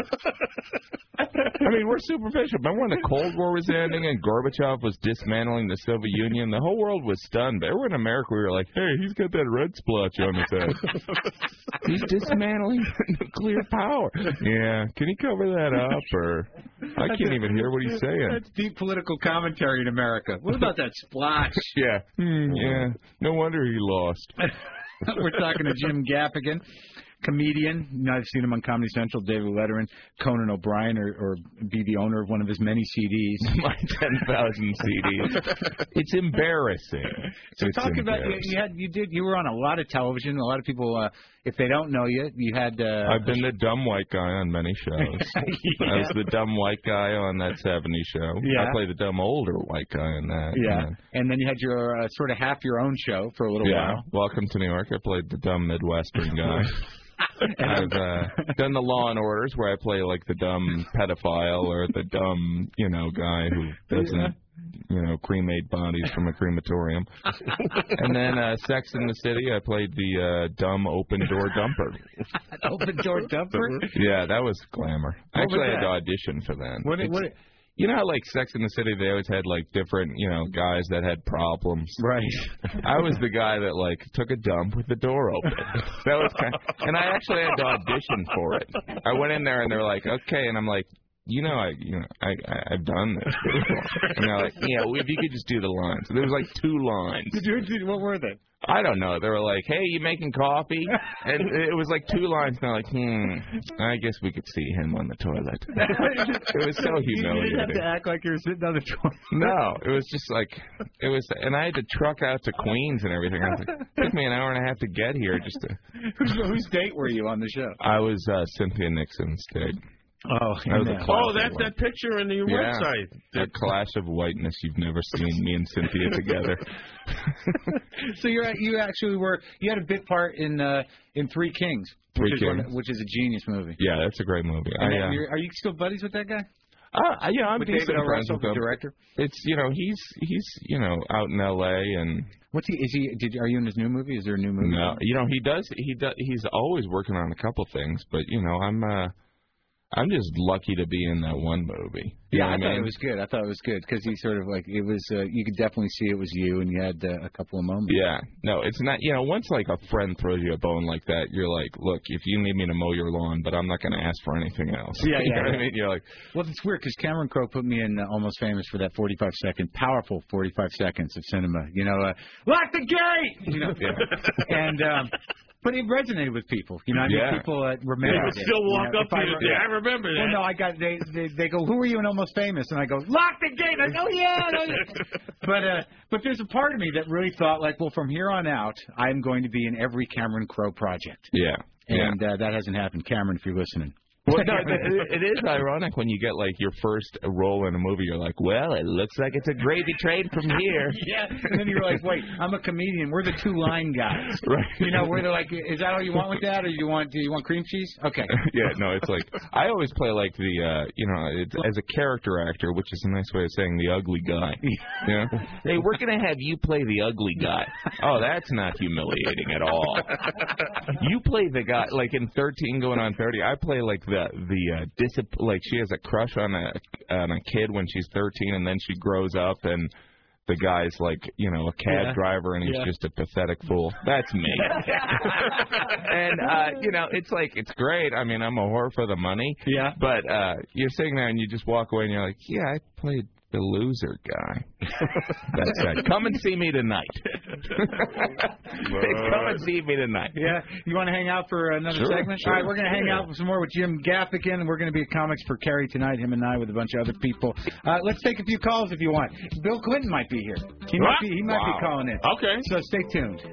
I mean, we're superficial. Remember when the Cold War was ending and Gorbachev was dismantling the Soviet Union? The whole world was stunned. But everyone in America, we were like, hey, he's got that red splotch on his head. He's dismantling nuclear power. Yeah. Can you cover that up? Or I can't even hear what he's saying. That's deep political commentary in America. What about that splotch? Yeah. Hmm, yeah. No wonder he lost. We're talking to Jim Gaffigan, comedian. You know, I've seen him on Comedy Central, David Letterman, Conan O'Brien, or, or be the owner of one of his many C Ds. My ten thousand C Ds. It's embarrassing. So It's talk about you, embarrassing. you had you did you were on a lot of television. A lot of people, uh, if they don't know you, you had. Uh, I've been the dumb white guy on many shows. I was the dumb white guy on that seventies show. Yeah. I played the dumb older white guy in that. Yeah, And and then you had your uh, sort of half your own show for a little yeah. while. Welcome to New York. I played the dumb Midwestern guy. I've uh, done the Law and Orders where I play like the dumb pedophile or the dumb, you know, guy who doesn't you know, cremate bodies from a crematorium. And then uh, Sex in the City, I played the uh, dumb open-door dumper. Open-door dumper? Yeah, that was glamour. I What actually was had to that? audition for that. What? It's- What? You know how, like, Sex in the City, they always had, like, different, you know, guys that had problems. Right. I was the guy that, like, took a dump with the door open. That was kind of, and I actually had to audition for it. I went in there, and they're like, okay, and I'm like, you know, I, you know, I, I I've done this before. And they're like, yeah, well, if you could just do the lines. There was, like, two lines. Did you, did, what were they? I don't know. They were like, hey, you making coffee? And it was like two lines, and they're like, hmm, I guess we could see him on the toilet. It was so humiliating. You didn't have to act like you were sitting on the toilet. No, it was just like, it was, and I had to truck out to Queens and everything. I was like, it took me an hour and a half to get here just to. Whose, whose date were you on the show? I was uh, Cynthia Nixon's date. Oh, that was a clash Oh, of that's white- that picture on your Yeah, website. a clash of whiteness you've never seen. Me and Cynthia together. So you're you actually were you had a bit part in uh, in Three Kings, which Three is one- Kings. which is a genius movie. Yeah, that's a great movie. And I, uh, you're- are you still buddies with that guy? Uh, yeah, I'm With decent David O. friends Russell, with the him. director? It's you know he's he's you know out in L A and What's he? Is he? Did are you in his new movie? Is there a new movie? no, you know he does he does he's always working on a couple things, but you know I'm uh I'm just lucky to be in that one movie. You Yeah, know I what thought mean? it was good. I thought it was good because he sort of like it was. Uh, you could definitely see it was you, and you had uh, a couple of moments. Yeah, no, it's not. You know, once like a friend throws you a bone like that, you're like, look, if you need me to mow your lawn, but I'm not going to ask for anything else. Yeah, you yeah, know what yeah. I mean? You're like, Well, it's weird because Cameron Crowe put me in uh, Almost Famous for that forty-five second, powerful forty-five seconds of cinema. You know, uh, lock the gate. You know, and um, but it resonated with people. You know, I mean, Yeah. people uh, remember. They would still walk up to you and say, I remember that. Well, no, I got they, they they go, who are you in Almost Famous? And I go, lock the gate. I go, yeah, no, yeah. But uh, but there's a part of me that really thought like, well, from here on out, I'm going to be in every Cameron Crowe project. yeah, yeah. And uh, that hasn't happened. Cameron, if you're listening. Well, no, it, it is ironic when you get like your first role in a movie. You're like, well, it looks like it's a gravy train from here. Yeah, and then you're like, wait, I'm a comedian. We're the two line guys. Right. You know, where they're like, is that all you want with that, or do you want do you want cream cheese? Okay. Yeah, no, it's like I always play like the uh you know it's, as a character actor, which is a nice way of saying the ugly guy. You know, hey, we're gonna have you play the ugly guy. Oh, that's not humiliating at all. You play the guy like in thirteen going on thirty. I play like the the uh, disip- like she has a crush on a on a kid when she's thirteen, and then she grows up and. The guy's like, you know, a cab Yeah. driver, and he's Yeah. just a pathetic fool. That's me. And, uh, you know, it's like, it's great. I mean, I'm a whore for the money. Yeah. But uh, you're sitting there and you just walk away and you're like, yeah, I played the loser guy. That's right. Come and see me tonight. Come and see me tonight. Yeah. You want to hang out for another Sure, segment? sure. All right, we're going to hang out some more with Jim Gaffigan, and we're going to be at Comics for Kerry tonight, him and I, with a bunch of other people. Uh, let's take a few calls if you want. Bill Clinton might be here. He might What? be. He might Wow. be calling in. Okay. So stay tuned.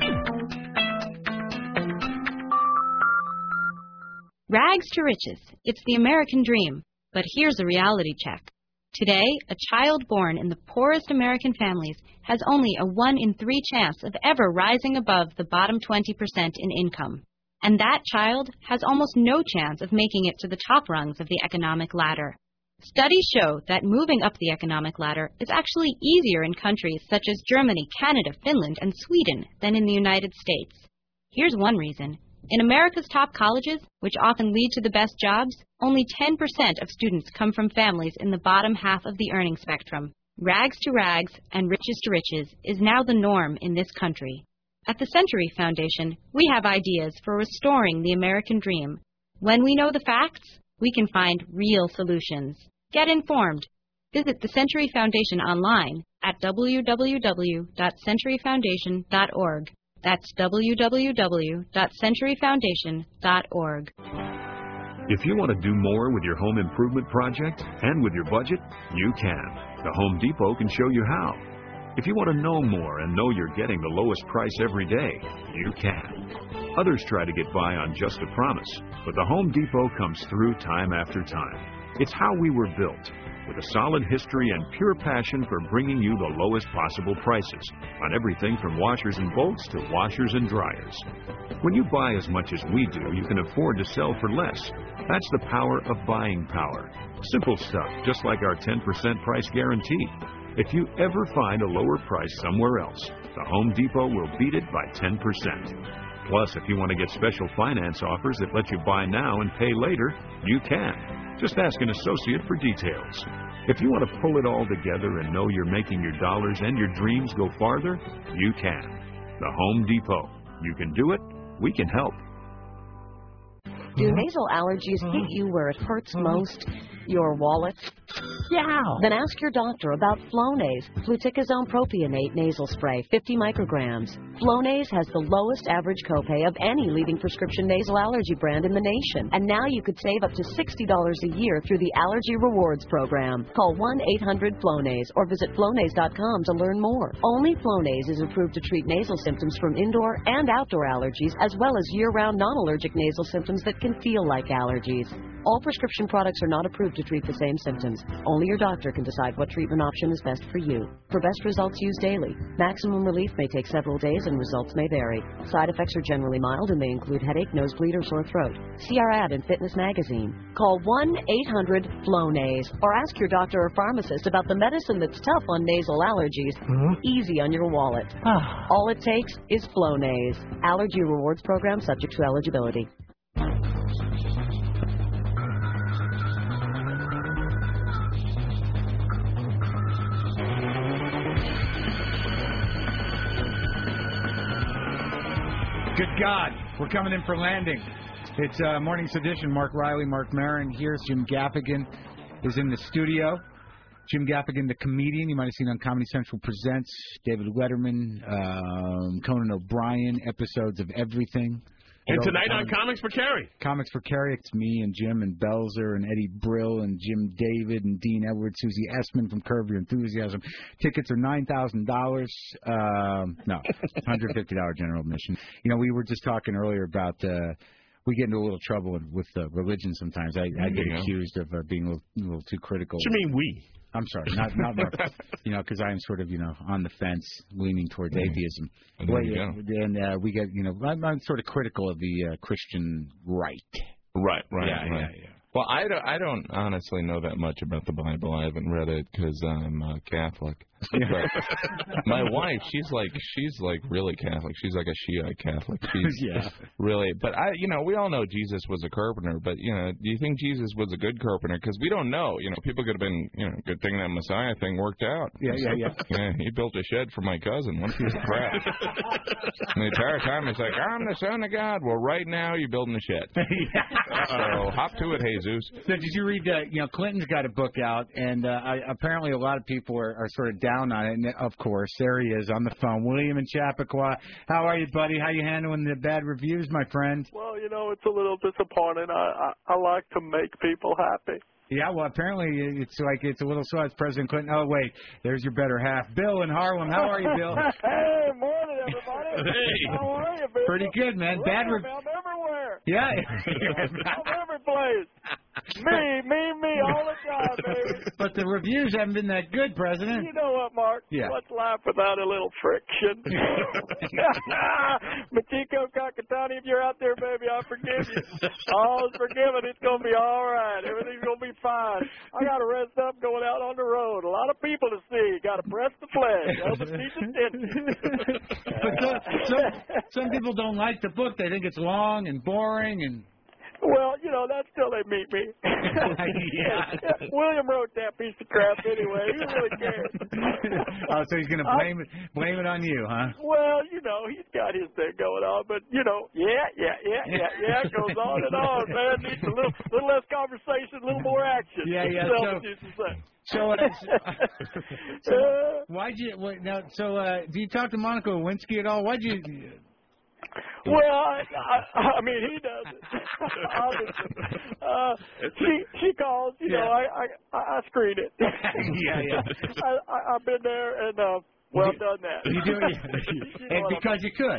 Rags to riches. It's the American dream. But here's a reality check. Today, a child born in the poorest American families has only a one in three chance of ever rising above the bottom twenty percent in income. And that child has almost no chance of making it to the top rungs of the economic ladder. Studies show that moving up the economic ladder is actually easier in countries such as Germany, Canada, Finland, and Sweden than in the United States. Here's one reason. In America's top colleges, which often lead to the best jobs, only ten percent of students come from families in the bottom half of the earning spectrum. Rags to rags and riches to riches is now the norm in this country. At the Century Foundation, we have ideas for restoring the American dream. When we know the facts, we can find real solutions. Get informed. Visit the Century Foundation online at w w w dot century foundation dot org. That's w w w dot century foundation dot org. If you want to do more with your home improvement project and with your budget, you can. The Home Depot can show you how. If you want to know more and know you're getting the lowest price every day, you can. Others try to get by on just a promise, but the Home Depot comes through time after time. It's how we were built, with a solid history and pure passion for bringing you the lowest possible prices on everything from washers and bolts to washers and dryers. When you buy as much as we do, you can afford to sell for less. That's the power of buying power. Simple stuff, just like our ten percent price guarantee. If you ever find a lower price somewhere else, the Home Depot will beat it by ten percent. Plus, if you want to get special finance offers that let you buy now and pay later, you can. Just ask an associate for details. If you want to pull it all together and know you're making your dollars and your dreams go farther, you can. The Home Depot. You can do it. We can help. Do nasal allergies hit you where it hurts most? Your wallet? Yeah. Then ask your doctor about Flonase, fluticasone propionate nasal spray, fifty micrograms. Flonase has the lowest average copay of any leading prescription nasal allergy brand in the nation. And now you could save up to sixty dollars a year through the Allergy Rewards program. Call one eight hundred Flonase or visit Flonase dot com to learn more. Only Flonase is approved to treat nasal symptoms from indoor and outdoor allergies, as well as year-round non-allergic nasal symptoms that can feel like allergies. All prescription products are not approved to treat the same symptoms. Only your doctor can decide what treatment option is best for you. For best results, use daily. Maximum relief may take several days and results may vary. Side effects are generally mild and may include headache, nosebleed, or sore throat. See our ad in Fitness Magazine. Call one eight hundred Flonase or ask your doctor or pharmacist about the medicine that's tough on nasal allergies, mm-hmm. easy on your wallet. All it takes is Flonase. Allergy Rewards program subject to eligibility. Good God, we're coming in for landing. It's uh, Morning's edition. Mark Riley, Mark Maron. Here's Jim Gaffigan is in the studio. Jim Gaffigan, the comedian, you might have seen on Comedy Central Presents, David Letterman, um, Conan O'Brien, episodes of everything. And tonight on Comics for Kerry. Comics for Kerry, it's me and Jim and Belzer and Eddie Brill and Jim David and Dean Edwards, Susie Essman from Curb Your Enthusiasm. Tickets are nine thousand dollars. Um, no, one hundred fifty dollars general admission. You know, we were just talking earlier about... Uh, we get into a little trouble with uh, religion sometimes. I, I get Yeah. accused of uh, being a little, a little too critical. What do you mean we? I'm sorry, not not Mark, you know, because I am sort of you know on the fence, leaning towards Mm. atheism. Well, there you Well, and uh, we get you know I'm, I'm sort of critical of the uh, Christian right. Right, right, Yeah, right. yeah, yeah. Well, I don't, I don't honestly know that much about the Bible. I haven't read it because I'm uh, Catholic. But my wife, she's like, she's like really Catholic. She's like a Shiite Catholic. She's Yeah. really. But I, you know, we all know Jesus was a carpenter. But you know, do you think Jesus was a good carpenter? Because we don't know. You know, people could have been, you know, good thing that Messiah thing worked out. Yeah, yeah, yeah. Yeah, he built a shed for my cousin. What a piece of crap. And the entire time he's like, I'm the son of God. Well, right now you're building a shed. So hop to it, Jesus. So did you read? Uh, you know, Clinton's got a book out, and uh, I, apparently a lot of people are, are sort of down on it. And of course, there he is on the phone, William in Chappaqua. How are you, buddy? How you handling the bad reviews, my friend? Well, you know, it's a little disappointing. I, I I like to make people happy. Yeah, well, apparently it's like it's a little so. It's President Clinton. Oh wait, there's your better half, Bill in Harlem. How are you, Bill? Hey, morning, everybody. Hey. How are you, Bill? Pretty good, man. Bad Well, re- I'm everywhere. Yeah. I'm every place. Me, me, me, all the time, baby. But the reviews haven't been that good, President. You know what, Mark? Yeah. Let's laugh without a little friction. Machiko Kakatani, if you're out there, baby, I forgive you. All is forgiven. It's going to be all right. Everything's going to be fine. I got to rest up going out on the road. A lot of people to see. Got to press the flag. Help us teach attention. But some, some some people don't like the book. They think it's long and boring and. Well, you know, that's till they meet me. Yeah. William wrote that piece of crap anyway. He really cares. Oh, so he's going to blame it blame it on you, huh? Well, you know, he's got his thing going on, but, you know, yeah, yeah, yeah, yeah, yeah, it goes on and on, man. Needs a little, little less conversation, a little more action. Yeah, yeah, Self so- used to say. So, uh, so why'd you wait, now? So, uh, do you talk to Monica Lewinsky at all? Why'd you? Well, I, I, I mean, he does it. Obviously, uh, she she calls. You know, I I I screen it. Yeah, yeah. I, I I've been there and uh, well done that. You do it, You know and what I because you could.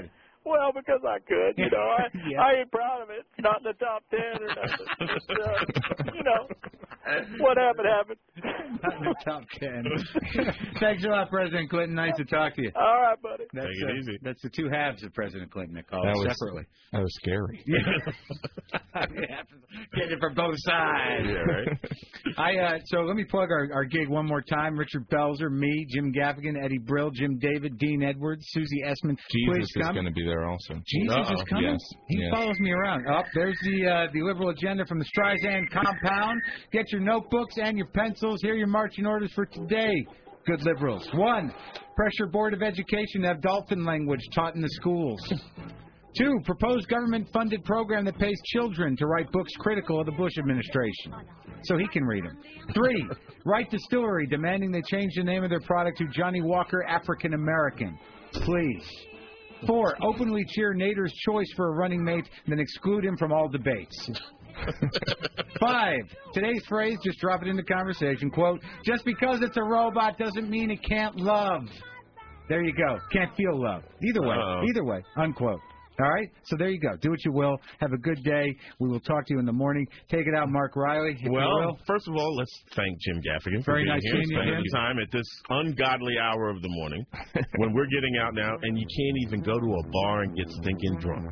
Well, because I could, you know. I Yeah. I ain't proud of it. It's not in the top ten or nothing. Just, uh, you know, what happened happened. Not in the top ten. Thanks a lot, President Clinton. Nice to talk to you. All right, buddy. That's, Take it uh, easy. That's the two halves of President Clinton. I call That it was separately. That was scary. Getting it from both sides. Yeah, right. I uh, so let me plug our, our gig one more time. Richard Belzer, me, Jim Gaffigan, Eddie Brill, Jim David, Dean Edwards, Susie Essman. Jesus Please is come. going to be there also. Jesus Uh-oh. is coming. Yes. He yes. follows me around. Up oh, there's the uh, the liberal agenda from the Streisand compound. Get your notebooks and your pencils. Here are your marching orders for today. Good liberals. One, pressure Board of Education to have dolphin language taught in the schools. Two, proposed government-funded program that pays children to write books critical of the Bush administration, so he can read them. Three, Wright Distillery demanding they change the name of their product to Johnny Walker African American. Please. Four, openly cheer Nader's choice for a running mate, then exclude him from all debates. Five, today's phrase, just drop it into conversation, quote, just because it's a robot doesn't mean it can't love. There you go. Can't feel love. Either way. Uh-oh. Either way. Unquote. All right? So there you go. Do what you will. Have a good day. We will talk to you in the morning. Take it out, Mark Riley, if you Well, will. first of all, let's thank Jim Gaffigan for Very being nice here, seeing you spending again. time at this ungodly hour of the morning when we're getting out now, and you can't even go to a bar and get stinking drunk.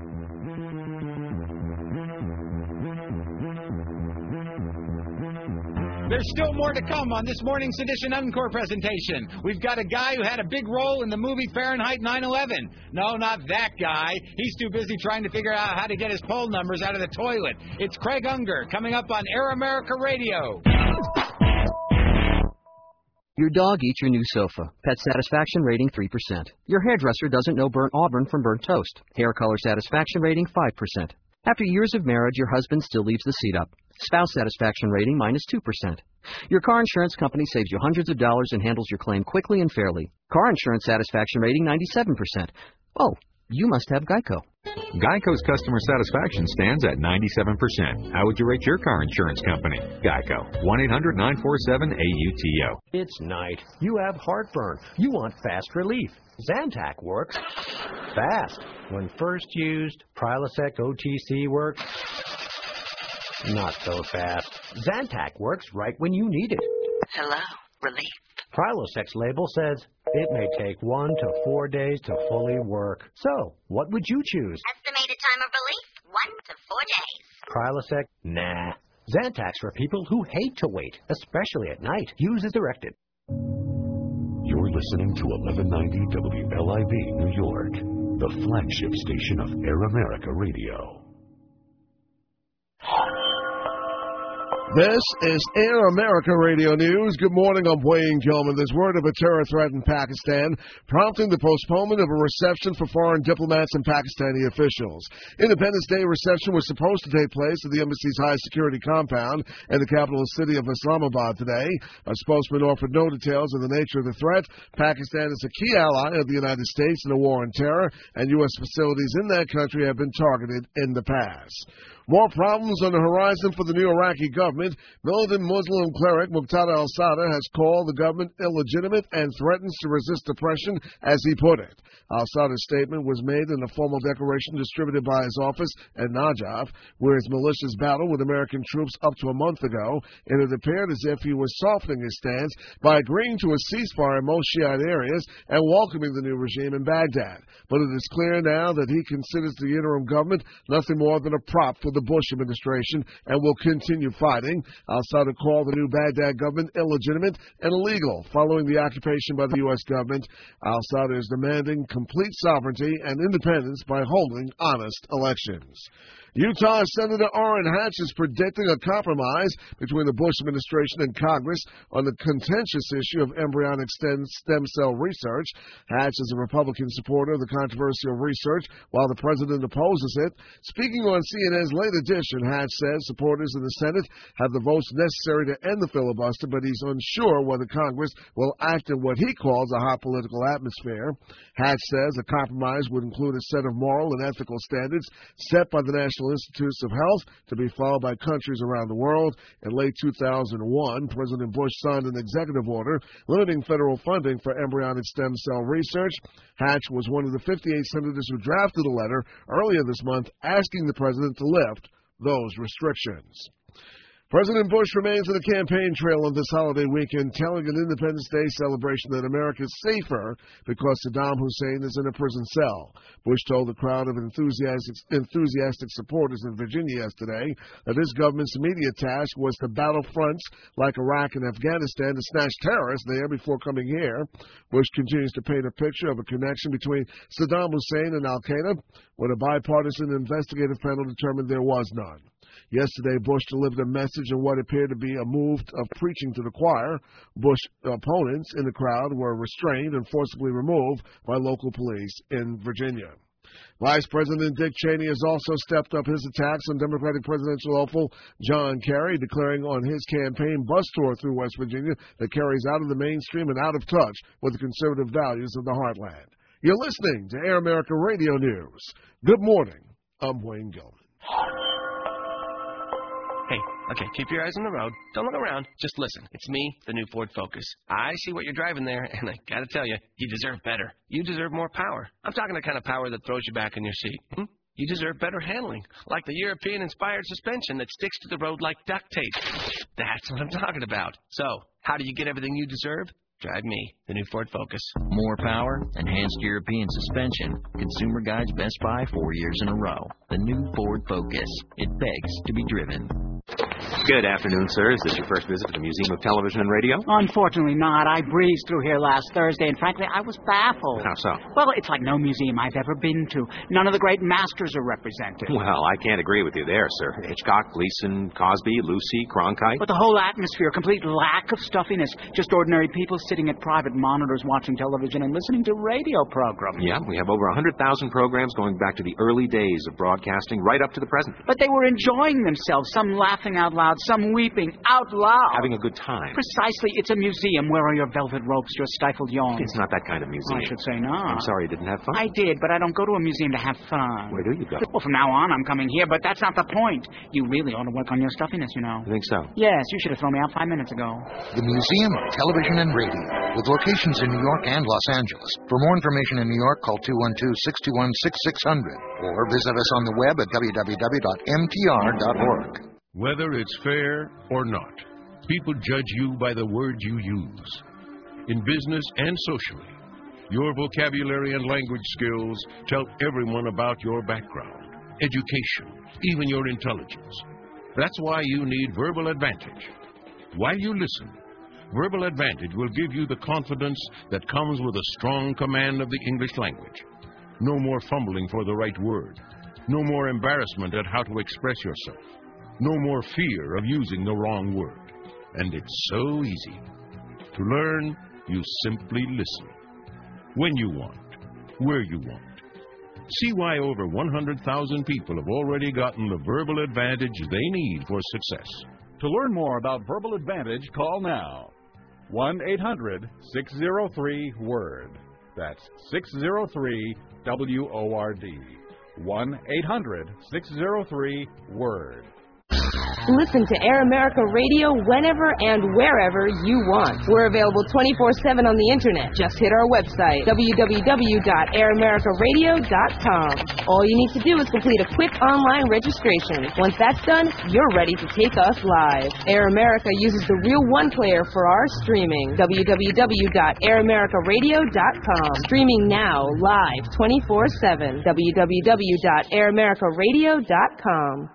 There's still more to come on this morning's edition Encore presentation. We've got a guy who had a big role in the movie Fahrenheit nine eleven. No, not that guy. He's too busy trying to figure out how to get his poll numbers out of the toilet. It's Craig Unger coming up on Air America Radio. Your dog eats your new sofa. Pet satisfaction rating three percent. Your hairdresser doesn't know burnt auburn from burnt toast. Hair color satisfaction rating five percent. After years of marriage, your husband still leaves the seat up. Spouse satisfaction rating minus two percent. Your car insurance company saves you hundreds of dollars and handles your claim quickly and fairly. Car insurance satisfaction rating ninety-seven percent. Oh, you must have Geico. Geico's customer satisfaction stands at ninety-seven percent. How would you rate your car insurance company? Geico. one eight hundred nine four seven A U T O. It's night. You have heartburn. You want fast relief. Zantac works fast. When first used, Prilosec O T C works not so fast. Zantac works right when you need it. Hello, relief. Prilosec's label says it may take one to four days to fully work. So, what would you choose? Estimated time of relief, one to four days. Prilosec? Nah. Zantac's for people who hate to wait, especially at night. Use as directed. You're listening to eleven ninety W L I V New York, the flagship station of Air America Radio. This is Air America Radio News. Good morning, I'm Wayne Gilman. There's word of a terror threat in Pakistan, prompting the postponement of a reception for foreign diplomats and Pakistani officials. Independence Day reception was supposed to take place at the embassy's high-security compound in the capital city of Islamabad today. A spokesman offered no details of the nature of the threat. Pakistan is a key ally of the United States in the war on terror, and U S facilities in that country have been targeted in the past. More problems on the horizon for the new Iraqi government. Militant Muslim cleric Muqtada al-Sadr has called the government illegitimate and threatens to resist oppression, as he put it. Al-Sadr's statement was made in a formal declaration distributed by his office in Najaf, where his militias battled with American troops up to a month ago. It had appeared as if he was softening his stance by agreeing to a ceasefire in most Shiite areas and welcoming the new regime in Baghdad. But it is clear now that he considers the interim government nothing more than a prop for the Bush administration and will continue fighting. Al-Sadr called the new Baghdad government illegitimate and illegal following the occupation by the U S government. Al-Sadr is demanding complete sovereignty and independence by holding honest elections. Utah Senator Orrin Hatch is predicting a compromise between the Bush administration and Congress on the contentious issue of embryonic stem cell research. Hatch is a Republican supporter of the controversial research, while the president opposes it. Speaking on C N N's Late Edition, Hatch says supporters in the Senate have the votes necessary to end the filibuster, but he's unsure whether Congress will act in what he calls a hot political atmosphere. Hatch says a compromise would include a set of moral and ethical standards set by the National National Institutes of Health to be followed by countries around the world. In late two thousand one, President Bush signed an executive order limiting federal funding for embryonic stem cell research. Hatch was one of the fifty-eight senators who drafted a letter earlier this month asking the president to lift those restrictions. President Bush remains on the campaign trail on this holiday weekend, telling an Independence Day celebration that America is safer because Saddam Hussein is in a prison cell. Bush told a crowd of enthusiastic, enthusiastic supporters in Virginia yesterday that his government's immediate task was to battle fronts like Iraq and Afghanistan to snatch terrorists there before coming here. Bush continues to paint a picture of a connection between Saddam Hussein and al-Qaeda when a bipartisan investigative panel determined there was none. Yesterday, Bush delivered a message in what appeared to be a move of preaching to the choir. Bush opponents in the crowd were restrained and forcibly removed by local police in Virginia. Vice President Dick Cheney has also stepped up his attacks on Democratic presidential hopeful John Kerry, declaring on his campaign bus tour through West Virginia that Kerry's out of the mainstream and out of touch with the conservative values of the heartland. You're listening to Air America Radio News. Good morning. I'm Wayne Gilman. Hey, okay, keep your eyes on the road. Don't look around. Just listen. It's me, the new Ford Focus. I see what you're driving there, and I gotta tell you, you deserve better. You deserve more power. I'm talking the kind of power that throws you back in your seat. Hmm? You deserve better handling, like the European-inspired suspension that sticks to the road like duct tape. That's what I'm talking about. So, how do you get everything you deserve? Drive me, the new Ford Focus. More power, enhanced European suspension. Consumer Guide's Best Buy four years in a row. The new Ford Focus. It begs to be driven. Good afternoon, sir. Is this your first visit to the Museum of Television and Radio? Unfortunately not. I breezed through here last Thursday, and frankly, I was baffled. How so? Well, it's like no museum I've ever been to. None of the great masters are represented. Well, I can't agree with you there, sir. Hitchcock, Gleason, Cosby, Lucy, Cronkite. But the whole atmosphere, complete lack of stuffiness. Just ordinary people sitting at private monitors watching television and listening to radio programs. Yeah, we have over one hundred thousand programs going back to the early days of broadcasting right up to the present. But they were enjoying themselves, some laughing out loud, some weeping out loud. Having a good time. Precisely. It's a museum. Where are your velvet ropes, your stifled yawns? It's not that kind of museum. I should say not. I'm sorry you didn't have fun. I did, but I don't go to a museum to have fun. Where do you go? Well, from now on, I'm coming here, but that's not the point. You really ought to work on your stuffiness, you know. You think so? Yes, you should have thrown me out five minutes ago. The Museum of Television and Radio, with locations in New York and Los Angeles. For more information in New York, call two one two, six two one, six six zero zero or visit us on the web at w w w dot m t r dot org. Whether it's fair or not, people judge you by the words you use. In business and socially, your vocabulary and language skills tell everyone about your background, education, even your intelligence. That's why you need Verbal Advantage. While you listen, Verbal Advantage will give you the confidence that comes with a strong command of the English language. No more fumbling for the right word. No more embarrassment at how to express yourself. No more fear of using the wrong word. And it's so easy. To learn, you simply listen. When you want, where you want. See why over one hundred thousand people have already gotten the verbal advantage they need for success. To learn more about Verbal Advantage, call now. one eight hundred, six oh three, WORD. That's six oh three, W O R D. one eight hundred, six oh three, WORD. Listen to Air America Radio whenever and wherever you want. We're available twenty-four seven on the internet. Just hit our website, w w w dot air america radio dot com. All you need to do is complete a quick online registration. Once that's done, you're ready to take us live. Air America uses the Real One player for our streaming. w w w dot air america radio dot com. Streaming now, live, twenty-four seven. w w w dot air america radio dot com.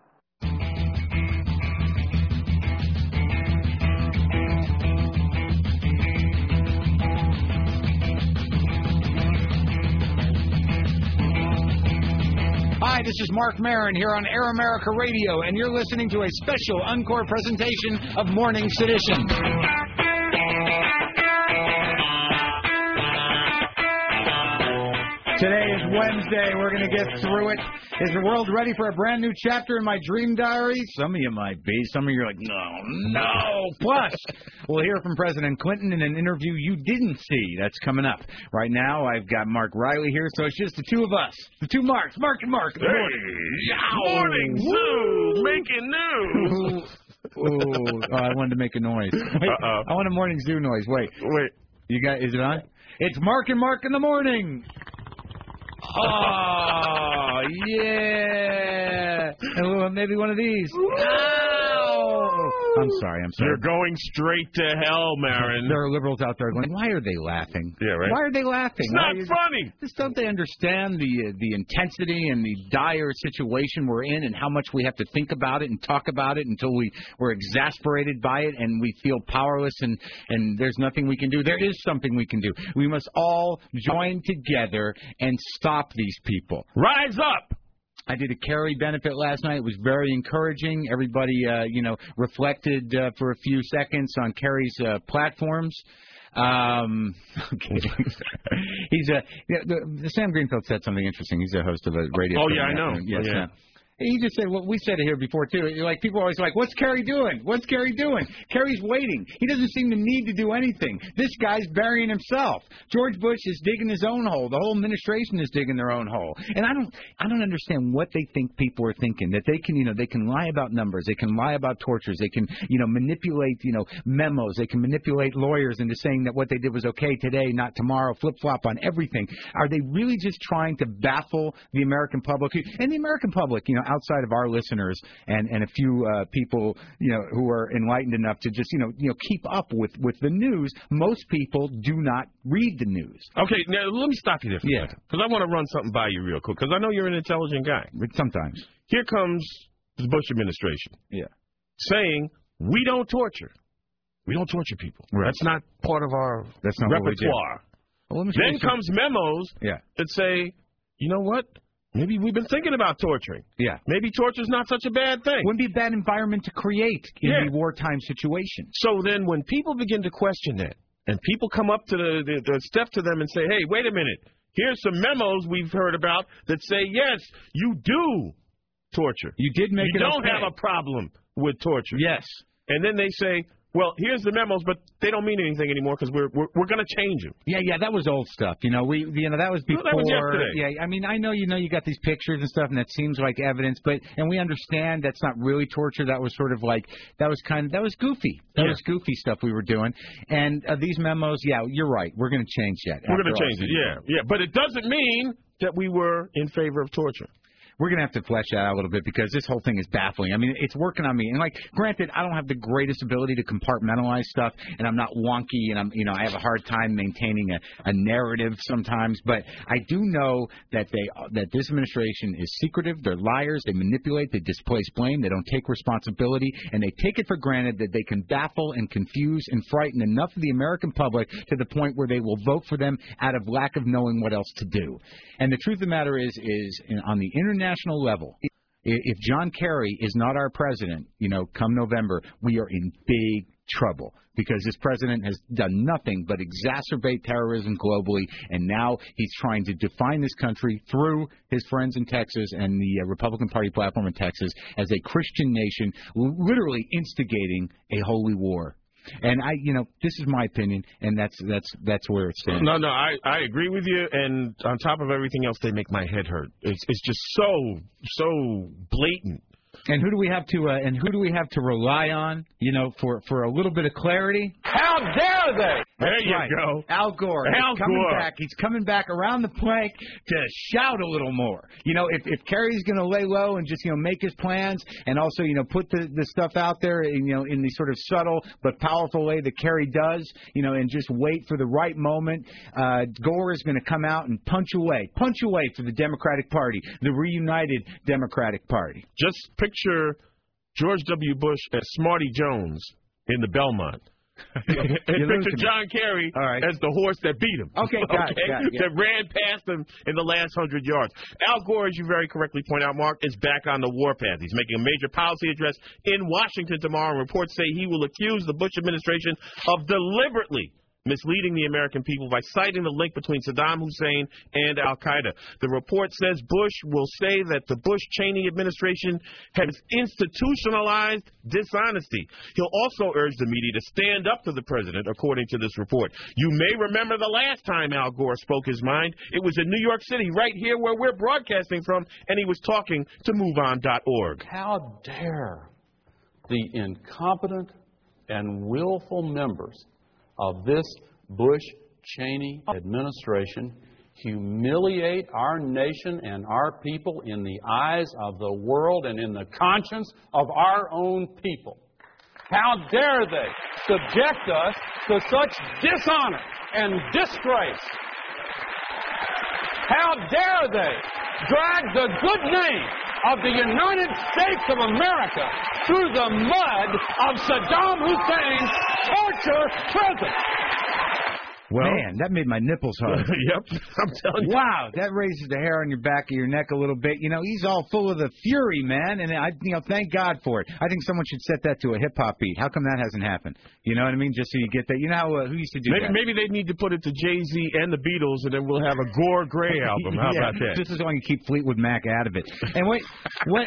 Hi, this is Mark Maron here on Air America Radio, and you're listening to a special encore presentation of Morning Sedition. Today is Wednesday. We're going to get through it. Is the world ready for a brand new chapter in my dream diary? Some of you might be. Some of you are like, no, no. Plus, we'll hear from President Clinton in an interview you didn't see. That's coming up. Right now, I've got Mark Riley here, so it's just the two of us. The two Marks. Mark and Mark. Good morning. Hey, morning Zoo. Making news. Ooh, oh, I wanted to make a noise. Wait, Uh-oh. I want a morning zoo noise. Wait. Wait. You got? Is it on? It's Mark and Mark in the morning. Oh, yeah. Oh, maybe one of these. Ow. I'm sorry. I'm sorry. You're going straight to hell, Marin. There are liberals out there going, why are they laughing? Yeah, right. Why are they laughing? It's not you, funny. Just don't they understand the uh, the intensity and the dire situation we're in and how much we have to think about it and talk about it until we, we're exasperated by it and we feel powerless and, and there's nothing we can do? There is something we can do. We must all join together and stop these people. Rise up! I did a Kerry benefit last night. It was very encouraging. Everybody, uh, you know, reflected uh, for a few seconds on Kerry's uh, platforms. Um, okay. He's a yeah, the, the Sam Greenfield said something interesting. He's a host of a radio. Oh show yeah, I know. Yes, yeah. yeah. He just said, well, we said it here before, too. Like, people are always like, what's Kerry doing? What's Kerry doing? Kerry's waiting. He doesn't seem to need to do anything. This guy's burying himself. George Bush is digging his own hole. The whole administration is digging their own hole. And I don't I don't understand what they think people are thinking, that they can, you know, they can lie about numbers. They can lie about tortures. They can, you know, manipulate, you know, memos. They can manipulate lawyers into saying that what they did was okay today, not tomorrow, flip-flop on everything. Are they really just trying to baffle the American public? And the American public, you know, outside of our listeners and, and a few uh, people, you know, who are enlightened enough to just, you know, you know, keep up with, with the news, most people do not read the news. Okay, now let me stop you there for yeah. a second, because I want to run something by you real quick, because I know you're an intelligent guy. Sometimes. Here comes the Bush administration. Yeah. Saying, we don't torture. We don't torture people. Right. That's not part of our That's not repertoire. Well, then comes memos yeah. that say, you know what? Maybe we've been thinking about torturing. Yeah. Maybe torture's not such a bad thing. Wouldn't be a bad environment to create in yeah. the wartime situation. So then when people begin to question that, and people come up to the, the, the step to them and say, hey, wait a minute, here's some memos we've heard about that say, yes, you do torture. You did make you it You don't okay. have a problem with torture. Yes. And then they say, well, here's the memos, but they don't mean anything anymore because we're we're, we're going to change them. Yeah, yeah, that was old stuff. You know, we you know that was before. Well, that was yesterday. Yeah, I mean, I know you know you got these pictures and stuff, and that seems like evidence, but and we understand that's not really torture. That was sort of like that was kind of that was goofy. That yeah. was goofy stuff we were doing. And uh, these memos, yeah, you're right. We're going to change that. We're going to change it. Yeah, yeah, but it doesn't mean that we were in favor of torture. We're going to have to flesh that out a little bit because this whole thing is baffling. I mean, it's working on me. And, like, granted, I don't have the greatest ability to compartmentalize stuff, and I'm not wonky, and I'm, you know, I have a hard time maintaining a, a narrative sometimes. But I do know that they that this administration is secretive. They're liars. They manipulate. They displace blame. They don't take responsibility, and they take it for granted that they can baffle and confuse and frighten enough of the American public to the point where they will vote for them out of lack of knowing what else to do. And the truth of the matter is, is on the internet. National level, if John Kerry is not our president, you know, come November, we are in big trouble because this president has done nothing but exacerbate terrorism globally, and now he's trying to define this country through his friends in Texas and the uh, Republican Party platform in Texas as a Christian nation, literally instigating a holy war. And I, you know, this is my opinion, and that's that's that's where it stands. No, no, I, I agree with you. And on top of everything else, they make my head hurt. It's it's just so so blatant. And who do we have to uh, and who do we have to rely on? You know, for, for a little bit of clarity. How dare they? There That's you right. go. Al Gore. Al He's coming Gore. back. He's coming back around the plank to shout a little more. You know, if if Kerry's going to lay low and just, you know, make his plans and also, you know, put the, the stuff out there, in, you know, in the sort of subtle but powerful way that Kerry does, you know, and just wait for the right moment, uh, Gore is going to come out and punch away, punch away for the Democratic Party, the reunited Democratic Party. Just picture George W. Bush as Smarty Jones in the Belmont. And picture John Kerry right. as the horse that beat him. Okay, got okay? it, got it, yeah. That ran past him in the last hundred yards. Al Gore, as you very correctly point out, Mark, is back on the warpath. He's making a major policy address in Washington tomorrow, and reports say he will accuse the Bush administration of deliberately misleading the American people by citing the link between Saddam Hussein and al-Qaeda. The report says Bush will say that the Bush-Cheney administration has institutionalized dishonesty. He'll also urge the media to stand up to the president, according to this report. You may remember the last time Al Gore spoke his mind. It was in New York City, right here where we're broadcasting from, and he was talking to move on dot org. How dare the incompetent and willful members of this Bush-Cheney administration humiliate our nation and our people in the eyes of the world and in the conscience of our own people. How dare they subject us to such dishonor and disgrace? How dare they drag the good name of the United States of America through the mud of Saddam Hussein's torture prison? Well, Man, that made my nipples hard. Yep, I'm telling you. Wow, that raises the hair on your back of your neck a little bit. You know, he's all full of the fury, man, and I, you know, thank God for it. I think someone should set that to a hip hop beat. How come that hasn't happened? You know what I mean? Just so you get that. You know how, uh, who used to do maybe, that? Maybe they need to put it to Jay-Z and the Beatles, and then we'll have a Gore Gray album. How yeah, about that? This is why you keep Fleetwood Mac out of it. And wait, what?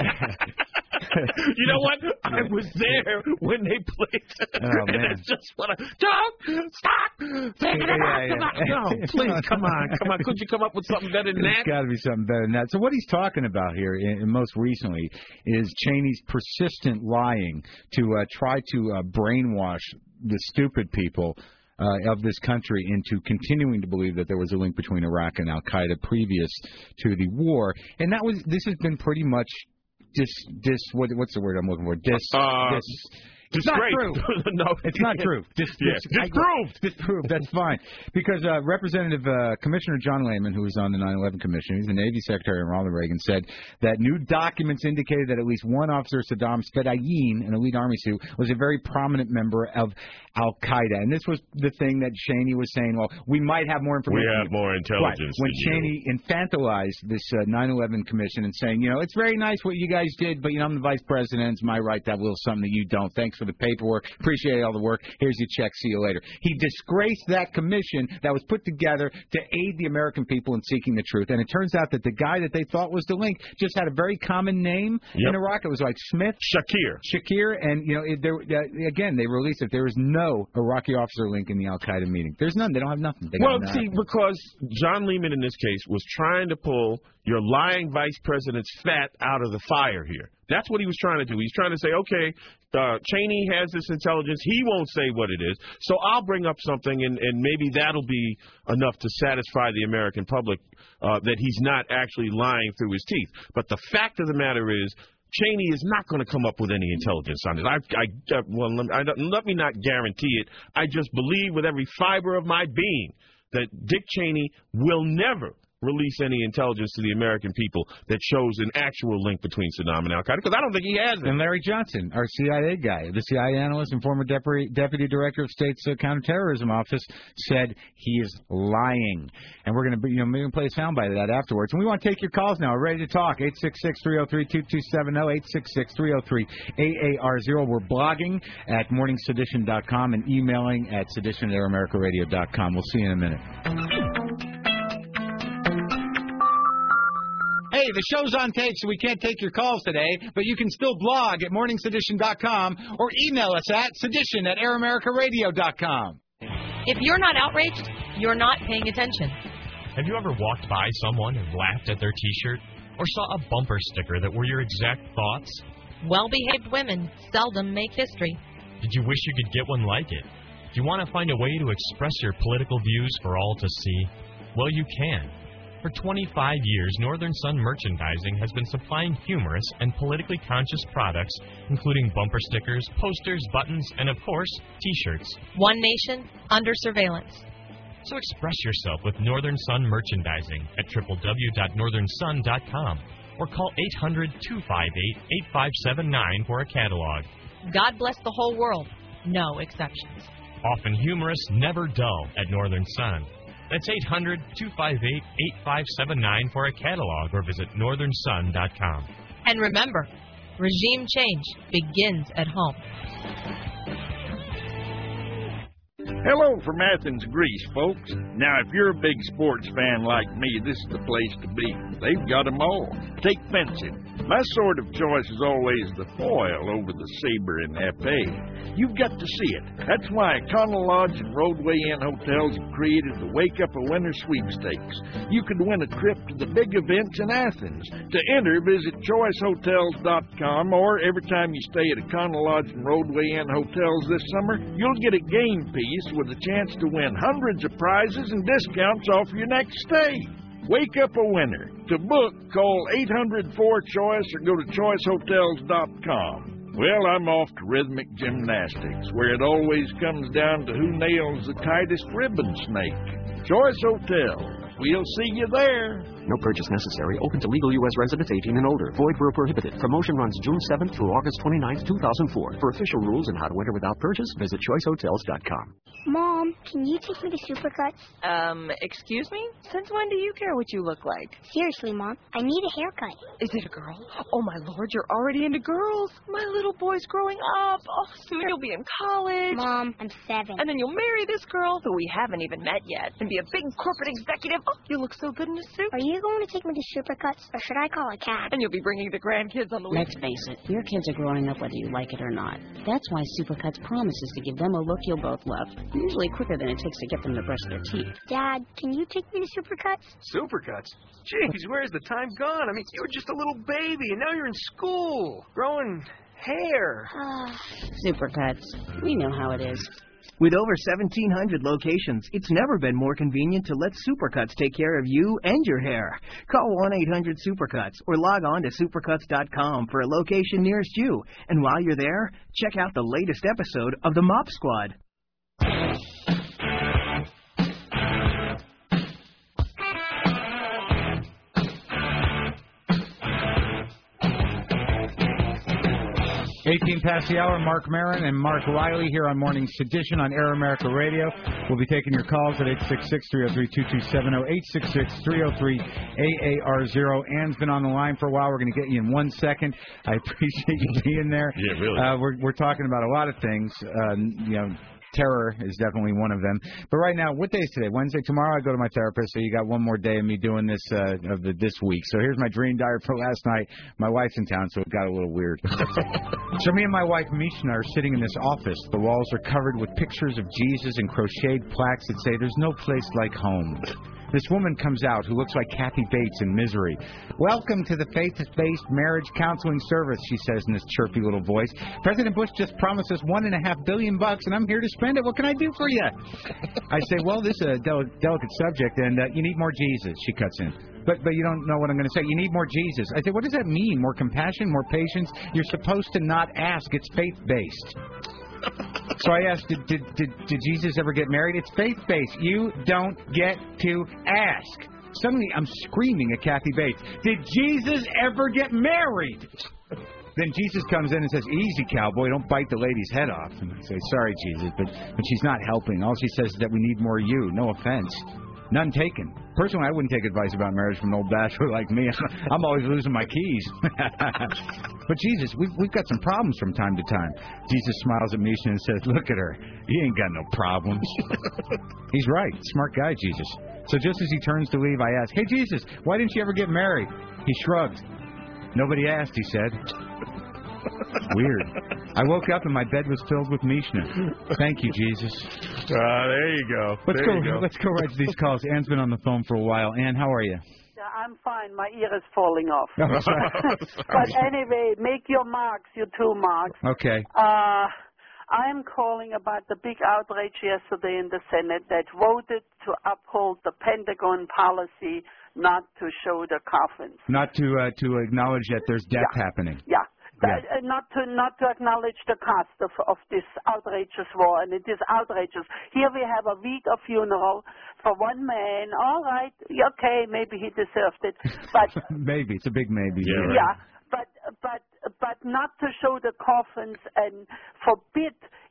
You know what? I was there when they played it. Oh, man. And it's just what I... Don't stop! Take it Yeah, out! yeah. No, please, come on. Come on. Could you come up with something better than There's that? got to be something better than that. So what he's talking about here, and most recently, is Cheney's persistent lying to uh, try to uh, brainwash the stupid people Uh, of this country into continuing to believe that there was a link between Iraq and Al-Qaeda previous to the war. And that was this has been pretty much dis, dis what, what's the word I'm looking for? Dis, Uh, dis, it's not true. No. It's not true. Dis, Yeah. dis, Disproved. Disproved. That's fine. Because uh, Representative uh, Commissioner John Lehman, who was on the nine eleven Commission, he's the Navy Secretary in Ronald Reagan, said that new documents indicated that at least one officer, Saddam's Fedayeen, an elite army suit, was a very prominent member of Al-Qaeda. And this was the thing that Cheney was saying, well, we might have more information. We have more intelligence Right. When than Cheney you. infantilized this uh, nine eleven Commission and saying, you know, it's very nice what you guys did, but, you know, I'm the vice president. It's my right to have a little something that you don't. Thanks for the paperwork. Appreciate all the work. Here's your check. See you later. He disgraced that commission that was put together to aid the American people in seeking the truth. And it turns out that the guy that they thought was the link just had a very common name Yep. in Iraq. It was like Smith. Shakir. Shakir. And, you know, it, there, uh, again, they released it. There is no Iraqi officer link in the Al-Qaeda meeting. There's none. They don't have nothing. They Well, got see, nothing. because John Lehman in this case was trying to pull your lying vice president's fat out of the fire here. That's what he was trying to do. He's trying to say, okay, uh, Cheney has this intelligence. He won't say what it is. So I'll bring up something, and, and maybe that'll be enough to satisfy the American public uh, that he's not actually lying through his teeth. But the fact of the matter is, Cheney is not going to come up with any intelligence on it. I, I, well, I, let me not guarantee it. I just believe with every fiber of my being that Dick Cheney will never release any intelligence to the American people that shows an actual link between Saddam and Al-Qaeda, because I don't think he has it. And Larry Johnson, our C I A guy, the C I A analyst and former deputy, deputy director of State's uh, counterterrorism office, said he is lying. And we're going to, you know, maybe play a soundbite of that afterwards. And we want to take your calls now. We're ready to talk. eight six six, three oh three, two two seven oh, eight six six, three oh three, A A R zero. We're blogging at morning sedition dot com and emailing at sedition at air america radio dot com. We'll see you in a minute. Hey, the show's on tape, so we can't take your calls today, but you can still blog at morning sedition dot com or email us at sedition at air america radio dot com. If you're not outraged, you're not paying attention. Have you ever walked by someone and laughed at their T-shirt or saw a bumper sticker that were your exact thoughts? Well-behaved women seldom make history. Did you wish you could get one like it? Do you want to find a way to express your political views for all to see? Well, you can. For twenty-five years, Northern Sun Merchandising has been supplying humorous and politically conscious products, including bumper stickers, posters, buttons, and, of course, T-shirts. One nation, under surveillance. So express yourself with Northern Sun Merchandising at w w w dot northern sun dot com or call eight hundred, two five eight, eight five seven nine for a catalog. God bless the whole world. No exceptions. Often humorous, never dull at Northern Sun. That's eight hundred, two five eight, eight five seven nine for a catalog or visit northern sun dot com. And remember, regime change begins at home. Hello from Athens, Greece, folks. Now, if you're a big sports fan like me, this is the place to be. They've got 'em all. Take fencing. My sort of choice is always the foil over the saber and epee. You've got to see it. That's why Econo Lodge and Roadway Inn Hotels have created the Wake Up a Winner sweepstakes. You could win a trip to the big events in Athens. To enter, visit choice hotels dot com, or every time you stay at Econo Lodge and Roadway Inn Hotels this summer, you'll get a game piece with a chance to win hundreds of prizes and discounts off your next stay. Wake up a winner. To book, call eight hundred four choice or go to choice hotels dot com. Well, I'm off to rhythmic gymnastics, where it always comes down to who nails the tightest ribbon snake. Choice Hotel. We'll see you there. No purchase necessary. Open to legal U S residents eighteen and older. Void where prohibited. Promotion runs June seventh through August twenty-ninth, two thousand four. For official rules and how to enter without purchase, visit choice hotels dot com. Mom, can you take me to Supercuts? Um, excuse me? Since when do you care what you look like? Seriously, Mom, I need a haircut. Is it a girl? Oh, my Lord, you're already into girls. My little boy's growing up. Oh, soon you'll be in college. Mom, I'm seven. And then you'll marry this girl, who we haven't even met yet, and be a big corporate executive. Oh, you look so good in a suit. Are you going to take me to Supercuts, or should I call a cab? And you'll be bringing the grandkids on the way. Let's face it, your kids are growing up whether you like it or not. That's why Supercuts promises to give them a look you'll both love, usually quicker than it takes to get them to brush their teeth. Dad, can you take me to Supercuts? Supercuts? Jeez, where's the time gone? I mean, you were just a little baby, and now you're in school, growing hair. Supercuts. We know how it is. With over seventeen hundred locations, it's never been more convenient to let Supercuts take care of you and your hair. Call one eight hundred Supercuts or log on to supercuts dot com for a location nearest you. And while you're there, check out the latest episode of The Mop Squad. eighteen past the hour, Mark Maron and Mark Riley here on Morning Sedition on Air America Radio. We'll be taking your calls at eight six six, three oh three, two two seven oh, eight six six, three oh three, A A R zero. Ann's been on the line for a while. We're going to get you in one second. I appreciate you being there. Yeah, really. Uh, we're, we're talking about a lot of things, uh, you know. Terror is definitely one of them. But right now, what day is today? Wednesday. Tomorrow I go to my therapist, so you got one more day of me doing this uh, of the this week. So here's my dream diary for last night. My wife's in town, so it got a little weird. So me and my wife, Mishna, are sitting in this office. The walls are covered with pictures of Jesus and crocheted plaques that say, "There's no place like home." This woman comes out who looks like Kathy Bates in Misery. "Welcome to the faith-based marriage counseling service," she says in this chirpy little voice. "President Bush just promised us one and a half billion bucks, and I'm here to spend it. What can I do for you?" I say, "Well, this is a del- delicate subject, and uh, you need more Jesus." She cuts in. But but you don't know what I'm going to say. You need more Jesus. I say, what does that mean? More compassion, more patience? You're supposed to not ask. It's faith-based. So I asked, did, did, did, did Jesus ever get married? It's faith-based. You don't get to ask. Suddenly I'm screaming at Kathy Bates, did Jesus ever get married? Then Jesus comes in and says, "Easy, cowboy, don't bite the lady's head off." And I say, "Sorry, Jesus, but, but she's not helping. All she says is that we need more you. No offense. None taken." Personally, I wouldn't take advice about marriage from an old bachelor like me. I'm always losing my keys. But Jesus, we've, we've got some problems from time to time. Jesus smiles at Misha and says, "Look at her. He ain't got no problems." He's right. Smart guy, Jesus. So just as he turns to leave, I ask, "Hey, Jesus, why didn't you ever get married?" He shrugged. "Nobody asked," he said. Weird. I woke up and my bed was filled with Mishna. Thank you, Jesus. Ah, uh, there you go. Let's there go, you go. Let's go right to these calls. Ann's been on the phone for a while. Ann, how are you? I'm fine. My ear is falling off. Oh, sorry. But anyway, make your marks, you two marks. Okay. Uh, I'm calling about the big outrage yesterday in the Senate that voted to uphold the Pentagon policy not to show the coffins. Not to uh, to acknowledge that there's death yeah. happening. Yeah. Yeah. Uh, not to not to acknowledge the cost of, of this outrageous war, and it is outrageous. Here we have a week of funeral for one man. All right, okay, maybe he deserved it, but maybe it's a big maybe. Yeah, right. yeah, but but but not to show the coffins and forbid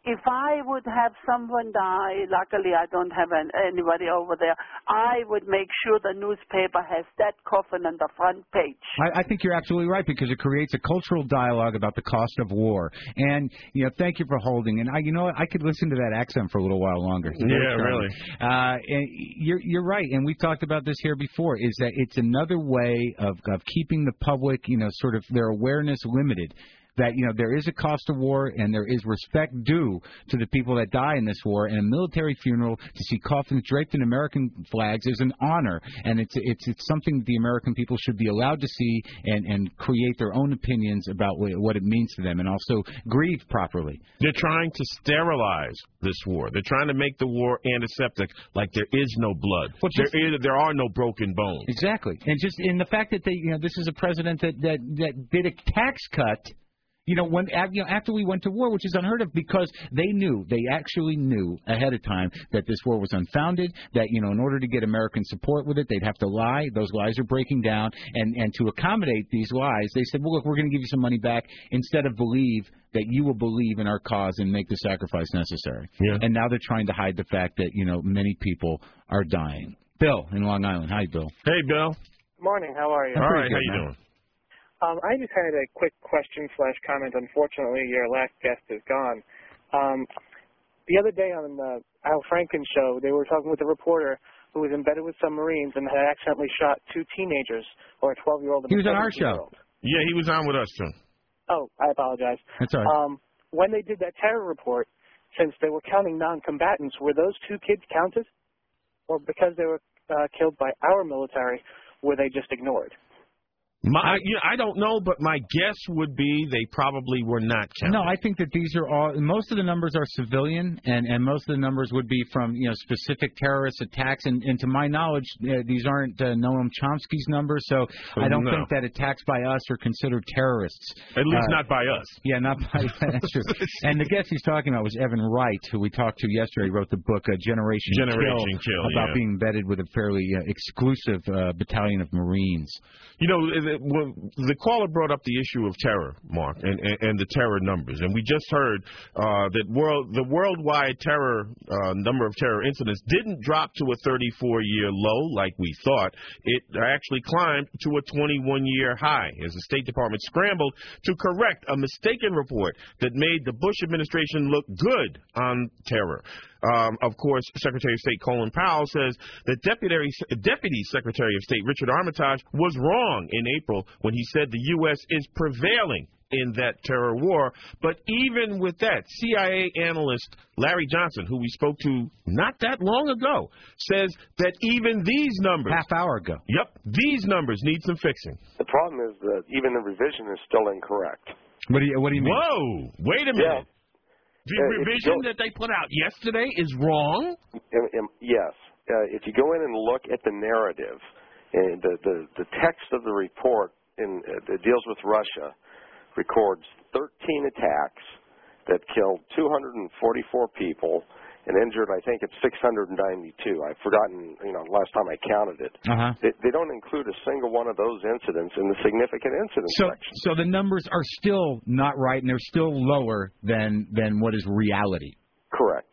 if I would have someone die, luckily I don't have an, anybody over there, I would make sure the newspaper has that coffin on the front page. I, I think you're absolutely right, because it creates a cultural dialogue about the cost of war. And, you know, thank you for holding. And, I, you know what, I could listen to that accent for a little while longer. He's very Yeah, charming. really. Uh, and you're, you're right, and we've talked about this here before, is that it's another way of, of keeping the public, you know, sort of their awareness limited. That, you know, there is a cost of war and there is respect due to the people that die in this war, and a military funeral to see coffins draped in American flags is an honor, and it's it's it's something that the American people should be allowed to see and, and create their own opinions about what it means to them, and also grieve properly. They're trying to sterilize this war. They're trying to make the war antiseptic, like there is no blood. Well, just, there, is, there are no broken bones. Exactly. And just in the fact that they, you know, this is a president that, that, that did a tax cut. You know, when you know, after we went to war, which is unheard of, because they knew, they actually knew ahead of time that this war was unfounded, that, you know, in order to get American support with it, they'd have to lie. Those lies are breaking down. And, and to accommodate these lies, they said, well, look, we're going to give you some money back instead of believe that you will believe in our cause and make the sacrifice necessary. Yeah. And now they're trying to hide the fact that, you know, many people are dying. Bill in Long Island. Hi, Bill. Hey, Bill. Morning. How are you? All right. How you doing? Um, I just had a quick question slash comment. Unfortunately, your last guest is gone. Um, the other day on the Al Franken show, they were talking with a reporter who was embedded with some Marines and had accidentally shot two teenagers, or a twelve-year-old and He was a on our seventeen-year-old. show. Yeah, he was on with us, too. Oh, I apologize. That's all right. Um, when they did that terror report, since they were counting non-combatants, were those two kids counted? Or because they were uh, killed by our military, were they just ignored? My, you know, I don't know, but my guess would be they probably were not counted. No, I think that these are all, most of the numbers are civilian, and, and most of the numbers would be from, you know, specific terrorist attacks. And, and to my knowledge, uh, these aren't uh, Noam Chomsky's numbers, so I don't no. think that attacks by us are considered terrorists. At least uh, not by us. Yeah, not by that's true. And the guest he's talking about was Evan Wright, who we talked to yesterday. He wrote the book uh, Generation, Generation Kill, Kill, about yeah. being embedded with a fairly uh, exclusive uh, battalion of Marines. You know, the, the caller brought up the issue of terror, Mark, and, and, and the terror numbers. And we just heard uh, that world the worldwide terror uh, number of terror incidents didn't drop to a thirty-four year low like we thought. It actually climbed to a twenty-one year high as the State Department scrambled to correct a mistaken report that made the Bush administration look good on terror. Um, of course, Secretary of State Colin Powell says that Deputy, Deputy Secretary of State Richard Armitage was wrong in April when he said the U S is prevailing in that terror war. But even with that, C I A analyst Larry Johnson, who we spoke to not that long ago, says that even these numbers... Half hour ago. Yep, these numbers need some fixing. The problem is that even the revision is still incorrect. What do you, what do you mean? Whoa, wait a minute. Yeah. The Uh, revision go, that they put out yesterday is wrong? um, um, yes. Uh, if you go in and look at the narrative, and the, the, the text of the report in, uh, that deals with Russia records thirteen attacks that killed two hundred forty-four people and injured, I think it's six hundred ninety-two. I've forgotten, you know, last time I counted it. Uh-huh. They, they don't include a single one of those incidents in the significant incidents So, section. so the numbers are still not right, and they're still lower than than what is reality. Correct.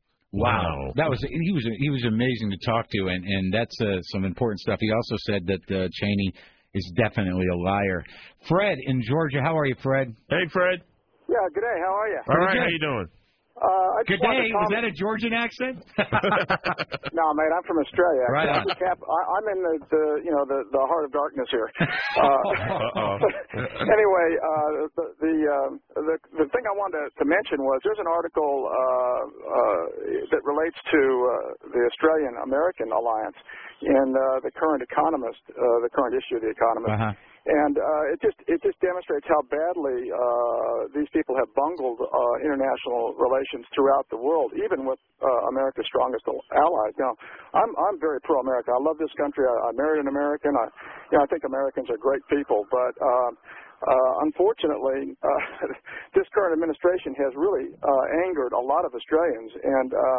Wow, that was he was he was amazing to talk to, and and that's uh, some important stuff. He also said that uh, Cheney is definitely a liar. Fred in Georgia, how are you, Fred? Hey, Fred. Yeah, good day. How are you? All right, how you doing? Uh, I just Good day. wanted to Was comment- that a Georgian accent? No, mate, I'm from Australia. Right on. I'm, the cap- I, I'm in the, the you know the, the heart of darkness here. Uh, Uh-oh. anyway, uh, the the, um, the the thing I wanted to, to mention was there's an article uh, uh, that relates to uh, the Australian American alliance in uh, the current Economist, uh, the current issue of the Economist. Uh-huh. And uh, it just it just demonstrates how badly uh, these people have bungled uh, international relations throughout the world, even with uh, America's strongest allies. Now, I'm I'm very pro-America. I love this country. I, I married an American. I you know I think Americans are great people, but uh, uh, unfortunately, uh, this current administration has really uh, angered a lot of Australians, and uh,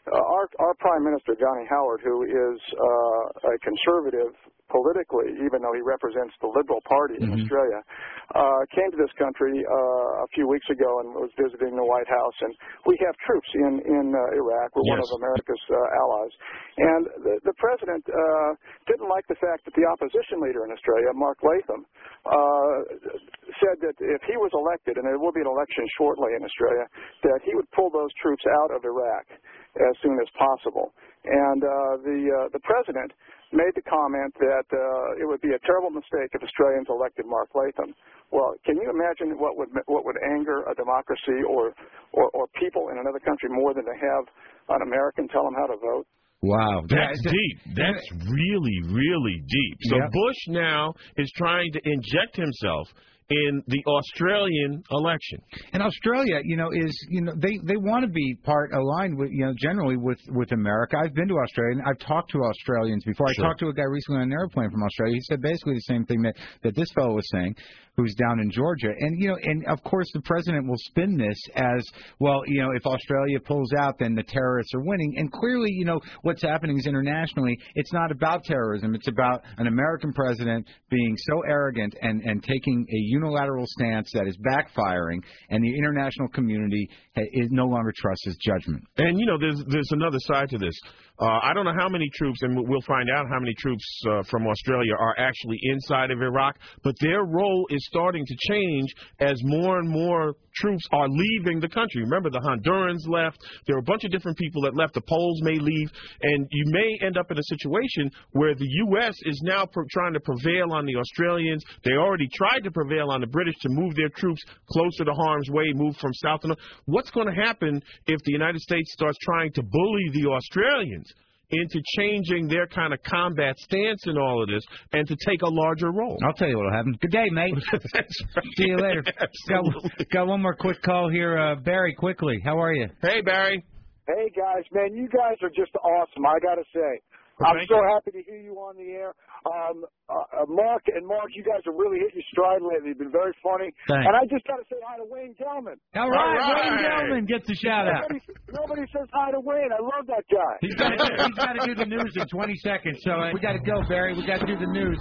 uh, our our Prime Minister Johnny Howard, who is uh, a conservative politically, even though he represents the Liberal Party in Mm-hmm. Australia, uh, came to this country uh, a few weeks ago and was visiting the White House. And we have troops in in uh, Iraq. We're one Yes. of America's uh, allies. And the, the president uh, didn't like the fact that the opposition leader in Australia, Mark Latham, uh, said that if he was elected, and there will be an election shortly in Australia, that he would pull those troops out of Iraq as soon as possible. And uh, the uh, the president made the comment that uh, it would be a terrible mistake if Australians elected Mark Latham. Well, can you imagine what would what would anger a democracy or, or, or people in another country more than to have an American tell them how to vote? Wow. That's deep. That's really, really deep. So Yep. Bush now is trying to inject himself in the Australian election. And Australia, you know, is, you know, they, they want to be part aligned with, you know, generally with, with America. I've been to Australia, and I've talked to Australians before. Sure. I talked to a guy recently on an airplane from Australia. He said basically the same thing that, that this fellow was saying, who's down in Georgia. And, you know, and of course the president will spin this as, well, you know, if Australia pulls out, then the terrorists are winning. And clearly, you know, what's happening is internationally, it's not about terrorism. It's about an American president being so arrogant and, and taking a unilateral stance that is backfiring, and the international community is no longer trusts his judgment. And, you know, there's there's another side to this. Uh, I don't know how many troops, and we'll find out how many troops uh, from Australia are actually inside of Iraq, but their role is starting to change as more and more troops are leaving the country. Remember, the Hondurans left. There are a bunch of different people that left. The Poles may leave. And you may end up in a situation where the U S is now pro- trying to prevail on the Australians. They already tried to prevail on the British to move their troops closer to harm's way, move from south to north. What's going to happen if the United States starts trying to bully the Australians into changing their kind of combat stance in all of this and to take a larger role? I'll tell you what'll happen. Good day, mate. That's right. See you later. Got, got one more quick call here. Uh, Barry, quickly. How are you? Hey, Barry. Hey, guys, man, you guys are just awesome, I got to say. Well, I'm thank so you. happy to hear you on the air. Um, uh, uh, Mark and Mark, you guys have really hit your stride lately. You've been very funny. Thanks. And I just got to say hi to Wayne Gelman. All right, All right. Wayne Gelman gets a shout out. Nobody, nobody says hi to Wayne. I love that guy. He's got to do the news in twenty seconds, so uh, we got to go, Barry. We got to do the news.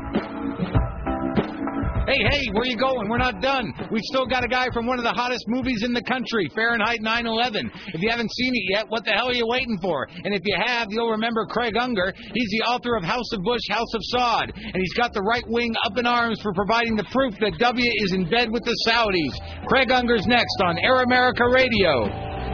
Hey, hey, where you going? We're not done. We've still got a guy from one of the hottest movies in the country, Fahrenheit nine eleven. If you haven't seen it yet, what the hell are you waiting for? And if you have, you'll remember Craig Unger. He's the author of House of Bush, House of Saud. And he's got the right wing up in arms for providing the proof that W is in bed with the Saudis. Craig Unger's next on Air America Radio.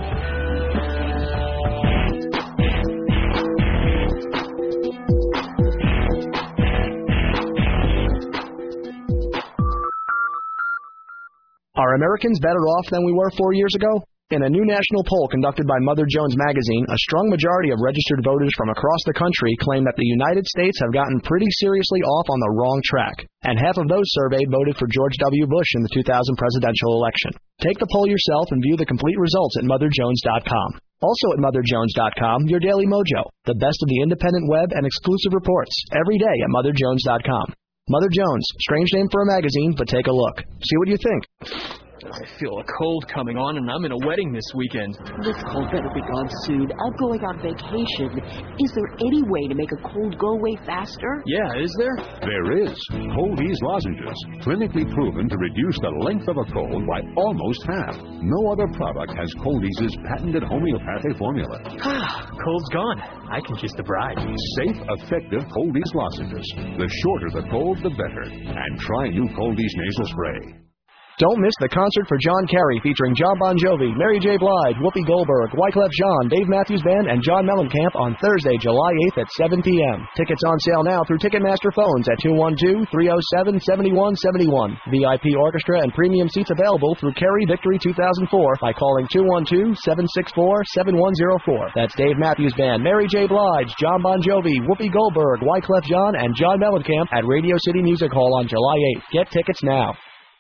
Are Americans better off than we were four years ago? In a new national poll conducted by Mother Jones Magazine, a strong majority of registered voters from across the country claim that the United States have gotten pretty seriously off on the wrong track, and half of those surveyed voted for George W. Bush in the two thousand presidential election. Take the poll yourself and view the complete results at mother jones dot com. Also at mother jones dot com, your Daily Mojo, the best of the independent web and exclusive reports, every day at mother jones dot com. Mother Jones, strange name for a magazine, but take a look. See what you think. I feel a cold coming on, and I'm in a wedding this weekend. This cold better be gone soon. I'm going on vacation. Is there any way to make a cold go away faster? Yeah, is there? There is. Cold-Ease lozenges, clinically proven to reduce the length of a cold by almost half. No other product has Cold-Ease's patented homeopathic formula. Ah, cold's gone. I can kiss the bride. Safe, effective Cold-Ease lozenges. The shorter the cold, the better. And try new Cold-Ease nasal spray. Don't miss the concert for John Kerry featuring John Bon Jovi, Mary J. Blige, Whoopi Goldberg, Wyclef Jean, Dave Matthews Band, and John Mellencamp on Thursday, July eighth at seven p.m. Tickets on sale now through Ticketmaster phones at two one two, three oh seven, seven one seven one. V I P orchestra and premium seats available through Kerry Victory two thousand four by calling two one two, seven six four, seven one zero four. That's Dave Matthews Band, Mary J. Blige, John Bon Jovi, Whoopi Goldberg, Wyclef Jean, and John Mellencamp at Radio City Music Hall on July eighth. Get tickets now.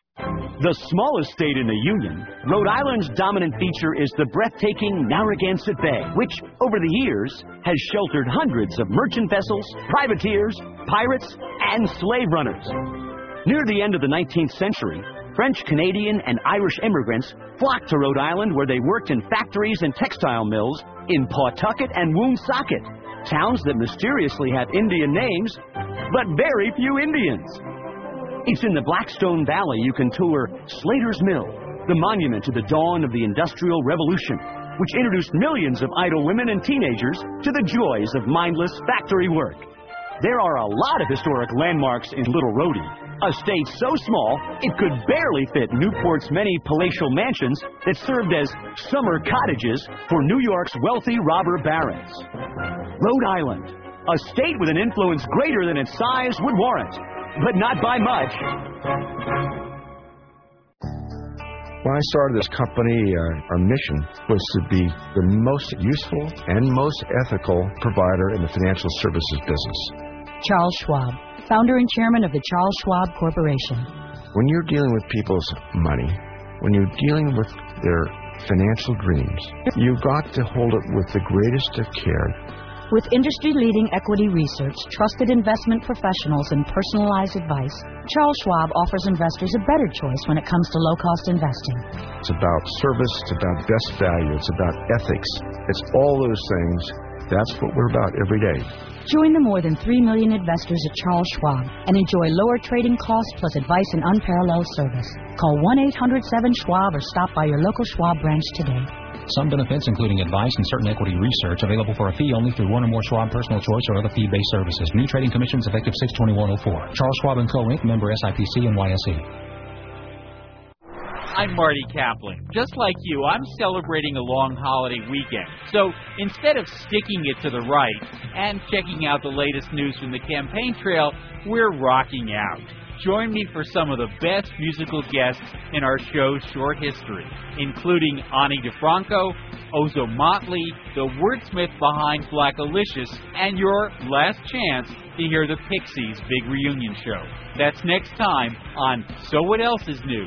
The smallest state in the Union, Rhode Island's dominant feature is the breathtaking Narragansett Bay, which, over the years, has sheltered hundreds of merchant vessels, privateers, pirates, and slave runners. Near the end of the nineteenth century, French, Canadian, and Irish immigrants flocked to Rhode Island where they worked in factories and textile mills in Pawtucket and Woonsocket, towns that mysteriously have Indian names, but very few Indians. It's in the Blackstone Valley you can tour Slater's Mill, the monument to the dawn of the Industrial Revolution, which introduced millions of idle women and teenagers to the joys of mindless factory work. There are a lot of historic landmarks in Little Rhodey, a state so small it could barely fit Newport's many palatial mansions that served as summer cottages for New York's wealthy robber barons. Rhode Island, a state with an influence greater than its size would warrant, but not by much. When I started this company, uh, our mission was to be the most useful and most ethical provider in the financial services business. Charles Schwab, founder and chairman of the Charles Schwab Corporation. When you're dealing with people's money, when you're dealing with their financial dreams, you've got to hold it with the greatest of care. With industry-leading equity research, trusted investment professionals, and personalized advice, Charles Schwab offers investors a better choice when it comes to low-cost investing. It's about service, it's about best value, it's about ethics. It's all those things. That's what we're about every day. Join the more than three million investors at Charles Schwab and enjoy lower trading costs plus advice and unparalleled service. Call one eight hundred seven schwab or stop by your local Schwab branch today. Some benefits, including advice and certain equity research, available for a fee only through one or more Schwab Personal Choice or other fee-based services. New trading commissions effective six twenty-one oh four. Charles Schwab and Co. Incorporated, member S I P C and N Y S E. I'm Marty Kaplan. Just like you, I'm celebrating a long holiday weekend. So instead of sticking it to the right and checking out the latest news from the campaign trail, we're rocking out. Join me for some of the best musical guests in our show's short history, including Ani DeFranco, Ozo Motley, the wordsmith behind Blackalicious, and your last chance to hear the Pixies' big reunion show. That's next time on So What Else Is News?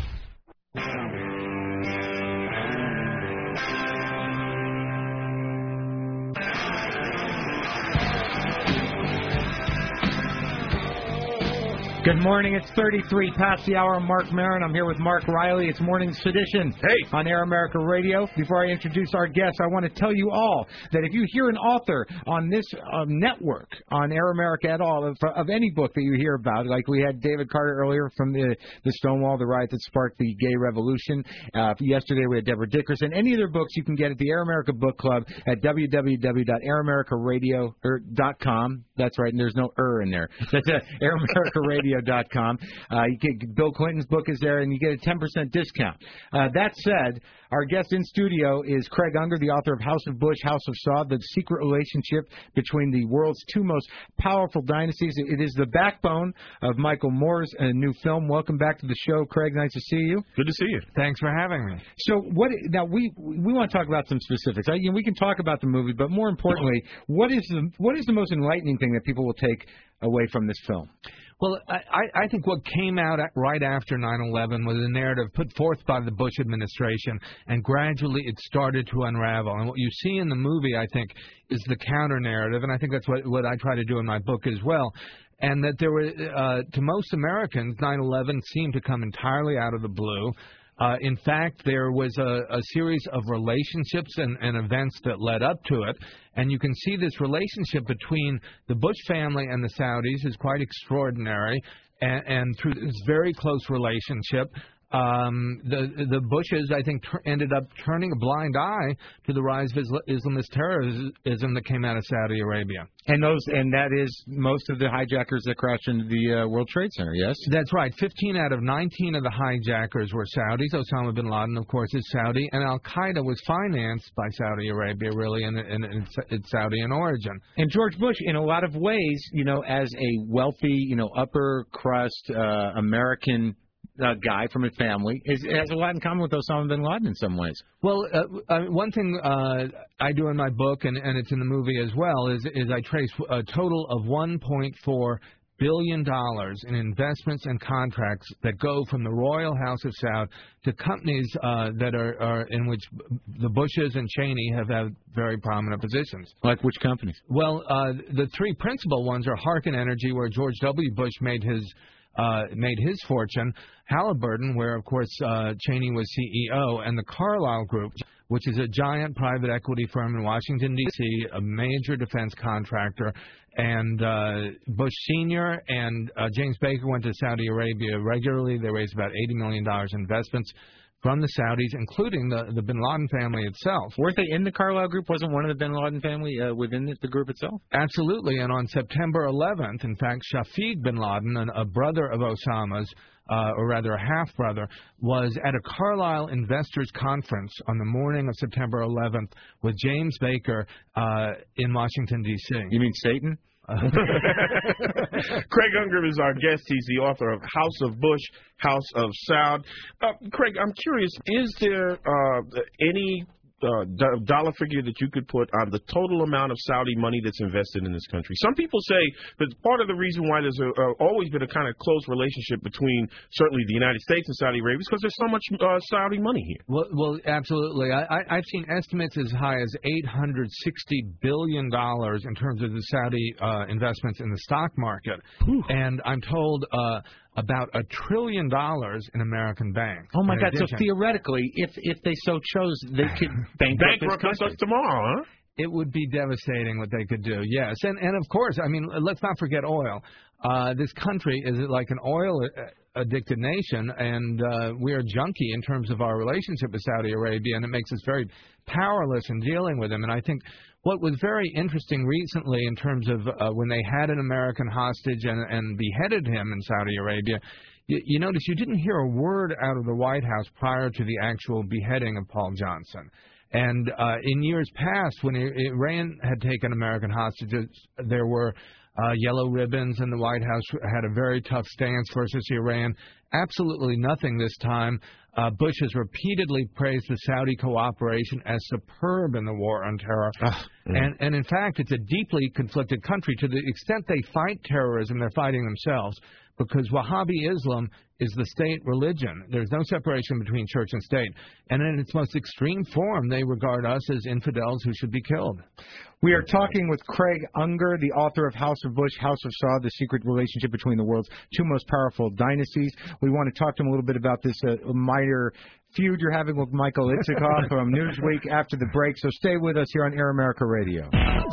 Good morning. It's thirty-three past the hour. I'm Mark Maron. I'm here with Mark Riley. It's Morning Sedition hey. on Air America Radio. Before I introduce our guests, I want to tell you all that if you hear an author on this uh, network, on Air America at all, of, of any book that you hear about, like we had David Carter earlier from the, the Stonewall, the riot that sparked the gay revolution. Uh, yesterday we had Deborah Dickerson. Any of their books you can get at the Air America Book Club at w w w dot air america radio dot com. That's right, and there's no er in there. That's at air america radio dot com. Uh, you get Bill Clinton's book is there, and you get a ten percent discount. Uh, that said, our guest in studio is Craig Unger, the author of House of Bush, House of Saud, the secret relationship between the world's two most powerful dynasties. It is the backbone of Michael Moore's uh, new film. Welcome back to the show, Craig. Nice to see you. Good to see you. Thanks for having me. So, what now we we want to talk about some specifics. I, you know, we can talk about the movie, but more importantly, what is the what is the most enlightening thing that people will take away from this film? Well, I, I think what came out at, right after nine eleven was a narrative put forth by the Bush administration, and gradually it started to unravel. And what you see in the movie, I think, is the counter-narrative, and I think that's what, what I try to do in my book as well. And that there were, uh, to most Americans, nine eleven seemed to come entirely out of the blue. Uh, in fact, there was a, a series of relationships and, and events that led up to it, and you can see this relationship between the Bush family and the Saudis is quite extraordinary, and, and through this very close relationship, um, the the Bushes, I think, ter- ended up turning a blind eye to the rise of Isla- Islamist terrorism that came out of Saudi Arabia. And those, and that is most of the hijackers that crashed into the uh, World Trade Center, yes? That's right. fifteen out of nineteen of the hijackers were Saudis. Osama bin Laden, of course, is Saudi. And Al-Qaeda was financed by Saudi Arabia, really, and, and it's, it's Saudi in origin. And George Bush, in a lot of ways, you know, as a wealthy, you know, upper crust uh, American Uh, guy from a family, is, has a lot in common with Osama bin Laden in some ways. Well, uh, uh, one thing uh, I do in my book, and, and it's in the movie as well, is, is I trace a total of one point four billion dollars in investments and contracts that go from the Royal House of Saud to companies uh, that are, are in which the Bushes and Cheney have had very prominent positions. Like which companies? Well, uh, the three principal ones are Harken Energy, where George W. Bush made his Uh, made his fortune, Halliburton, where, of course, uh, Cheney was C E O, and the Carlyle Group, which is a giant private equity firm in Washington, D C, a major defense contractor. And uh, Bush Senior and uh, James Baker went to Saudi Arabia regularly. They raised about eighty million dollars in investments from the Saudis, including the, the bin Laden family itself. Weren't they in the Carlyle Group? Wasn't one of the bin Laden family uh, within the, the group itself? Absolutely. And on September eleventh, in fact, Shafiq bin Laden, an, a brother of Osama's, uh, or rather a half-brother, was at a Carlyle Investors Conference on the morning of September eleventh with James Baker uh, in Washington, D C You mean Satan? Craig Unger is our guest. He's the author of House of Bush, House of Saud. Uh, Craig, I'm curious, is there uh, any uh, do- dollar figure that you could put on the total amount of Saudi money that's invested in this country? Some people say that part of the reason why there's a, uh, always been a kind of close relationship between certainly the United States and Saudi Arabia is because there's so much uh, Saudi money here. Well, well absolutely. I, I, I've seen estimates as high as eight hundred sixty billion dollars in terms of the Saudi uh, investments in the stock market. Whew. And I'm told uh, about a trillion dollars in American banks. Oh, my God. So theoretically, if if they so chose, they could bankrupt, bankrupt us tomorrow, huh? It would be devastating what they could do, yes. And, and of course, I mean, let's not forget oil. Uh, this country is like an oil-addicted nation, and uh, we are junky in terms of our relationship with Saudi Arabia, and it makes us very powerless in dealing with them. And I think what was very interesting recently in terms of uh, when they had an American hostage and, and beheaded him in Saudi Arabia, you, you notice you didn't hear a word out of the White House prior to the actual beheading of Paul Johnson. And uh, in years past, when Iran had taken American hostages, there were uh, yellow ribbons, and the White House had a very tough stance versus Iran. Absolutely nothing this time. Uh, Bush has repeatedly praised the Saudi cooperation as superb in the war on terror. Ah, and, and in fact, it's a deeply conflicted country. To the extent they fight terrorism, they're fighting themselves, because Wahhabi Islam is the state religion. There's no separation between church and state. And in its most extreme form, they regard us as infidels who should be killed. We are talking with Craig Unger, the author of House of Bush, House of Saud, the secret relationship between the world's two most powerful dynasties. We want to talk to him a little bit about this uh, minor feud you're having with Michael Itzikoff from Newsweek after the break. So stay with us here on Air America Radio.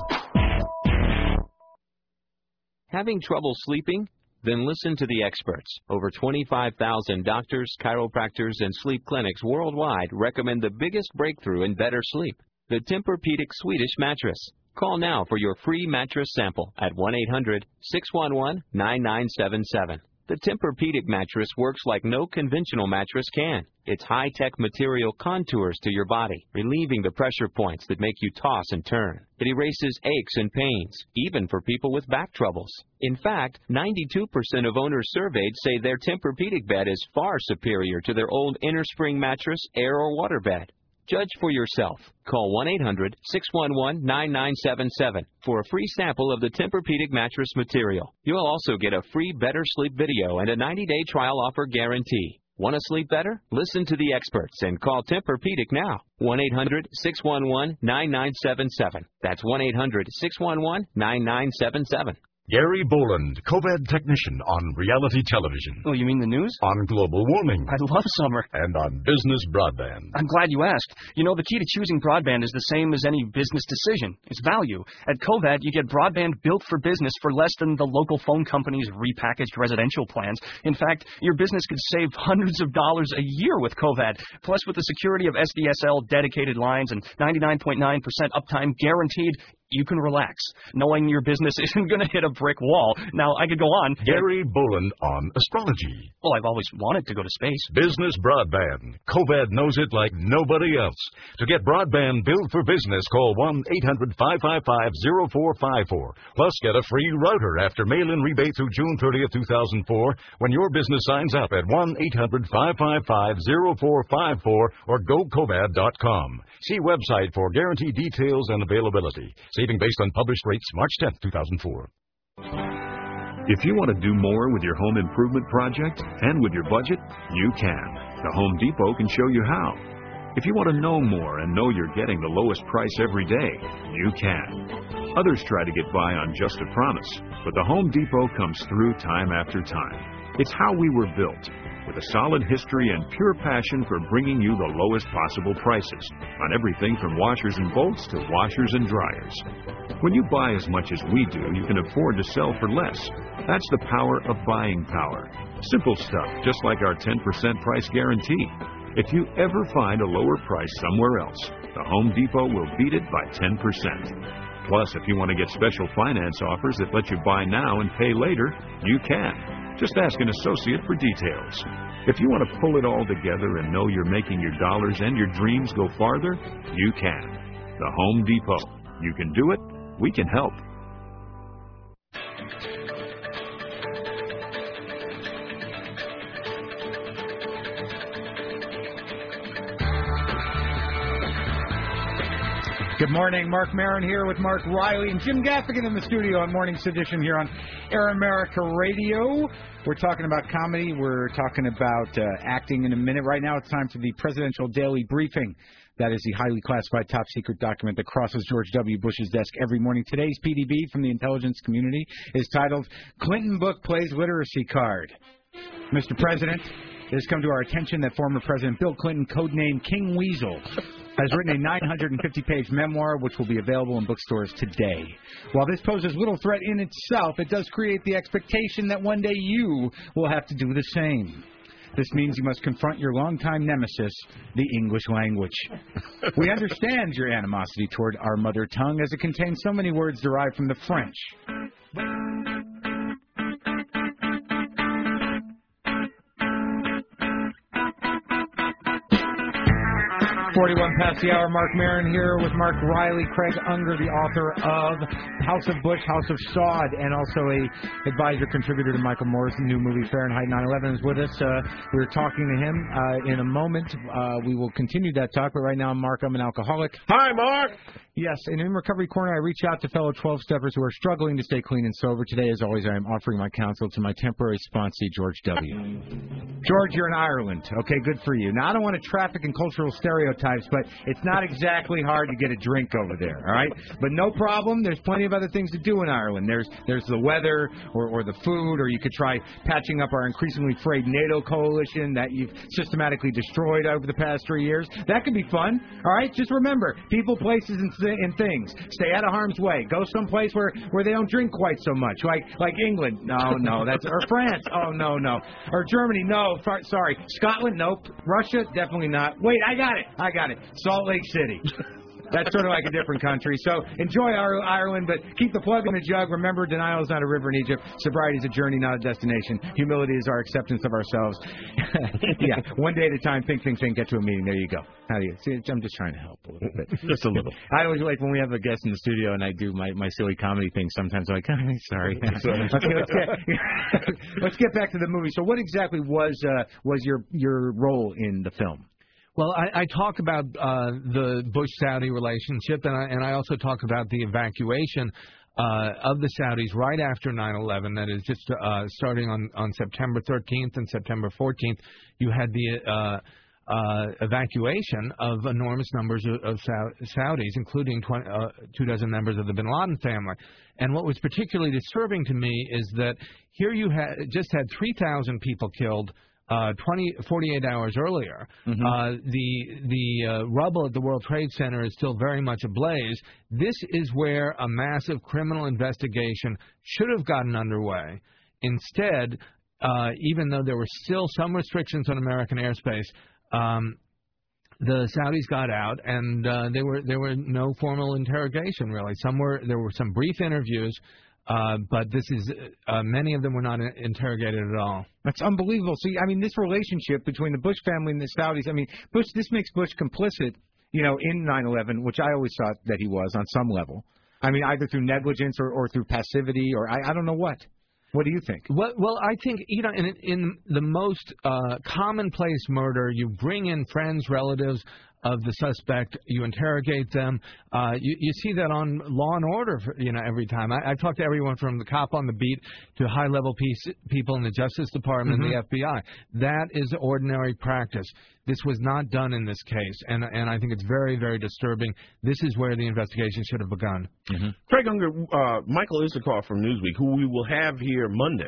Having trouble sleeping? Then listen to the experts. Over twenty-five thousand doctors, chiropractors, and sleep clinics worldwide recommend the biggest breakthrough in better sleep, the Tempur-Pedic Swedish mattress. Call now for your free mattress sample at one eight hundred six one one nine nine seven seven. The Tempur-Pedic mattress works like no conventional mattress can. Its high-tech material contours to your body, relieving the pressure points that make you toss and turn. It erases aches and pains, even for people with back troubles. In fact, ninety-two percent of owners surveyed say their Tempur-Pedic bed is far superior to their old innerspring mattress, air, or water bed. Judge for yourself. Call one eight hundred six one one nine nine seven seven for a free sample of the Tempur-Pedic mattress material. You'll also get a free Better Sleep video and a ninety-day trial offer guarantee. Want to sleep better? Listen to the experts and call Tempur-Pedic now. one eight hundred six one one nine nine seven seven. That's one eight hundred six one one nine nine seven seven. Gary Boland, COVID technician on reality television. Oh, you mean the news? On global warming. I love summer. And on business broadband. I'm glad you asked. You know, the key to choosing broadband is the same as any business decision. It's value. At COVID, you get broadband built for business for less than the local phone company's repackaged residential plans. In fact, your business could save hundreds of dollars a year with COVID. Plus, with the security of S D S L dedicated lines and ninety-nine point nine percent uptime guaranteed, you can relax, knowing your business isn't going to hit a brick wall. Now, I could go on. Gary Boland on astrology. Well, I've always wanted to go to space. Business broadband. COVID knows it like nobody else. To get broadband built for business, call one eight hundred five five five zero four five four. Plus, get a free router after mail-in rebate through June thirtieth, two thousand four when your business signs up at one eight hundred five five five zero four five four or go covid dot com. See website for guaranteed details and availability. Saving based on published rates March tenth, two thousand four. If you want to do more with your home improvement project and with your budget, you can. The Home Depot can show you how. If you want to know more and know you're getting the lowest price every day, you can. Others try to get by on just a promise, but the Home Depot comes through time after time. It's how we were built, with with a solid history and pure passion for bringing you the lowest possible prices on everything from washers and bolts to washers and dryers. When you buy as much as we do, you can afford to sell for less. That's the power of buying power. Simple stuff, just like our ten percent price guarantee. If you ever find a lower price somewhere else, the Home Depot will beat it by ten percent. Plus, if you want to get special finance offers that let you buy now and pay later, you can. Just ask an associate for details. If you want to pull it all together and know you're making your dollars and your dreams go farther, you can. The Home Depot. You can do it. We can help. Good morning, Mark Maron here with Mark Riley and Jim Gaffigan in the studio on Morning Sedition here on Air America Radio. We're talking about comedy. We're talking about uh, acting in a minute. Right now it's time for the Presidential Daily Briefing. That is the highly classified top secret document that crosses George W. Bush's desk every morning. Today's P D B from the intelligence community is titled, Clinton Book Plays Literacy Card. Mister President, it has come to our attention that former President Bill Clinton, codenamed King Weasel, has written a nine hundred fifty page memoir which will be available in bookstores today. While this poses little threat in itself, it does create the expectation that one day you will have to do the same. This means you must confront your longtime nemesis, the English language. We understand your animosity toward our mother tongue as it contains so many words derived from the French. forty-one past the hour. Mark Maron here with Mark Riley, Craig Unger, the author of House of Bush, House of Saud, and also a advisor contributor to Michael Moore's new movie Fahrenheit nine eleven is with us. Uh, we're talking to him uh, in a moment. Uh, we will continue that talk, but right now, Mark, I'm an alcoholic. Hi, Mark. Yes, and in Recovery Corner, I reach out to fellow twelve-steppers who are struggling to stay clean and sober. Today, as always, I am offering my counsel to my temporary sponsee, George W. George, you're in Ireland. Okay, good for you. Now, I don't want to traffic in cultural stereotypes, but it's not exactly hard to get a drink over there, all right? But no problem. There's plenty of other things to do in Ireland. There's there's the weather or, or the food, or you could try patching up our increasingly frayed NATO coalition that you've systematically destroyed over the past three years. That could be fun, all right? Just remember, people, places, and and things. Stay out of harm's way. Go someplace where, where they don't drink quite so much, like like England. No, no, that's or France. Oh no, no. Or Germany. No, far, sorry. Scotland. Nope. Russia. Definitely not. Wait, I got it. I got it. Salt Lake City. That's sort of like a different country. So enjoy our Ireland, but keep the plug in the jug. Remember, denial is not a river in Egypt. Sobriety is a journey, not a destination. Humility is our acceptance of ourselves. Yeah, one day at a time. Think, think, think. Get to a meeting. There you go. How do you see? I'm just trying to help a little bit. Just a little. I always like when we have a guest in the studio and I do my, my silly comedy thing. Sometimes I'm like, oh, sorry. okay, let's get, let's get back to the movie. So, what exactly was uh, was your your role in the film? Well, I, I talk about uh, the Bush-Saudi relationship, and I, and I also talk about the evacuation uh, of the Saudis right after nine eleven. That is just uh, starting on, on September thirteenth and September fourteenth. You had the uh, uh, evacuation of enormous numbers of, of Saudis, including twenty, uh, two dozen members of the Bin Laden family. And what was particularly disturbing to me is that here you had just had three thousand people killed Uh, twenty, forty-eight hours earlier. Mm-hmm. Uh, the the uh, rubble at the World Trade Center is still very much ablaze. This is where a massive criminal investigation should have gotten underway. Instead, uh, even though there were still some restrictions on American airspace, um, the Saudis got out, and uh, there were there were no formal interrogation really. Some were there were some brief interviews. Uh, but this is, uh, many of them were not interrogated at all. That's unbelievable. See, I mean, this relationship between the Bush family and the Saudis, I mean, Bush, this makes Bush complicit, you know, in nine eleven, which I always thought that he was on some level. I mean, either through negligence or, or through passivity or I, I don't know what. What do you think? Well, well, I think, you know, in, in the most uh, commonplace murder, you bring in friends, relatives of the suspect, you interrogate them. Uh, you, you see that on Law and Order, for, you know, every time. I, I've talked to everyone from the cop on the beat to high-level piece, people in the Justice Department mm-hmm. and the F B I. That is ordinary practice. This was not done in this case, and and I think it's very, very disturbing. This is where the investigation should have begun. Mm-hmm. Craig Unger, uh, Michael Issacar from Newsweek, who we will have here Monday,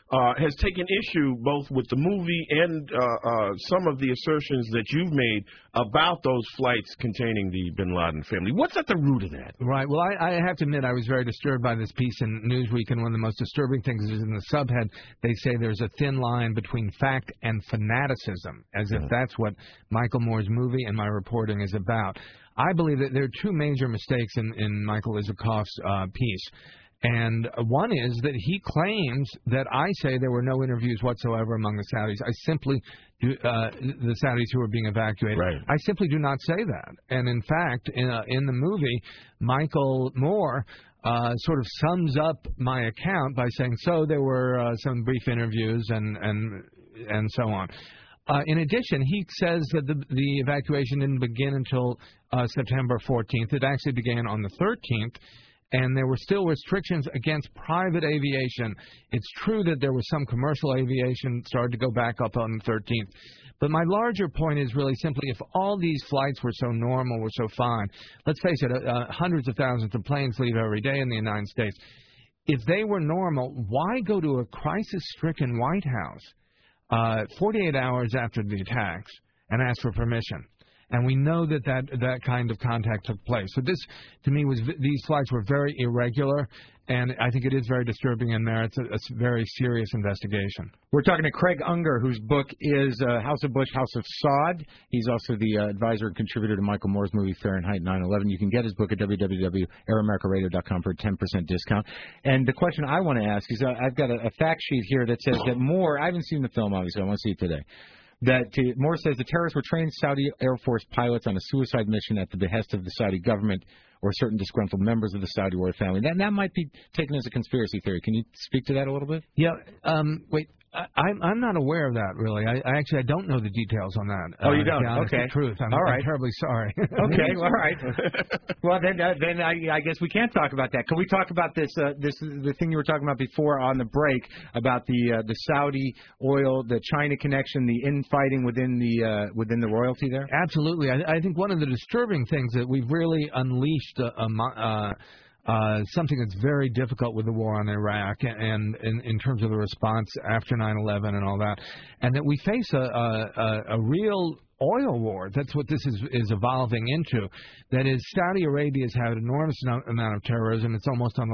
uh, has taken issue both with the movie and uh, uh, some of the assertions that you've made about those flights containing the Bin Laden family. What's at the root of that? Right. Well, I, I have to admit I was very disturbed by this piece in Newsweek, and one of the most disturbing things is in the subhead they say there's a thin line between fact and fanaticism, as if that's what Michael Moore's movie and my reporting is about. I believe that there are two major mistakes in, in Michael Isikoff's uh, piece. And one is that he claims that I say there were no interviews whatsoever among the Saudis. I simply do, uh, the Saudis who were being evacuated. Right. I simply do not say that. And in fact, in, uh, in the movie, Michael Moore uh, sort of sums up my account by saying, so there were uh, some brief interviews and and and so on. Uh, in addition, he says that the, the evacuation didn't begin until uh, September fourteenth. It actually began on the thirteenth. And there were still restrictions against private aviation. It's true that there was some commercial aviation started to go back up on the thirteenth. But my larger point is really simply, if all these flights were so normal, were so fine, let's face it, uh, hundreds of thousands of planes leave every day in the United States. If they were normal, why go to a crisis-stricken White House uh, forty-eight hours after the attacks and ask for permission? And we know that, that that kind of contact took place. So this, to me, was these flights were very irregular, and I think it is very disturbing and merits a, a very serious investigation. We're talking to Craig Unger, whose book is uh, House of Bush, House of Saud. He's also the uh, advisor and contributor to Michael Moore's movie Fahrenheit nine eleven. You can get his book at w w w dot air america radio dot com for a ten percent discount. And the question I want to ask is, uh, I've got a, a fact sheet here that says that Moore, I haven't seen the film, obviously, I want to see it today. That uh, Moore says the terrorists were trained Saudi Air Force pilots on a suicide mission at the behest of the Saudi government or certain disgruntled members of the Saudi royal family. That, that might be taken as a conspiracy theory. Can you speak to that a little bit? Yeah. Um, wait. I, I'm I'm not aware of that, really. I, I actually I don't know the details on that. Oh, you uh, don't? To be honest, Okay. the truth. I'm, all right. I'm terribly sorry. Okay. All right. Well, then uh, then I, I guess we can't talk about that. Can we talk about this uh, this the thing you were talking about before on the break about the uh, the Saudi oil, the China connection, the infighting within the uh, within the royalty there? Absolutely. I, I think one of the disturbing things that we've really unleashed a, a mo- uh, Uh, something that's very difficult with the war on Iraq and in, in terms of the response after nine eleven and all that, and that we face a, a, a real oil war. That's what this is, is evolving into. That is, Saudi Arabia has had an enormous amount of terrorism. It's almost on a,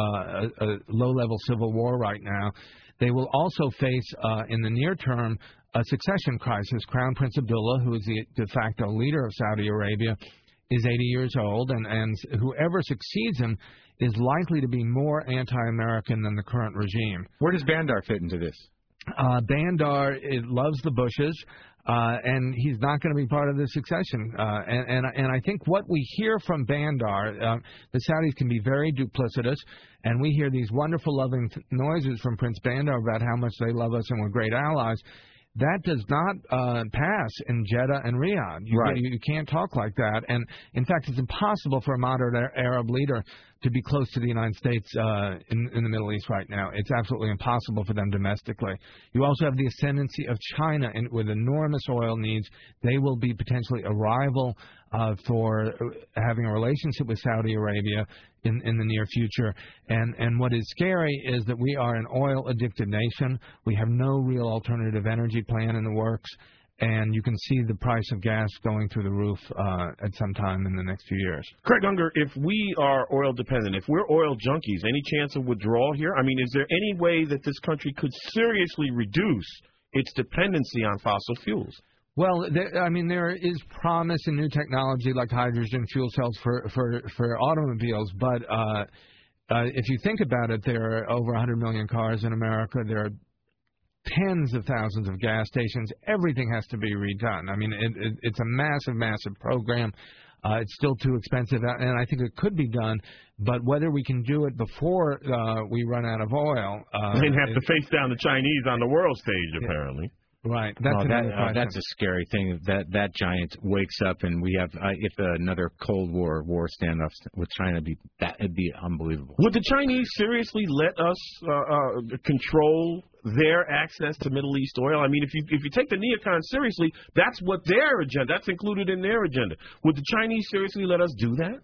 a, a low-level civil war right now. They will also face, uh, in the near term, a succession crisis. Crown Prince Abdullah, who is the de facto leader of Saudi Arabia, is eighty years old, and, and whoever succeeds him is likely to be more anti-American than the current regime. Where does Bandar fit into this? Uh, Bandar it loves the Bushes, uh, and he's not going to be part of the succession. Uh, and, and, and I think what we hear from Bandar, uh, the Saudis can be very duplicitous, and we hear these wonderful, loving th- noises from Prince Bandar about how much they love us and we're great allies. That does not uh, pass in Jeddah and Riyadh. You, right. you, you can't talk like that. And, in fact, it's impossible for a moderate Arab leader to be close to the United States uh, in, in the Middle East right now. It's absolutely impossible for them domestically. You also have the ascendancy of China in, with enormous oil needs. They will be potentially a rival uh, for having a relationship with Saudi Arabia in, in the near future. And, and what is scary is that we are an oil-addicted nation. We have no real alternative energy plan in the works. And you can see the price of gas going through the roof uh, at some time in the next few years. Craig Unger, if we are oil dependent, if we're oil junkies, any chance of withdrawal here? I mean, is there any way that this country could seriously reduce its dependency on fossil fuels? Well, there, I mean, there is promise in new technology like hydrogen fuel cells for, for, for automobiles, but uh, uh, if you think about it, there are over one hundred million cars in America. There are tens of thousands of gas stations. Everything has to be redone. I mean, it, it, it's a massive, massive program. Uh, it's still too expensive, and I think it could be done. But whether we can do it before uh, we run out of oil, uh, they'd have to face down the Chinese on the world stage, apparently. Right. That's, oh, that, uh, that's a scary thing. That that giant wakes up, and we have uh, if another Cold War war standoff with China, be that would be unbelievable. Would the Chinese seriously let us uh, uh, control their access to Middle East oil? I mean, if you if you take the neocons seriously, that's what their agenda. That's included in their agenda. Would the Chinese seriously let us do that?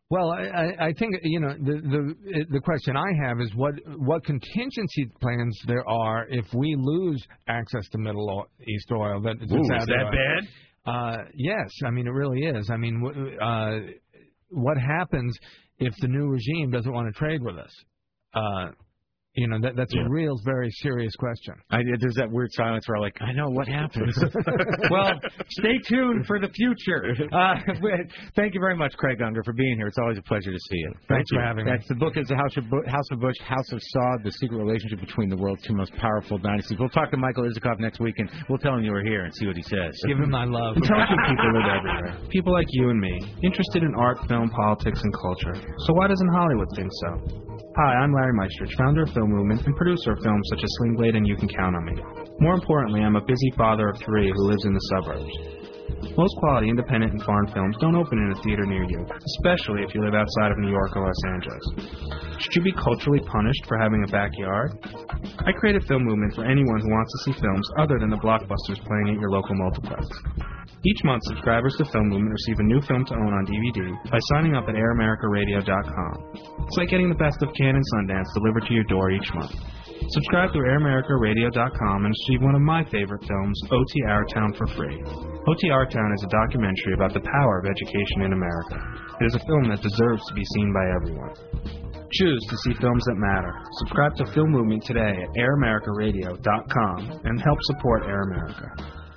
Well, I, I I think you know the the the question I have is what what contingency plans there are if we lose access to Middle East oil. That Ooh, is that bad? Uh, yes, I mean it really is. I mean, uh, what happens if the new regime doesn't want to trade with us? Uh, You know, that that's yeah. a real, very serious question. I, there's that weird silence where I'm like, I know what happens. Well, stay tuned for the future. Uh, thank you very much, Craig Unger, for being here. It's always a pleasure to see you. Thanks Thank for you. having me. That's the book is the House of, Bu- House of Bush, House of Saud, The Secret Relationship Between the World's Two Most Powerful Dynasties. We'll talk to Michael Isikoff next week, and we'll tell him you were here and see what he says. Give him my love. Intelligent people live everywhere. People like you and me, interested in art, film, politics, and culture. So why doesn't Hollywood think so? Hi, I'm Larry Meistrich, founder of Film Movement and producer of films such as Sling Blade and You Can Count on Me. More importantly, I'm a busy father of three who lives in the suburbs. Most quality independent and foreign films don't open in a theater near you, especially if you live outside of New York or Los Angeles. Should you be culturally punished for having a backyard? I created Film Movement for anyone who wants to see films other than the blockbusters playing at your local multiplex. Each month, subscribers to Film Movement receive a new film to own on D V D by signing up at air america radio dot com. It's like getting the best of Cannes and Sundance delivered to your door each month. Subscribe through air america radio dot com and receive one of my favorite films, O T Our Town, for free. O T Our Town is a documentary about the power of education in America. It is a film that deserves to be seen by everyone. Choose to see films that matter. Subscribe to Film Movement today at air america radio dot com and help support Air America.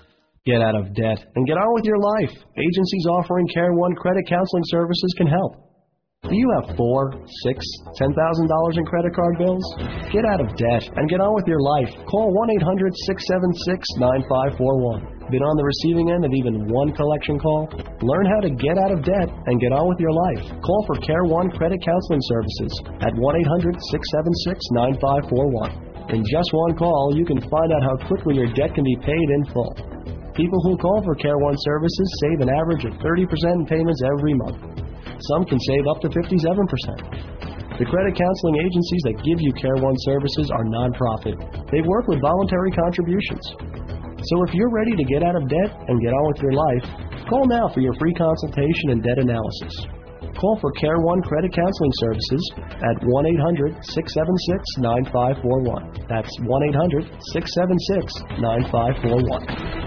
Get out of debt and get on with your life. Agencies offering Care One credit counseling services can help. Do you have four, six, ten thousand dollars in credit card bills? Get out of debt and get on with your life. Call one eight hundred six seven six nine five four one. Been on the receiving end of even one collection call? Learn how to get out of debt and get on with your life. Call for Care One credit counseling services at one eight hundred six seven six nine five four one. In just one call, you can find out how quickly your debt can be paid in full. People who call for Care One services save an average of thirty percent in payments every month. Some can save up to fifty-seven percent. The credit counseling agencies that give you Care One services are nonprofit. They work with voluntary contributions. So if you're ready to get out of debt and get on with your life, call now for your free consultation and debt analysis. Call for Care One credit counseling services at one eight hundred six seven six nine five four one. That's one eight hundred six seven six nine five four one.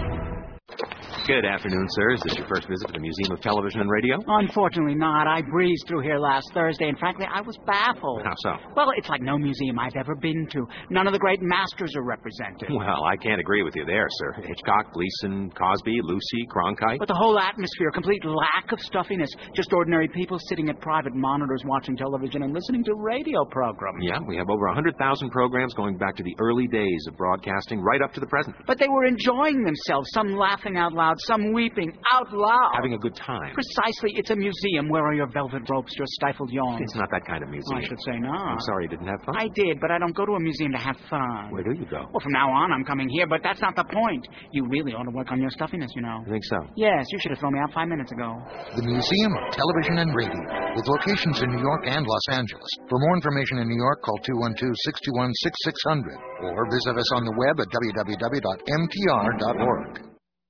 Good afternoon, sir. Is this your first visit to the Museum of Television and Radio? Unfortunately not. I breezed through here last Thursday, and frankly, I was baffled. How so? Well, it's like no museum I've ever been to. None of the great masters are represented. Well, I can't agree with you there, sir. Hitchcock, Gleason, Cosby, Lucy, Cronkite. But the whole atmosphere, complete lack of stuffiness. Just ordinary people sitting at private monitors watching television and listening to radio programs. Yeah, we have over one hundred thousand programs going back to the early days of broadcasting right up to the present. But they were enjoying themselves, some laughing out loud, some weeping out loud. Having a good time. Precisely. It's a museum. Where are your velvet ropes, your stifled yawns? It's not that kind of museum. I should say not. I'm sorry you didn't have fun. I did, but I don't go to a museum to have fun. Where do you go? Well, from now on, I'm coming here, but that's not the point. You really ought to work on your stuffiness, you know. You think so? Yes, you should have thrown me out five minutes ago. The Museum of Television and Radio, with locations in New York and Los Angeles. For more information in New York, call two one two, six two one, six six zero zero or visit us on the web at w w w dot m t r dot org.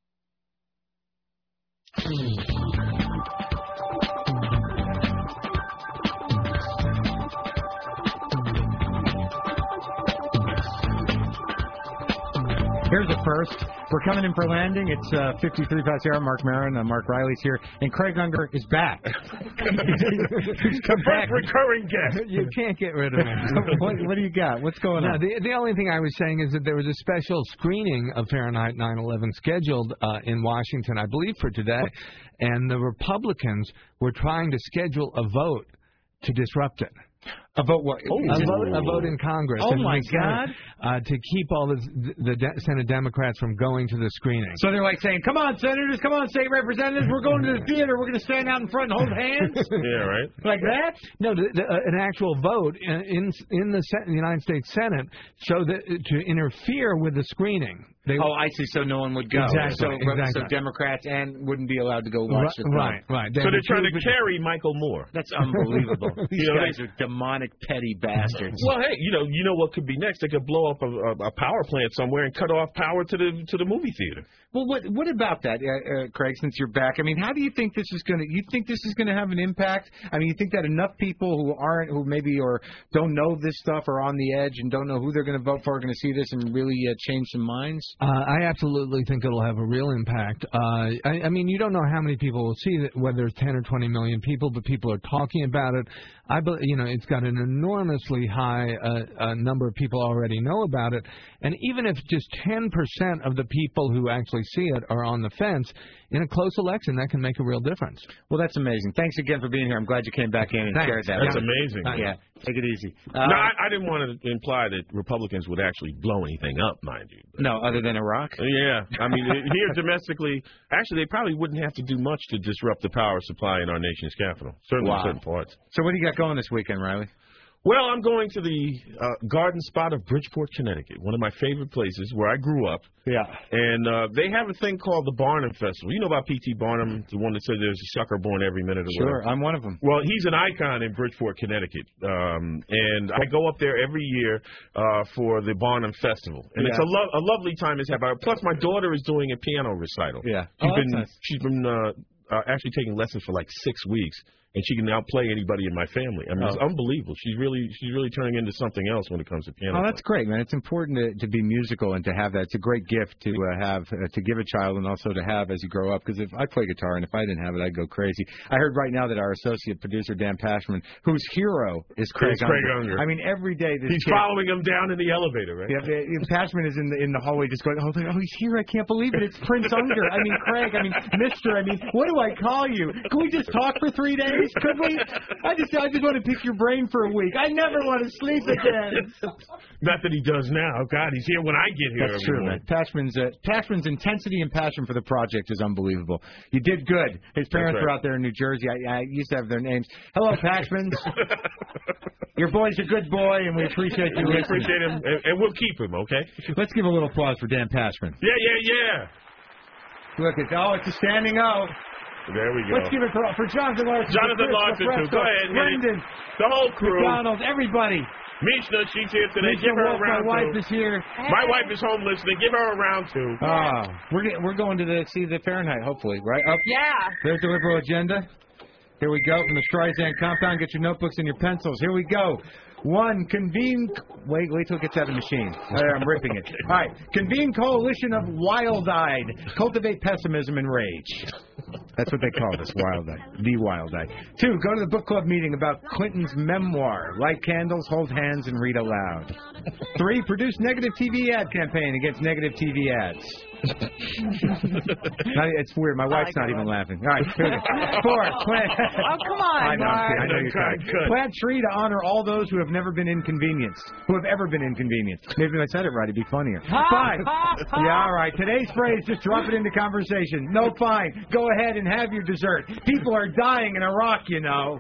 Here's the first. We're coming in for landing. It's uh, fifty-three past the hour. Mark Maron, uh, Mark Riley's here, and Craig Unger is back. He's come back. Recurring guest. You can't get rid of him. what, what do you got? What's going no, on? The, the only thing I was saying is that there was a special screening of Fahrenheit nine eleven scheduled uh, in Washington, I believe, for today, and the Republicans were trying to schedule a vote to disrupt it. A vote what? Oh. A, vote, a vote in Congress. Oh, in my the Senate, God. Uh, to keep all the, the de- Senate Democrats from going to the screening. So they're like saying, come on, senators, come on, state representatives, we're going to the theater, we're going to stand out in front and hold hands? Yeah, right. Like that? No, the, the, uh, an actual vote in in the, Sen- the United States Senate so that to interfere with the screening. They, oh, I see. So no one would go. Exactly. So, exactly. so Democrats and wouldn't be allowed to go watch right, the club. Right, right. So they're trying to carry Michael Moore. That's unbelievable. These you know, guys are demonic, petty bastards. Well, hey, you know, you know what could be next? They could blow up a, a, a power plant somewhere and cut off power to the to the movie theater. Well, what what about that, uh, uh, Craig? Since you're back, I mean, how do you think this is going to? You think this is going to have an impact? I mean, you think that enough people who aren't, who maybe or don't know this stuff, are on the edge and don't know who they're going to vote for, are going to see this and really uh, change some minds? Uh, I absolutely think it'll have a real impact. Uh, I, I mean, you don't know how many people will see it, whether it's ten or twenty million people, but people are talking about it. I, you know, it's got an enormously high uh, uh, number of people already know about it, and even if just ten percent of the people who actually see it are on the fence, in a close election, that can make a real difference. Well, that's amazing. Thanks again for being here. I'm glad you came back in and Thanks. shared that. That's amazing. Yeah, take it easy. Uh, no, I, I didn't want to imply that Republicans would actually blow anything up, mind you. But, no, other than Iraq? Yeah. I mean, here domestically, actually, they probably wouldn't have to do much to disrupt the power supply in our nation's capital, certainly wow. in certain parts. So what do you got going this weekend, Riley? Well, I'm going to the uh, garden spot of Bridgeport, Connecticut, one of my favorite places where I grew up. Yeah. And uh, they have a thing called the Barnum Festival. You know about P T Barnum, the one that said there's a sucker born every minute or Sure, whatever? I'm one of them. Well, he's an icon in Bridgeport, Connecticut. Um, and I go up there every year uh, for the Barnum Festival. And Yeah. it's a, lo- a lovely time to have. Plus, my daughter is doing a piano recital. Yeah. She's Oh, that's been, nice. she's been uh, uh, actually taking lessons for like six weeks. And she can outplay anybody in my family. I mean, Oh. it's unbelievable. She's really, she's really turning into something else when it comes to piano. Oh, that's great, man. It's important to, to be musical and to have that. It's a great gift to uh, have, uh, to give a child and also to have as you grow up. Because if I play guitar and if I didn't have it, I'd go crazy. I heard right now that our associate producer, Dan Pashman, whose hero is Craig It's Craig Unger. Unger. I mean, every day this He's kid, following him down in the elevator, right? Yeah, uh, Pashman is in the in the hallway just going, oh, oh, he's here. I can't believe it. It's Prince Unger. I mean, Craig. I mean, Mister I mean, what do I call you? Can we just talk for three days? Could we? I just I just want to pick your brain for a week. I never want to sleep again. Not that he does now. God, he's here when I get here. That's every true, man. morning. Pashman's, uh, Pashman's intensity and passion for the project is unbelievable. You did good. His parents right. were out there in New Jersey. I, I used to have their names. Hello, Pashmans. Your boy's a good boy, and we appreciate you We listening. appreciate him, and, and we'll keep him, okay? Let's give a little applause for Dan Pashman. Yeah, yeah, yeah. Look, it's, oh, it's a standing O. There we go. Let's give it for, for Jonathan Larson. Jonathan for Chris, Larson, for too. Go ahead, hit it. Brendan, The whole crew. McDonald, everybody. Mishna, she's here today. Misha Give her a Wolf, round my wife two. is here. My wife is home listening. Give her a round two. Ah, we're get- we're going to the, see the Fahrenheit, hopefully, right? Up. Yeah. There's the liberal agenda. Here we go from the Streisand compound. Get your notebooks and your pencils. Here we go. One, convene. Wait, wait till it gets out of the machine. There, I'm ripping it. All right. Convene coalition of wild-eyed. Cultivate pessimism and rage. That's what they call this, wild-eyed. The wild-eyed. Two, go to the book club meeting about Clinton's memoir. Light candles, hold hands, and read aloud. Three, produce negative T V ad campaign against negative T V ads. Not, it's weird. My wife's not even laughing. All right. Four, plant. Oh, come on, I know, I'm Mark. kidding. I know you're kidding. Plant tree to honor all those who have never been inconvenienced, who have ever been inconvenienced. Maybe if I said it right, it'd be funnier. Five. Yeah, all right. Today's phrase, just drop it into conversation. No, fine. Go ahead and have your dessert. People are dying in Iraq, you know.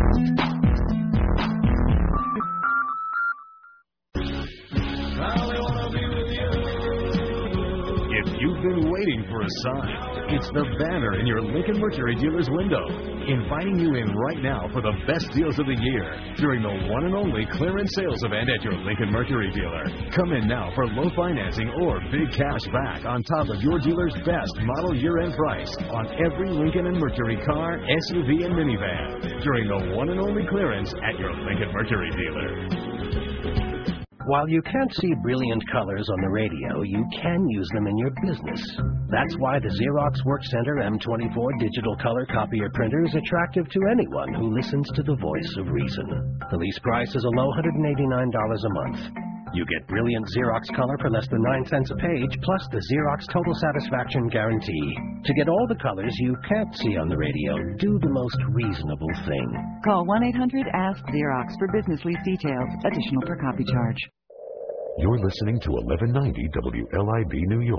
If you've been waiting for a sign, it's the banner in your Lincoln Mercury dealer's window, inviting you in right now for the best deals of the year during the one and only clearance sales event at your Lincoln Mercury dealer. Come in now for low financing or big cash back on top of your dealer's best model year-end price on every Lincoln and Mercury car, S U V, and minivan during the one and only clearance at your Lincoln Mercury dealer. While you can't see brilliant colors on the radio, you can use them in your business. That's why the Xerox WorkCenter M twenty-four digital color copier printer is attractive to anyone who listens to the voice of reason. The lease price is a low one hundred eighty-nine dollars a month. You get brilliant Xerox color for less than nine cents a page, plus the Xerox Total Satisfaction Guarantee. To get all the colors you can't see on the radio, do the most reasonable thing. Call one eight hundred ask Xerox for business lease details. Additional per copy charge. You're listening to eleven ninety W L I B New York.